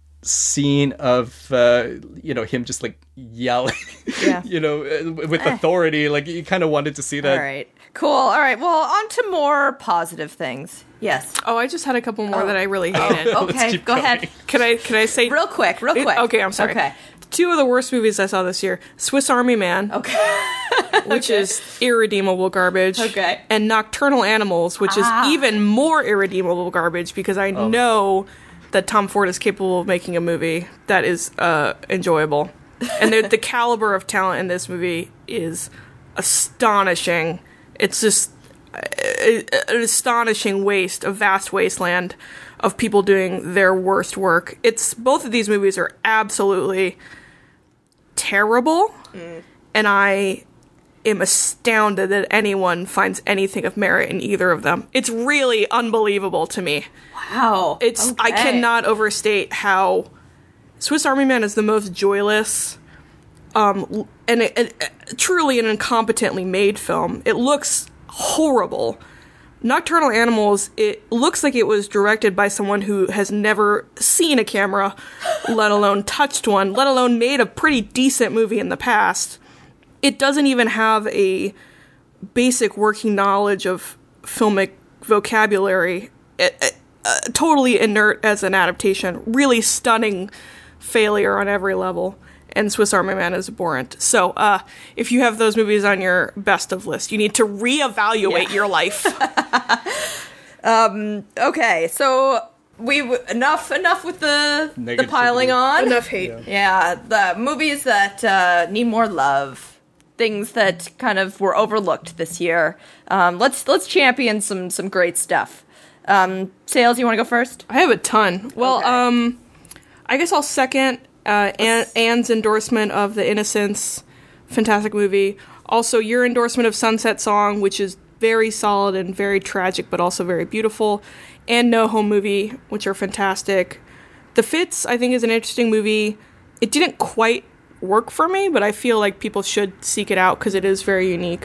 scene of, uh, you know, him just like yelling, Yeah. you know, uh, with authority. Like you kind of wanted to see that. All right, cool. All right, well, on to more positive things. Yes. Oh, I just had a couple more that I really hated. Okay, keep go going. ahead. Can I can I say Real quick, real quick. Okay, I'm sorry. Okay. Two of the worst movies I saw this year: Swiss Army Man, Okay. which is irredeemable garbage, Okay. and Nocturnal Animals, which Ah. is even more irredeemable garbage because I know that Tom Ford is capable of making a movie that is uh, enjoyable, and the, the caliber of talent in this movie is astonishing. It's just a- a- an astonishing waste, a vast wasteland of people doing their worst work. It's both of these movies are absolutely terrible, and I am astounded that anyone finds anything of merit in either of them. It's really unbelievable to me. Wow. It's I Okay. cannot overstate how Swiss Army Man is the most joyless, um, l- and, it, and uh, truly an incompetently made film. It looks horrible. Nocturnal Animals, it looks like it was directed by someone who has never seen a camera, let alone touched one, let alone made a pretty decent movie in the past. It doesn't even have a basic working knowledge of filmic vocabulary. It, it, uh, totally inert as an adaptation. Really stunning failure on every level. And Swiss Army Man is abhorrent. So, uh, if you have those movies on your best of list, you need to reevaluate your life. Okay, so we enough enough with the the Negativity. piling on. Enough hate. Yeah, the movies that uh, need more love, things that kind of were overlooked this year. Um, let's let's champion some some great stuff. Um, Sales, you want to go first? I have a ton. Well, Okay. um, I guess I'll second uh, Anne, Anne's endorsement of The Innocents, fantastic movie. Also, your endorsement of Sunset Song, which is very solid and very tragic, but also very beautiful, and No Home Movie, which are fantastic. The Fits, I think, is an interesting movie. It didn't quite work for me, but I feel like people should seek it out because it is very unique.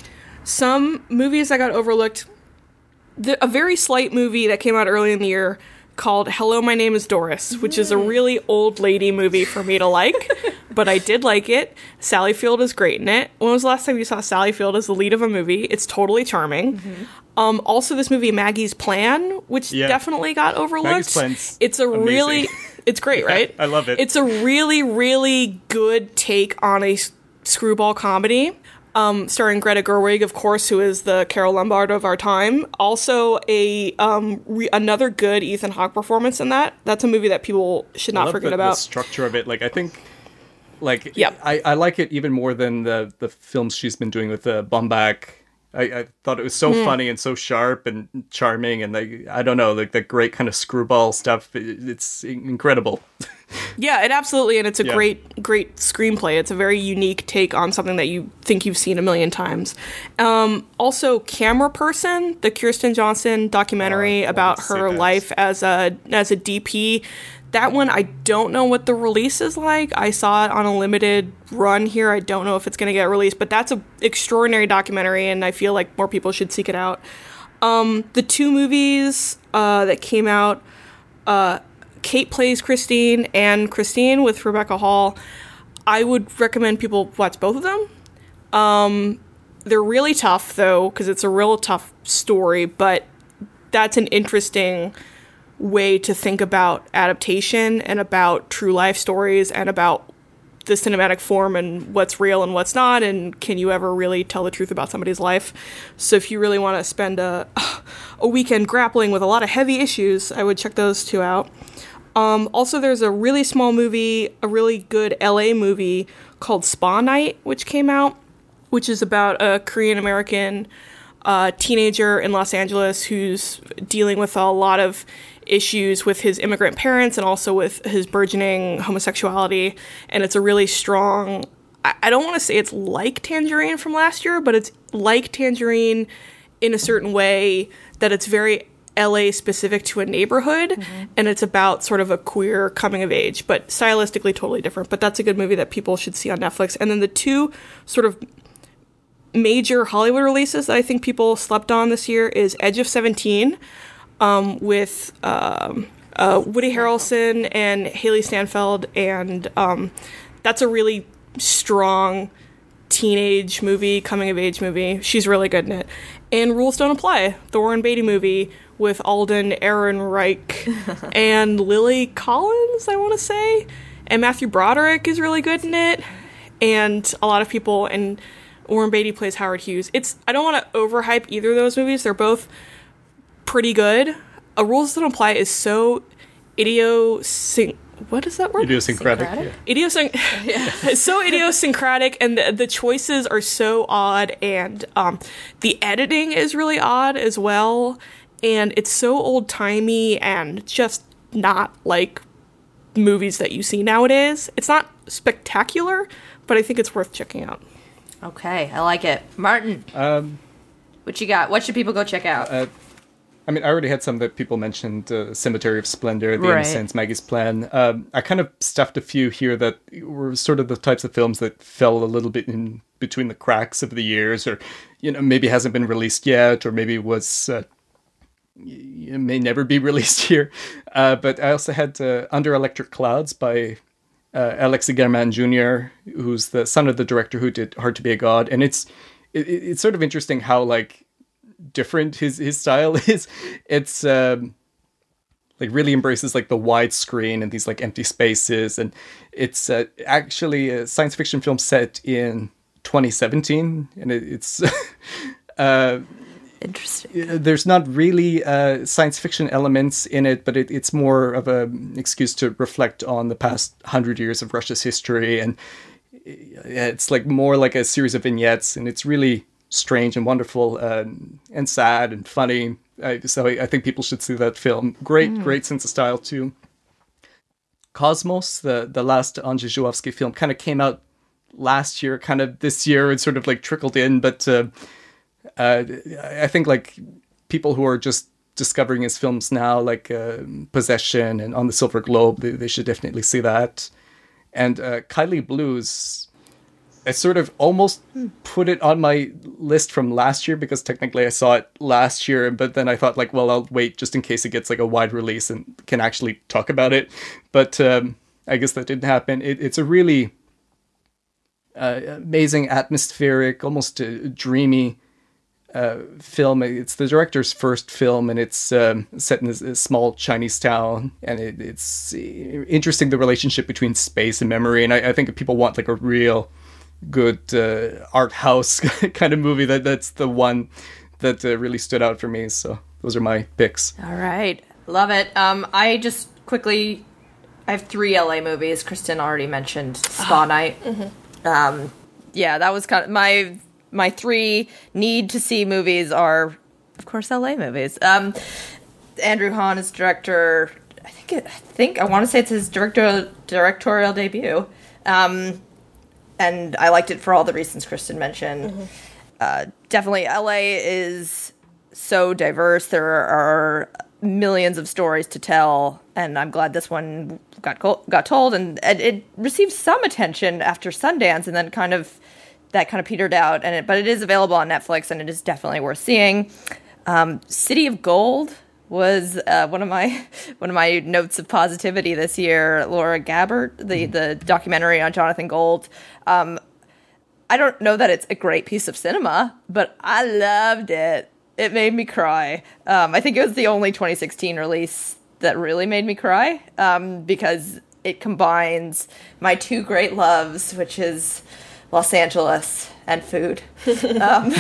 Some movies that got overlooked, the, a very slight movie that came out early in the year called Hello, My Name is Doris, which is a really old lady movie for me to like, but I did like it. Sally Field is great in it. When was the last time you saw Sally Field as the lead of a movie? It's totally charming. Mm-hmm. Um, also, this movie, Maggie's Plan, which yeah. definitely got overlooked. Maggie's Plan's It's a amazing. really... It's great, right? I love it. It's a really, really good take on a s- screwball comedy. Um, starring Greta Gerwig, of course, who is the Carol Lombard of our time. Also, a um, re- another good Ethan Hawke performance in that. That's a movie that people should not I love forget the, about. The structure of it, like I think, like Yep. I, I like it even more than the the films she's been doing with uh, Baumbach. I, I thought it was so mm. funny and so sharp and charming, and like I don't know, like the great kind of screwball stuff. It, it's incredible. Yeah, it absolutely, and it's a yeah. great, great screenplay. It's a very unique take on something that you think you've seen a million times. Um, also, Camera Person, the Kirsten Johnson documentary oh, about her life as a as a D P. That one, I don't know what the release is like. I saw it on a limited run here. I don't know if it's going to get released, but that's an extraordinary documentary, and I feel like more people should seek it out. Um, the two movies uh, that came out, uh, Kate Plays Christine and Christine with Rebecca Hall, I would recommend people watch both of them. Um, they're really tough, though, because it's a real tough story, but that's an interesting way to think about adaptation and about true life stories and about the cinematic form and what's real and what's not, and can you ever really tell the truth about somebody's life. So if you really want to spend a a weekend grappling with a lot of heavy issues, I would check those two out. Um, also, there's a really small movie, a really good L A movie called Spa Night, which came out, which is about a Korean American uh, teenager in Los Angeles who's dealing with a lot of issues with his immigrant parents and also with his burgeoning homosexuality. And it's a really strong, I, I don't want to say it's like Tangerine from last year, but it's like Tangerine in a certain way that it's very L A specific to a neighborhood, mm-hmm. and it's about sort of a queer coming of age, but stylistically totally different. But that's a good movie that people should see on Netflix. And then the two sort of major Hollywood releases that I think people slept on this year is Edge of seventeen, um, with um, uh, Woody Harrelson and Haley Steinfeld, and um, that's a really strong teenage movie, coming of age movie. She's really good in it. And Rules Don't Apply, the Warren Beatty movie with Alden Ehrenreich and Lily Collins, I want to say. And Matthew Broderick is really good in it. And a lot of people, and Warren Beatty plays Howard Hughes. It's I don't want to overhype either of those movies. They're both pretty good. A Rules Don't Apply is so idiosync... What is that word? Idiosyncratic. Yeah. Idiosync- yeah. So idiosyncratic, and the, the choices are so odd, and um, the editing is really odd as well, and it's so old-timey and just not like movies that you see nowadays. It's not spectacular, but I think it's worth checking out. Okay, I like it. Martin, Um, what you got? What should people go check out? uh, I mean, I already had some that people mentioned, uh, Cemetery of Splendor, The Right. Innocents, Maggie's Plan. Um, I kind of stuffed a few here that were sort of the types of films that fell a little bit in between the cracks of the years, or, you know, maybe hasn't been released yet, or maybe was, uh, y- may never be released here. Uh, but I also had uh, Under Electric Clouds by uh, Alexis Germain Junior, who's the son of the director who did Hard to Be a God. And it's, it, it's sort of interesting how, like, different his his style is. It's um like really embraces like the wide screen and these like empty spaces, and it's uh, actually a science fiction film set in twenty seventeen, and it, it's uh Interesting. there's not really uh science fiction elements in it, but it, it's more of an excuse to reflect on the past hundred years of Russia's history, and it's like more like a series of vignettes, and it's really strange and wonderful, uh, and sad and funny. Uh, so I, I think people should see that film. Great, mm. great sense of style too. Cosmos, the the last Andrzej Żuławski film, kind of came out last year, kind of this year, it sort of like trickled in. But uh, uh, I think like people who are just discovering his films now, like uh, Possession and On the Silver Globe, they, they should definitely see that. And uh, Kylie Blues, I sort of almost put it on my list from last year because technically I saw it last year, but then I thought like, well, I'll wait just in case it gets like a wide release and can actually talk about it. But um, I guess that didn't happen. It, it's a really uh, amazing, atmospheric, almost uh, dreamy uh, film. It's the director's first film, and it's um, set in a, a small Chinese town, and it, it's interesting, the relationship between space and memory. And I, I think if people want like a real good uh, art house kind of movie, that that's the one that uh, really stood out for me. So those are my picks. All right, love it. Um, I just quickly, I have three L A movies. Kristen already mentioned Spa Night. Mm-hmm. Um, yeah, that was kind of my my three need to see movies are, of course, L A movies. Um, Andrew Hahn is director. I think it, I think I want to say it's his director directorial debut. Um, And I liked it for all the reasons Kristen mentioned. Mm-hmm. Uh, definitely, L A is so diverse. There are millions of stories to tell, and I'm glad this one got got told. And, and it received some attention after Sundance, and then kind of that kind of petered out. And it, but it is available on Netflix, and it is definitely worth seeing. Um, City of Gold was uh, one of my one of my notes of positivity this year. Laura Gabbard, the the documentary on Jonathan Gold. Um, I don't know that it's a great piece of cinema, but I loved it. It made me cry. Um, I think it was the only twenty sixteen release that really made me cry, um, because it combines my two great loves, which is Los Angeles and food. um,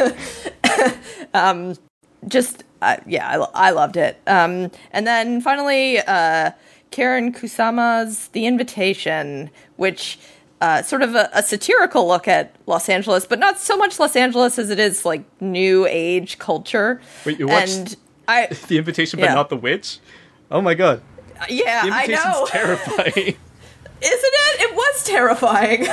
um, just, uh, yeah, I, I loved it. Um, and then finally, uh, Karen Kusama's The Invitation, which... Uh, sort of a, a satirical look at Los Angeles, but not so much Los Angeles as it is like new age culture. Wait, you watched and I, The Invitation, but yeah. not The Witch? Oh my god! Yeah, The I Invitation's know. terrifying. Isn't it? It was terrifying.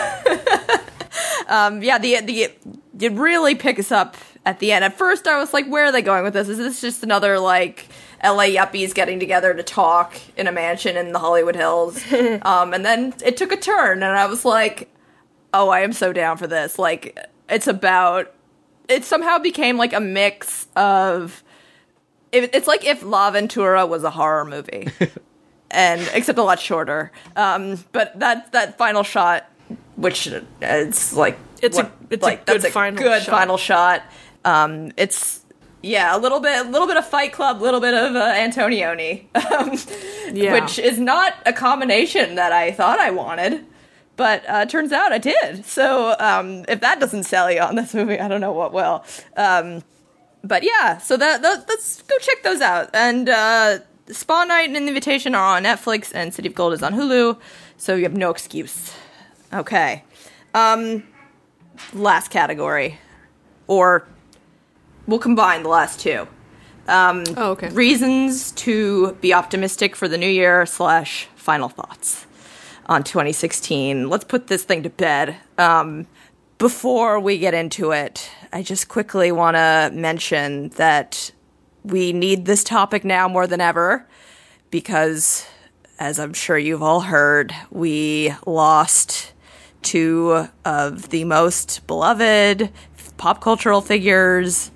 um, yeah, the the it really picks up at the end. At first, I was like, "Where are they going with this? Is this just another like?" L A yuppies getting together to talk in a mansion in the Hollywood Hills. Um, and then it took a turn, and I was like, oh, I am so down for this. Like, it's about... It somehow became, like, a mix of... It, it's like if La Ventura was a horror movie. and Except a lot shorter. Um, but that that final shot, which is, like... It's what, a, it's like, a good that's a final good shot. final shot. Um, it's... Yeah, a little bit, a little bit of Fight Club, a little bit of uh, Antonioni, um, yeah. which is not a combination that I thought I wanted, but uh, turns out I did. So um, if that doesn't sell you on this movie, I don't know what will. Um, but yeah, so that, that let's go check those out. And uh, Spa Night and Invitation are on Netflix, and City of Gold is on Hulu, so you have no excuse. Okay, um, last category, or. We'll combine the last two. Um, oh, okay. Reasons to be optimistic for the new year slash final thoughts on twenty sixteen. Let's put this thing to bed. Um, before we get into it, I just quickly want to mention that we need this topic now more than ever because, as I'm sure you've all heard, we lost two of the most beloved pop cultural figures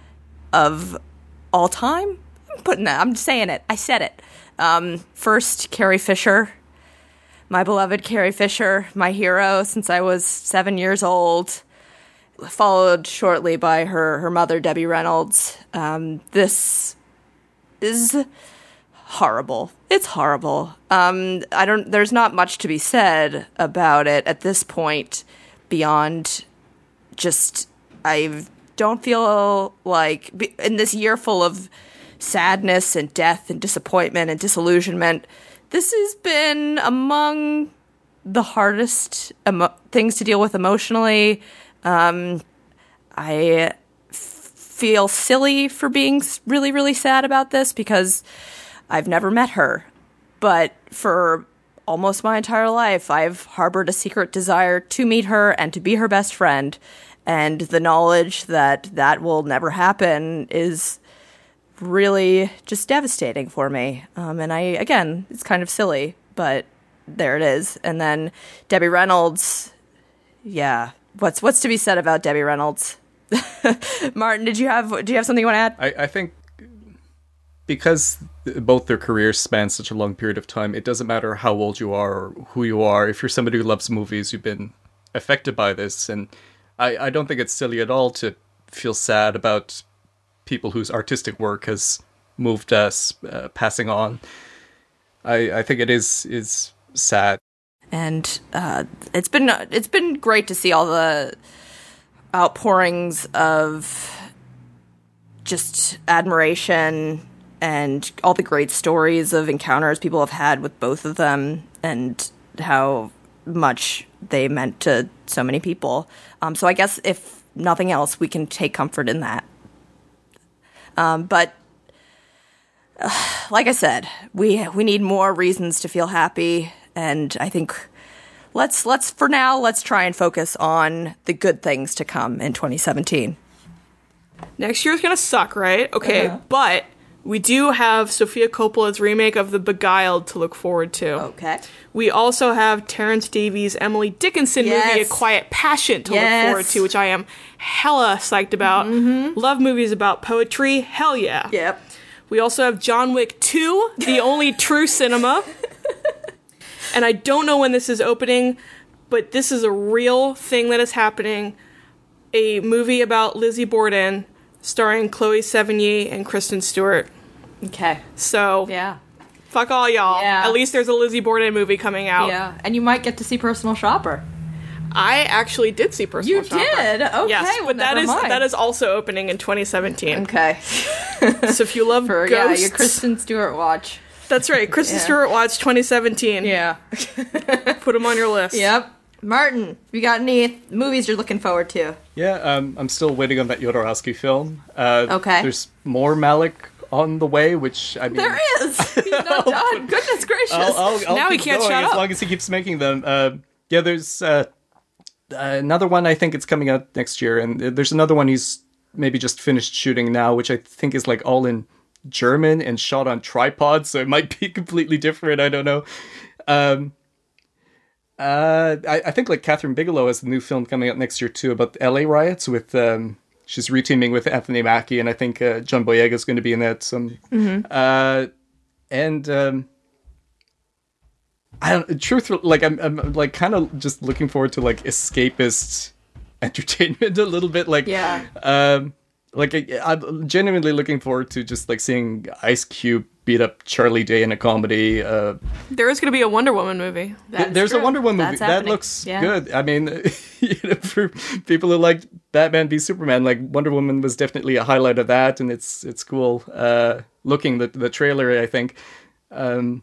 of all time? I'm putting that, I'm saying it. I said it. Um, first, Carrie Fisher. My beloved Carrie Fisher, my hero since I was seven years old. Followed shortly by her, her mother, Debbie Reynolds. Um, this is horrible. It's horrible. Um, I don't, there's not much to be said about it at this point beyond just, I've, don't feel like in this year full of sadness and death and disappointment and disillusionment, this has been among the hardest emo- things to deal with emotionally. Um, I f- feel silly for being really, really sad about this because I've never met her. But for almost my entire life, I've harbored a secret desire to meet her and to be her best friend. And the knowledge that that will never happen is really just devastating for me. Um, and I, again, it's kind of silly, but there it is. And then Debbie Reynolds, yeah. What's what's to be said about Debbie Reynolds? Martin, did you have do you have something you want to add? I, I think because both their careers span such a long period of time, it doesn't matter how old you are or who you are. If you're somebody who loves movies, you've been affected by this. And I, I don't think it's silly at all to feel sad about people whose artistic work has moved us, uh, passing on. I, I think it is is sad. And uh, it's been it's been great to see all the outpourings of just admiration and all the great stories of encounters people have had with both of them and how much they meant to so many people. Um, so I guess if nothing else, we can take comfort in that. Um, but uh, like I said, we we need more reasons to feel happy, and I think let's let's for now let's try and focus on the good things to come in twenty seventeen. Next year's gonna suck, right? Okay, Uh-huh. but we do have Sofia Coppola's remake of The Beguiled to look forward to. Okay. We also have Terrence Davies' Emily Dickinson movie, A Yes. Quiet Passion, to Yes. look forward to, which I am hella psyched about. Mm-hmm. Love movies about poetry, hell yeah. Yep. We also have John Wick two, the only true cinema. And I don't know when this is opening, but this is a real thing that is happening. A movie about Lizzie Borden, starring Chloe Sevigny and Kristen Stewart. Okay. So, Yeah. fuck all y'all. Yeah. At least there's a Lizzie Borden movie coming out. Yeah. And you might get to see Personal Shopper. I actually did see Personal You Shopper. did? Okay. Yes, well, but that never is mind. that is also opening in twenty seventeen. Okay. So if you love For ghosts, yeah, your Kristen Stewart watch. that's right. Kristen Yeah. Stewart Watch twenty seventeen. Yeah. Put them on your list. Yep. Martin, you got any movies you're looking forward to? Yeah, um, I'm still waiting on that Jodorowsky film. Uh, Okay. There's more Malick on the way, which, I mean... There is. He's not done. Goodness gracious. I'll, I'll, I'll Now he keep can't going shut as up. long as he keeps making them. Uh, yeah, there's uh, another one I think it's coming out next year, and there's another one he's maybe just finished shooting now, which I think is like all in German and shot on tripods, so it might be completely different. I don't know. Um, uh, I, I think like Catherine Bigelow has a new film coming out next year too about the L A riots with. Um, she's reteaming with Anthony Mackie, and I think uh, John Boyega is going to be in that. Some, uh, and. Um, I don't. Truth, like I'm, I'm like kind of just looking forward to like escapist entertainment a little bit. Like, Yeah. um, like I, I'm genuinely looking forward to just like seeing Ice Cube beat up Charlie Day in a comedy. Uh, There is going to be a Wonder Woman movie. That's there's true. a Wonder Woman movie That's that happening. looks Yeah. good. I mean, you know, for people who like Batman v Superman, like Wonder Woman was definitely a highlight of that, and it's it's cool uh, looking the the trailer. I think. Um,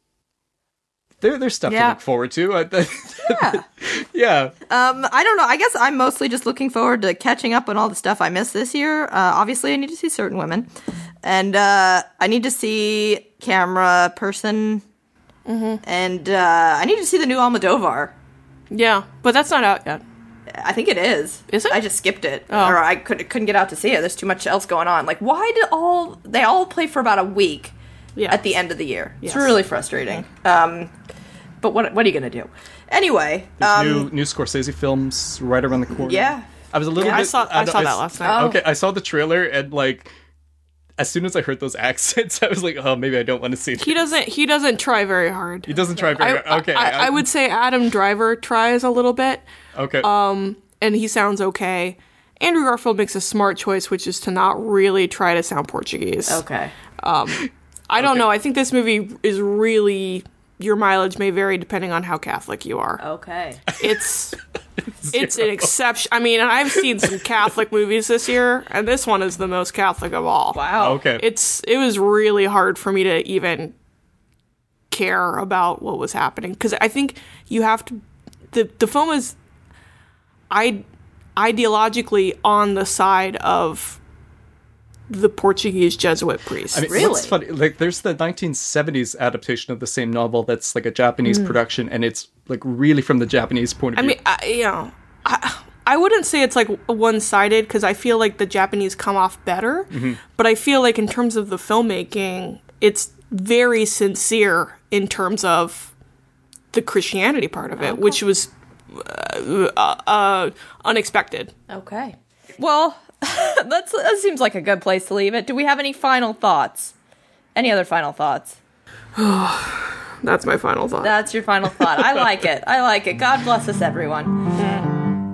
There, there's stuff Yeah. to look forward to. I- Yeah. yeah. Um, I don't know. I guess I'm mostly just looking forward to catching up on all the stuff I missed this year. Uh, obviously, I need to see Certain Women. And uh, I need to see Camera Person. Mm-hmm. And uh, I need to see the new Almodovar. Yeah, but that's not out yet. I think it is. Is it? I just skipped it, Oh. or I could, couldn't get out to see it. There's too much else going on. Like, why did all they all play for about a week Yeah. at the end of the year? It's Yes. really frustrating. Um, but what what are you gonna do? Anyway, There's um, new new Scorsese films right around the corner. yeah. I was a little Yeah, bit. I saw I don't- saw that s- last night. Oh. Okay, I saw the trailer and like, as soon as I heard those accents, I was like, oh, maybe I don't want to see. He this. doesn't. He doesn't try very hard. He doesn't try I, very. okay, I, I would say Adam Driver tries a little bit, Okay. and he sounds okay. Andrew Garfield makes a smart choice, which is to not really try to sound Portuguese. Okay. I don't know. I think this movie is really. Your mileage may vary depending on how Catholic you are. Okay. It's it's an exception. I mean, I've seen some Catholic movies this year, and this one is the most Catholic of all. Wow. okay. It's it was really hard for me to even care about what was happening because I think you have to. The the film is, I ideologically on the side of the Portuguese Jesuit priest. I mean, Really? what's funny? Like, there's the nineteen seventies adaptation of the same novel that's like a Japanese production, and it's like really from the Japanese point of I view. mean, I, you know, I, I wouldn't say it's like one-sided because I feel like the Japanese come off better, but I feel like in terms of the filmmaking, it's very sincere in terms of the Christianity part of it, oh, cool. which was uh, uh, uh, unexpected. Okay. Well, that's, that seems like a good place to leave it. Do we have any final thoughts? Any other final thoughts? That's my final thought. That's your final thought. I like it. I like it. God bless us, everyone. Mm.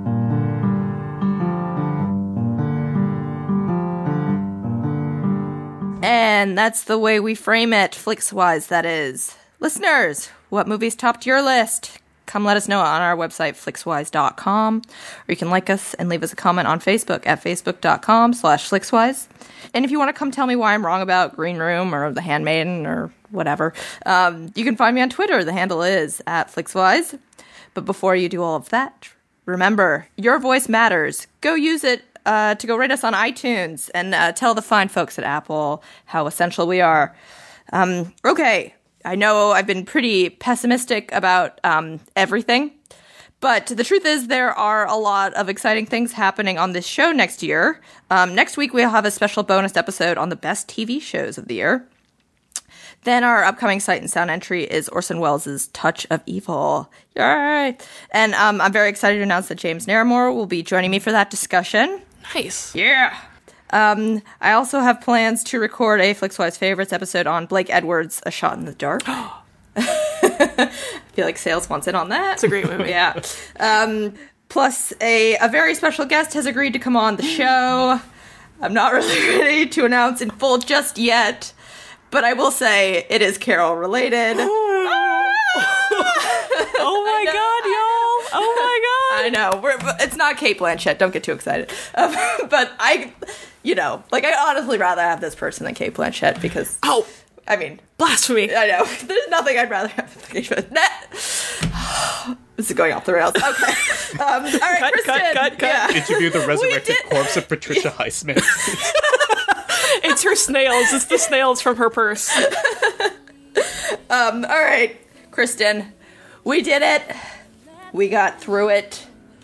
And that's the way we frame it, Flixwise, that is. Listeners, what movies topped your list? Come let us know on our website, flixwise dot com. Or you can like us and leave us a comment on Facebook at facebook.com slash flixwise. And if you want to come tell me why I'm wrong about Green Room or The Handmaiden or whatever, um, you can find me on Twitter. The handle is at flixwise. But before you do all of that, remember, your voice matters. Go use it uh, to go rate us on iTunes and uh, tell the fine folks at Apple how essential we are. Um, okay. I know I've been pretty pessimistic about um, everything, but the truth is there are a lot of exciting things happening on this show next year. Um, next week, we'll have a special bonus episode on the best T V shows of the year. Then our upcoming Sight and Sound entry is Orson Welles' Touch of Evil. Yay! And um, I'm very excited to announce that James Naramore will be joining me for that discussion. Nice. Yeah! Um, I also have plans to record a Flixwise Favorites episode on Blake Edwards' A Shot in the Dark. I feel like Sales wants in on that. It's a great movie. Yeah. Um, plus, a, a very special guest has agreed to come on the show. I'm not really ready to announce in full just yet, but I will say it is Carol related. Oh my god, y'all! Oh my god! I know. We're, it's not Cate Blanchett. Don't get too excited. Um, but I... You know, like, I'd honestly rather have this person than Cate Blanchett because... Oh! I mean... Blasphemy! I know. There's nothing I'd rather have than Cate Blanchett. This is going off the rails. Okay. Um, all right, cut, Kristen. Cut, cut, cut, yeah. Interview the resurrected corpse of Patricia Highsmith. It's her snails. It's the snails from her purse. um, all right, Kristen. We did it. We got through it.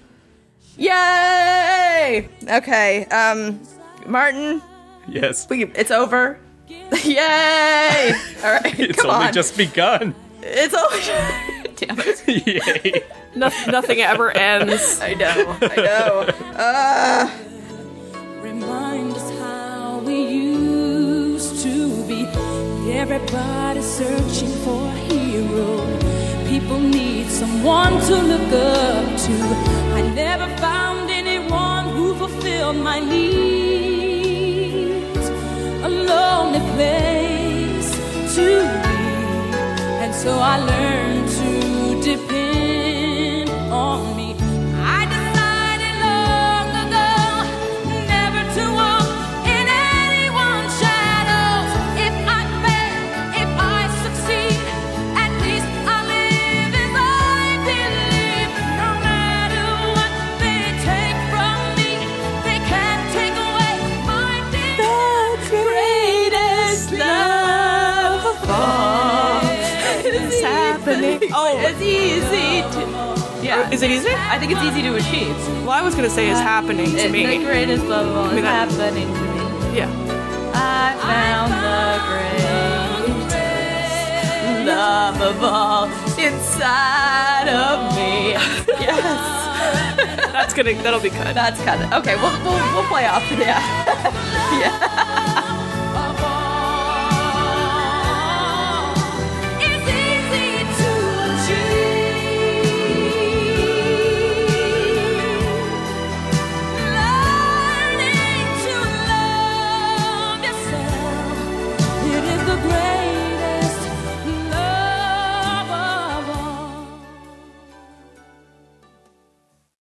Yay! Okay, um... Martin? Yes. We, it's over. Yay! All right, it's come only on. just begun. It's only... Damn it. Yay. No, nothing ever ends. I know, I know. Uh... Remind us how we used to be. Everybody searching for a hero. People need someone to look up to. I never found anyone who fulfilled my needs. A lonely place to be, and so I learned to depend on me. I decided long ago never to walk in anyone's shadows. If I fail, if I succeed, at least I live as I believe. No matter what they take from me, they can't take away my greatest love of all. It's happening. Oh. It's easy to... Yeah. Is it easy? I think it's easy to achieve. Well, I was going to say it's happening to It's me. the greatest love of all. I mean, It's that- happening to me. Yeah. I found the greatest love of all inside of me. Yes. That's gonna, that'll be cut. That's kind of... Okay, we'll, we'll, we'll play off. Yeah. Yeah.